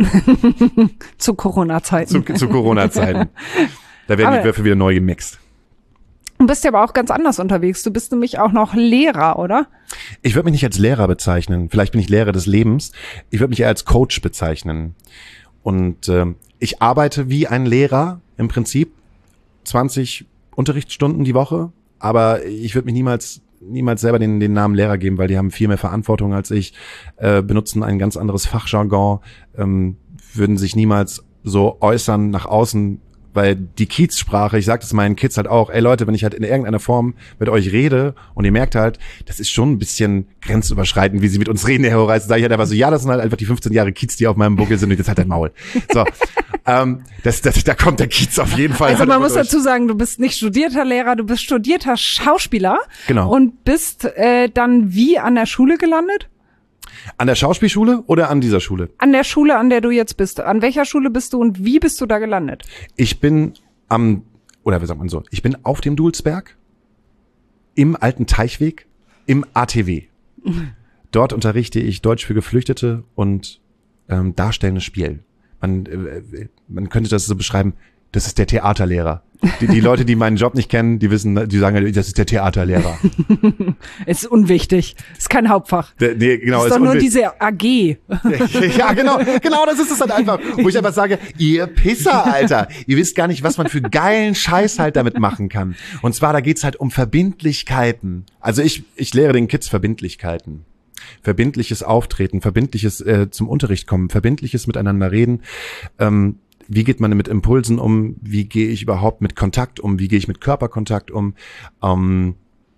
Zu Corona-Zeiten. Zu, zu Corona-Zeiten. Da werden aber die Würfel wieder neu gemixt. Du bist ja aber auch ganz anders unterwegs. Du bist nämlich auch noch Lehrer, oder? Ich würde mich nicht als Lehrer bezeichnen. Vielleicht bin ich Lehrer des Lebens. Ich würde mich eher als Coach bezeichnen. Und äh, ich arbeite wie ein Lehrer im Prinzip. zwanzig Unterrichtsstunden die Woche. Aber ich würde mich niemals niemals selber den, den Namen Lehrer geben, weil die haben viel mehr Verantwortung als ich, äh, benutzen ein ganz anderes Fachjargon, ähm, würden sich niemals so äußern nach außen, weil die Kiezsprache, ich sage das meinen Kids halt auch, ey Leute, wenn ich halt in irgendeiner Form mit euch rede und ihr merkt halt, das ist schon ein bisschen grenzüberschreitend, wie sie mit uns reden, Herr Horeis, sage ich halt einfach so, ja, das sind halt einfach die fünfzehn Jahre Kiez, die auf meinem Buckel sind und jetzt halt dein Maul. So, ähm, das, das, da kommt der Kiez auf jeden Fall. Also man muss dazu sagen, du bist nicht studierter Lehrer, du bist studierter Schauspieler. Genau. Und bist äh, dann wie an der Schule gelandet? An der Schauspielschule oder an dieser Schule? An der Schule, an der du jetzt bist. An welcher Schule bist du und wie bist du da gelandet? Ich bin am, oder wie sagt man so, ich bin auf dem Dulsberg, im alten Teichweg, im A T W. Dort unterrichte ich Deutsch für Geflüchtete und ähm, darstellendes Spiel. Man, äh, man könnte das so beschreiben, das ist der Theaterlehrer. Die, die Leute, die meinen Job nicht kennen, die wissen, die sagen, das ist der Theaterlehrer. Ist unwichtig. Ist kein Hauptfach. Der, nee, genau, ist, ist doch nur diese A G. Ja, genau, genau, das ist es halt einfach. Wo ich einfach sage, ihr Pisser, Alter. Ihr wisst gar nicht, was man für geilen Scheiß halt damit machen kann. Und zwar, da geht's halt um Verbindlichkeiten. Also ich, ich lehre den Kids Verbindlichkeiten. Verbindliches Auftreten, verbindliches äh, zum Unterricht kommen, verbindliches Miteinander reden. Ähm, Wie geht man mit Impulsen um? Wie gehe ich überhaupt mit Kontakt um? Wie gehe ich mit Körperkontakt um? Ähm,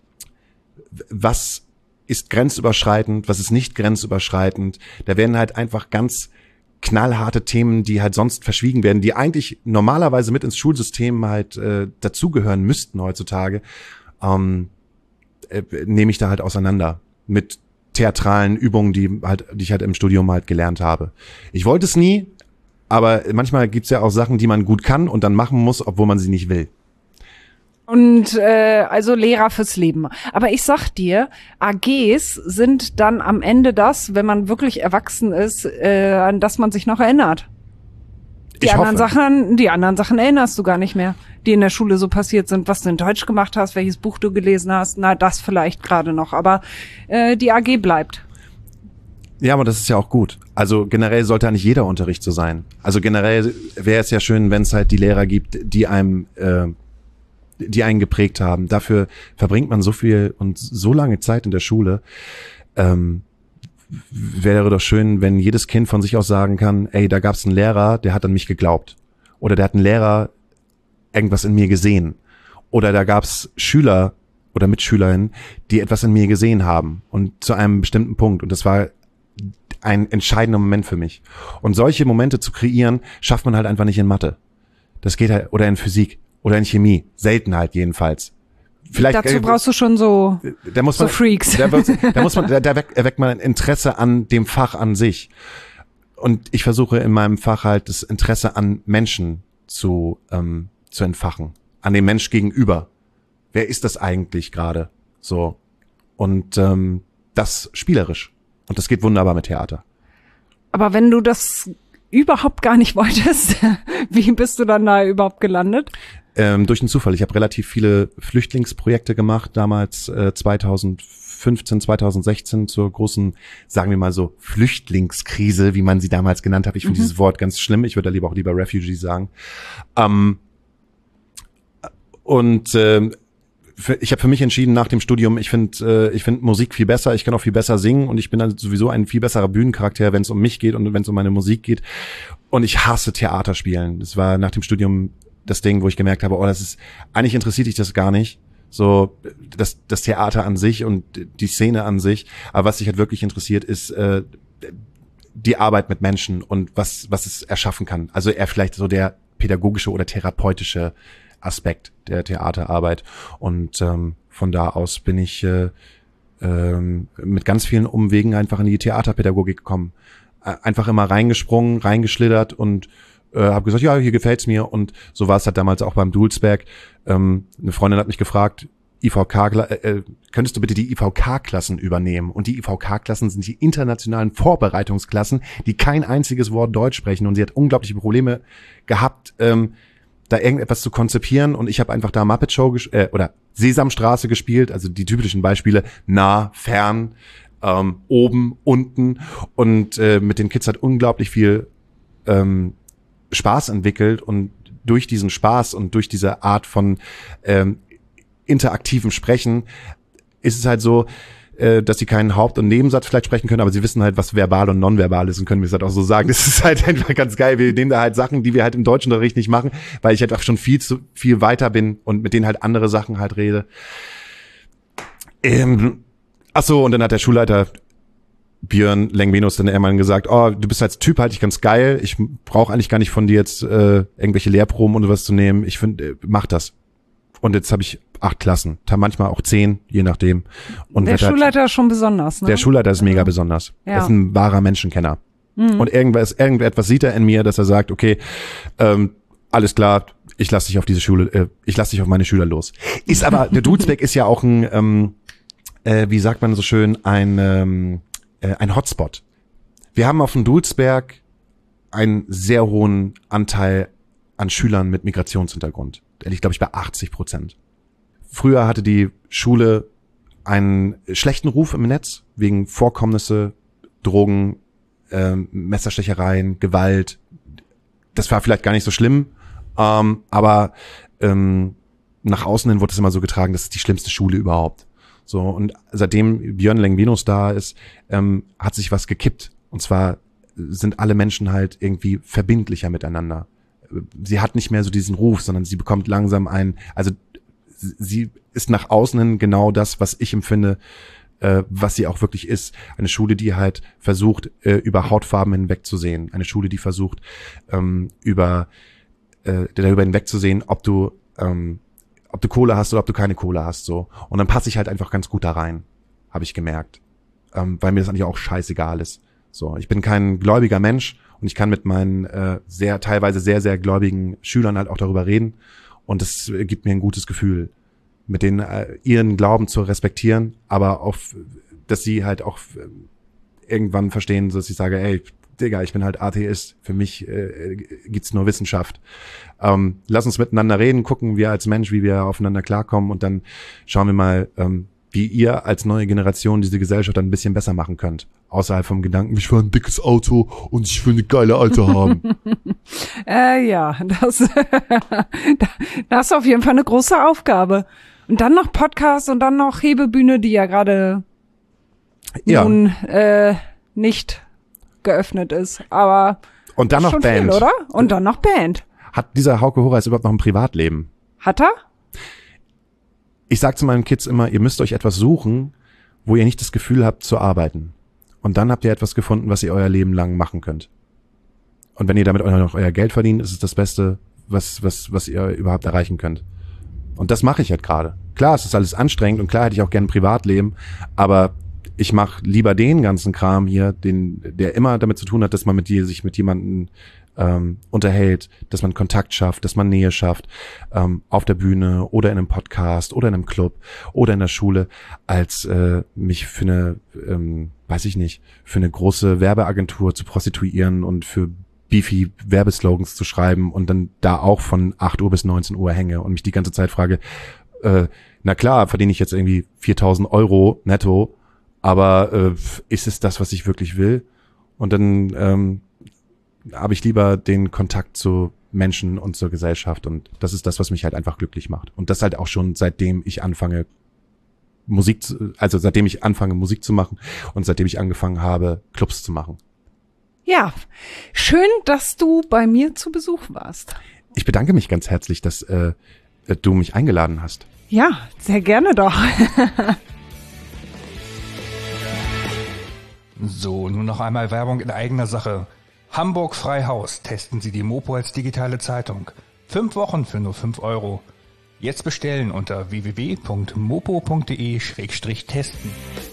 was ist grenzüberschreitend? Was ist nicht grenzüberschreitend? Da werden halt einfach ganz knallharte Themen, die halt sonst verschwiegen werden, die eigentlich normalerweise mit ins Schulsystem halt äh, dazugehören müssten heutzutage, ähm, äh, nehme ich da halt auseinander mit theatralen Übungen, die halt, die ich halt im Studium halt gelernt habe. Ich wollte es nie, aber manchmal gibt's ja auch Sachen, die man gut kann und dann machen muss, obwohl man sie nicht will. Und äh, also Lehrer fürs Leben. Aber ich sag dir, A Gs sind dann am Ende das, wenn man wirklich erwachsen ist, äh, an das man sich noch erinnert. Die Ich anderen hoffe. Sachen, die anderen Sachen erinnerst du gar nicht mehr, die in der Schule so passiert sind, was du in Deutsch gemacht hast, welches Buch du gelesen hast. Na, das vielleicht gerade noch, aber äh, die A G bleibt. Ja, aber das ist ja auch gut. Also generell sollte eigentlich jeder Unterricht so sein. Also generell wäre es ja schön, wenn es halt die Lehrer gibt, die einem, äh, die einen geprägt haben. Dafür verbringt man so viel und so lange Zeit in der Schule. Ähm, wäre doch schön, wenn jedes Kind von sich aus sagen kann, ey, da gab's einen Lehrer, der hat an mich geglaubt. Oder der hat einen Lehrer irgendwas in mir gesehen. Oder da gab's Schüler oder Mitschülerinnen, die etwas in mir gesehen haben. Und zu einem bestimmten Punkt. Und das war ein entscheidender Moment für mich. Und solche Momente zu kreieren, schafft man halt einfach nicht in Mathe. Das geht halt, oder in Physik, oder in Chemie. Selten halt jedenfalls. Vielleicht, Dazu äh, brauchst du schon so, da muss so man, Freaks. Da, da muss man, da, da erweckt man ein Interesse an dem Fach an sich. Und ich versuche in meinem Fach halt das Interesse an Menschen zu, ähm, zu entfachen. An dem Mensch gegenüber. Wer ist das eigentlich gerade? So. Und ähm, das spielerisch. Und das geht wunderbar mit Theater. Aber wenn du das überhaupt gar nicht wolltest, wie bist du dann da überhaupt gelandet? Ähm, durch einen Zufall. Ich habe relativ viele Flüchtlingsprojekte gemacht, damals äh, zweitausendfünfzehn, zweitausendsechzehn zur großen, sagen wir mal so, Flüchtlingskrise, wie man sie damals genannt hat. Ich finde Mhm. dieses Wort ganz schlimm. Ich würde da lieber auch lieber Refugee sagen. Ähm, und äh, für, ich habe für mich entschieden nach dem Studium, ich finde äh, ich finde Musik viel besser, ich kann auch viel besser singen und ich bin dann sowieso ein viel besserer Bühnencharakter, wenn es um mich geht und wenn es um meine Musik geht. Und ich hasse Theaterspielen. Das war nach dem Studium das Ding, wo ich gemerkt habe, oh, das ist, eigentlich interessiert dich das gar nicht. So, das, das Theater an sich und die Szene an sich. Aber was dich halt wirklich interessiert, ist äh, die Arbeit mit Menschen und was, was es erschaffen kann. Also eher vielleicht so der pädagogische oder therapeutische Aspekt der Theaterarbeit. Und ähm, von da aus bin ich äh, ähm, mit ganz vielen Umwegen einfach in die Theaterpädagogik gekommen. Äh, einfach immer reingesprungen, reingeschlittert und äh, habe gesagt, ja, hier gefällt's mir. Und so war es halt damals auch beim Dulsberg. Ähm, eine Freundin hat mich gefragt, I V K, äh, könntest du bitte die I V K-Klassen übernehmen? Und die I V K-Klassen sind die internationalen Vorbereitungsklassen, die kein einziges Wort Deutsch sprechen. Und sie hat unglaubliche Probleme gehabt, ähm, da irgendetwas zu konzipieren. Und ich habe einfach da Muppet Show ges- äh, oder Sesamstraße gespielt, also die typischen Beispiele, nah, fern, ähm, oben, unten. Und äh, mit den Kids hat unglaublich viel ähm, Spaß entwickelt. Und durch diesen Spaß und durch diese Art von ähm, interaktivem Sprechen ist es halt so, äh, dass sie keinen Haupt- und Nebensatz vielleicht sprechen können, aber sie wissen halt, was verbal und nonverbal ist und können mir es halt auch so sagen. Das ist halt einfach ganz geil. Wir nehmen da halt Sachen, die wir halt im Deutschunterricht nicht machen, weil ich halt auch schon viel zu viel weiter bin und mit denen halt andere Sachen halt rede. Ähm, ach so, und dann hat der Schulleiter Björn Lengvenus dann irgendwann gesagt, oh, du bist als Typ halt ganz geil, ich brauche eigentlich gar nicht von dir jetzt äh, irgendwelche Lehrproben und was zu nehmen, ich finde, äh, mach das. Und jetzt habe ich acht Klassen, manchmal auch zehn, je nachdem. Und Der wird halt- Schulleiter ist schon besonders, ne? der Schulleiter ist mega besonders. Ja. Er ist ein wahrer Menschenkenner. Mhm. Und irgendwas, irgendetwas sieht er in mir, dass er sagt, okay, ähm, alles klar, ich lasse dich auf diese Schule, äh, ich lasse dich auf meine Schüler los. Ist aber, der Dulsberg ist ja auch ein, ähm, äh, wie sagt man so schön, ein, ähm, äh, ein Hotspot. Wir haben auf dem Dulsberg einen sehr hohen Anteil an Schülern mit Migrationshintergrund. Der liegt, glaube ich, bei achtzig Prozent. Früher hatte die Schule einen schlechten Ruf im Netz wegen Vorkommnisse, Drogen, ähm, Messerstechereien, Gewalt. Das war vielleicht gar nicht so schlimm, ähm, aber ähm, nach außen hin wurde es immer so getragen, das ist die schlimmste Schule überhaupt. So, und seitdem Björn Lengvinus da ist, ähm, hat sich was gekippt. Und zwar sind alle Menschen halt irgendwie verbindlicher miteinander. Sie hat nicht mehr so diesen Ruf, sondern sie bekommt langsam ein, also sie ist nach außen hin genau das, was ich empfinde, äh, was sie auch wirklich ist. Eine Schule, die halt versucht, äh, über Hautfarben hinwegzusehen. Eine Schule, die versucht, ähm, über äh, darüber hinwegzusehen, ob du ähm, ob du Kohle hast oder ob du keine Kohle hast. So. Und dann passe ich halt einfach ganz gut da rein, habe ich gemerkt. Ähm, weil mir das eigentlich auch scheißegal ist. So, ich bin kein gläubiger Mensch und ich kann mit meinen äh, sehr teilweise sehr, sehr gläubigen Schülern halt auch darüber reden. Und das äh, gibt mir ein gutes Gefühl, mit denen äh, ihren Glauben zu respektieren, aber auf, dass sie halt auch äh, irgendwann verstehen, dass ich sage, ey, Digga, ich bin halt Atheist, für mich äh, gibt's nur Wissenschaft. Ähm, lass uns miteinander reden, gucken wir als Mensch, wie wir aufeinander klarkommen und dann schauen wir mal, ähm, wie ihr als neue Generation diese Gesellschaft dann ein bisschen besser machen könnt. Außerhalb vom Gedanken, ich will ein dickes Auto und ich will eine geile Alte haben. äh, ja, das, das ist auf jeden Fall eine große Aufgabe. Und dann noch Podcast und dann noch Hebebühne, die ja gerade ja. nun äh, nicht geöffnet ist. Aber und dann noch schon Band, viel, oder? Und dann noch Band. Hat dieser Hauke Horace überhaupt noch ein Privatleben? Hat er? Ich sag zu meinen Kids immer, ihr müsst euch etwas suchen, wo ihr nicht das Gefühl habt zu arbeiten. Und dann habt ihr etwas gefunden, was ihr euer Leben lang machen könnt. Und wenn ihr damit auch noch euer Geld verdient, ist es das Beste, was was was ihr überhaupt erreichen könnt. Und das mache ich halt gerade. Klar, es ist alles anstrengend und klar hätte ich auch gerne ein Privatleben, aber ich mache lieber den ganzen Kram hier, den der immer damit zu tun hat, dass man mit dir sich mit jemandem ähm, unterhält, dass man Kontakt schafft, dass man Nähe schafft, ähm, auf der Bühne oder in einem Podcast oder in einem Club oder in der Schule, als äh, mich für eine, ähm, weiß ich nicht, für eine große Werbeagentur zu prostituieren und für beefy Werbeslogans zu schreiben und dann da auch von acht Uhr bis neunzehn Uhr hänge und mich die ganze Zeit frage, äh, na klar, verdiene ich jetzt irgendwie viertausend Euro netto, aber äh, ist es das, was ich wirklich will? Und dann ähm, habe ich lieber den Kontakt zu Menschen und zur Gesellschaft und das ist das, was mich halt einfach glücklich macht. Und das halt auch schon seitdem ich anfange Musik, zu, also seitdem ich anfange Musik zu machen und seitdem ich angefangen habe Clubs zu machen. Ja, schön, dass du bei mir zu Besuch warst. Ich bedanke mich ganz herzlich, dass äh, du mich eingeladen hast. Ja, sehr gerne doch. So, nun noch einmal Werbung in eigener Sache. Hamburg Freihaus. Testen Sie die Mopo als digitale Zeitung. Fünf Wochen für nur fünf Euro. Jetzt bestellen unter w w w punkt mopo punkt de schrägstrich testen.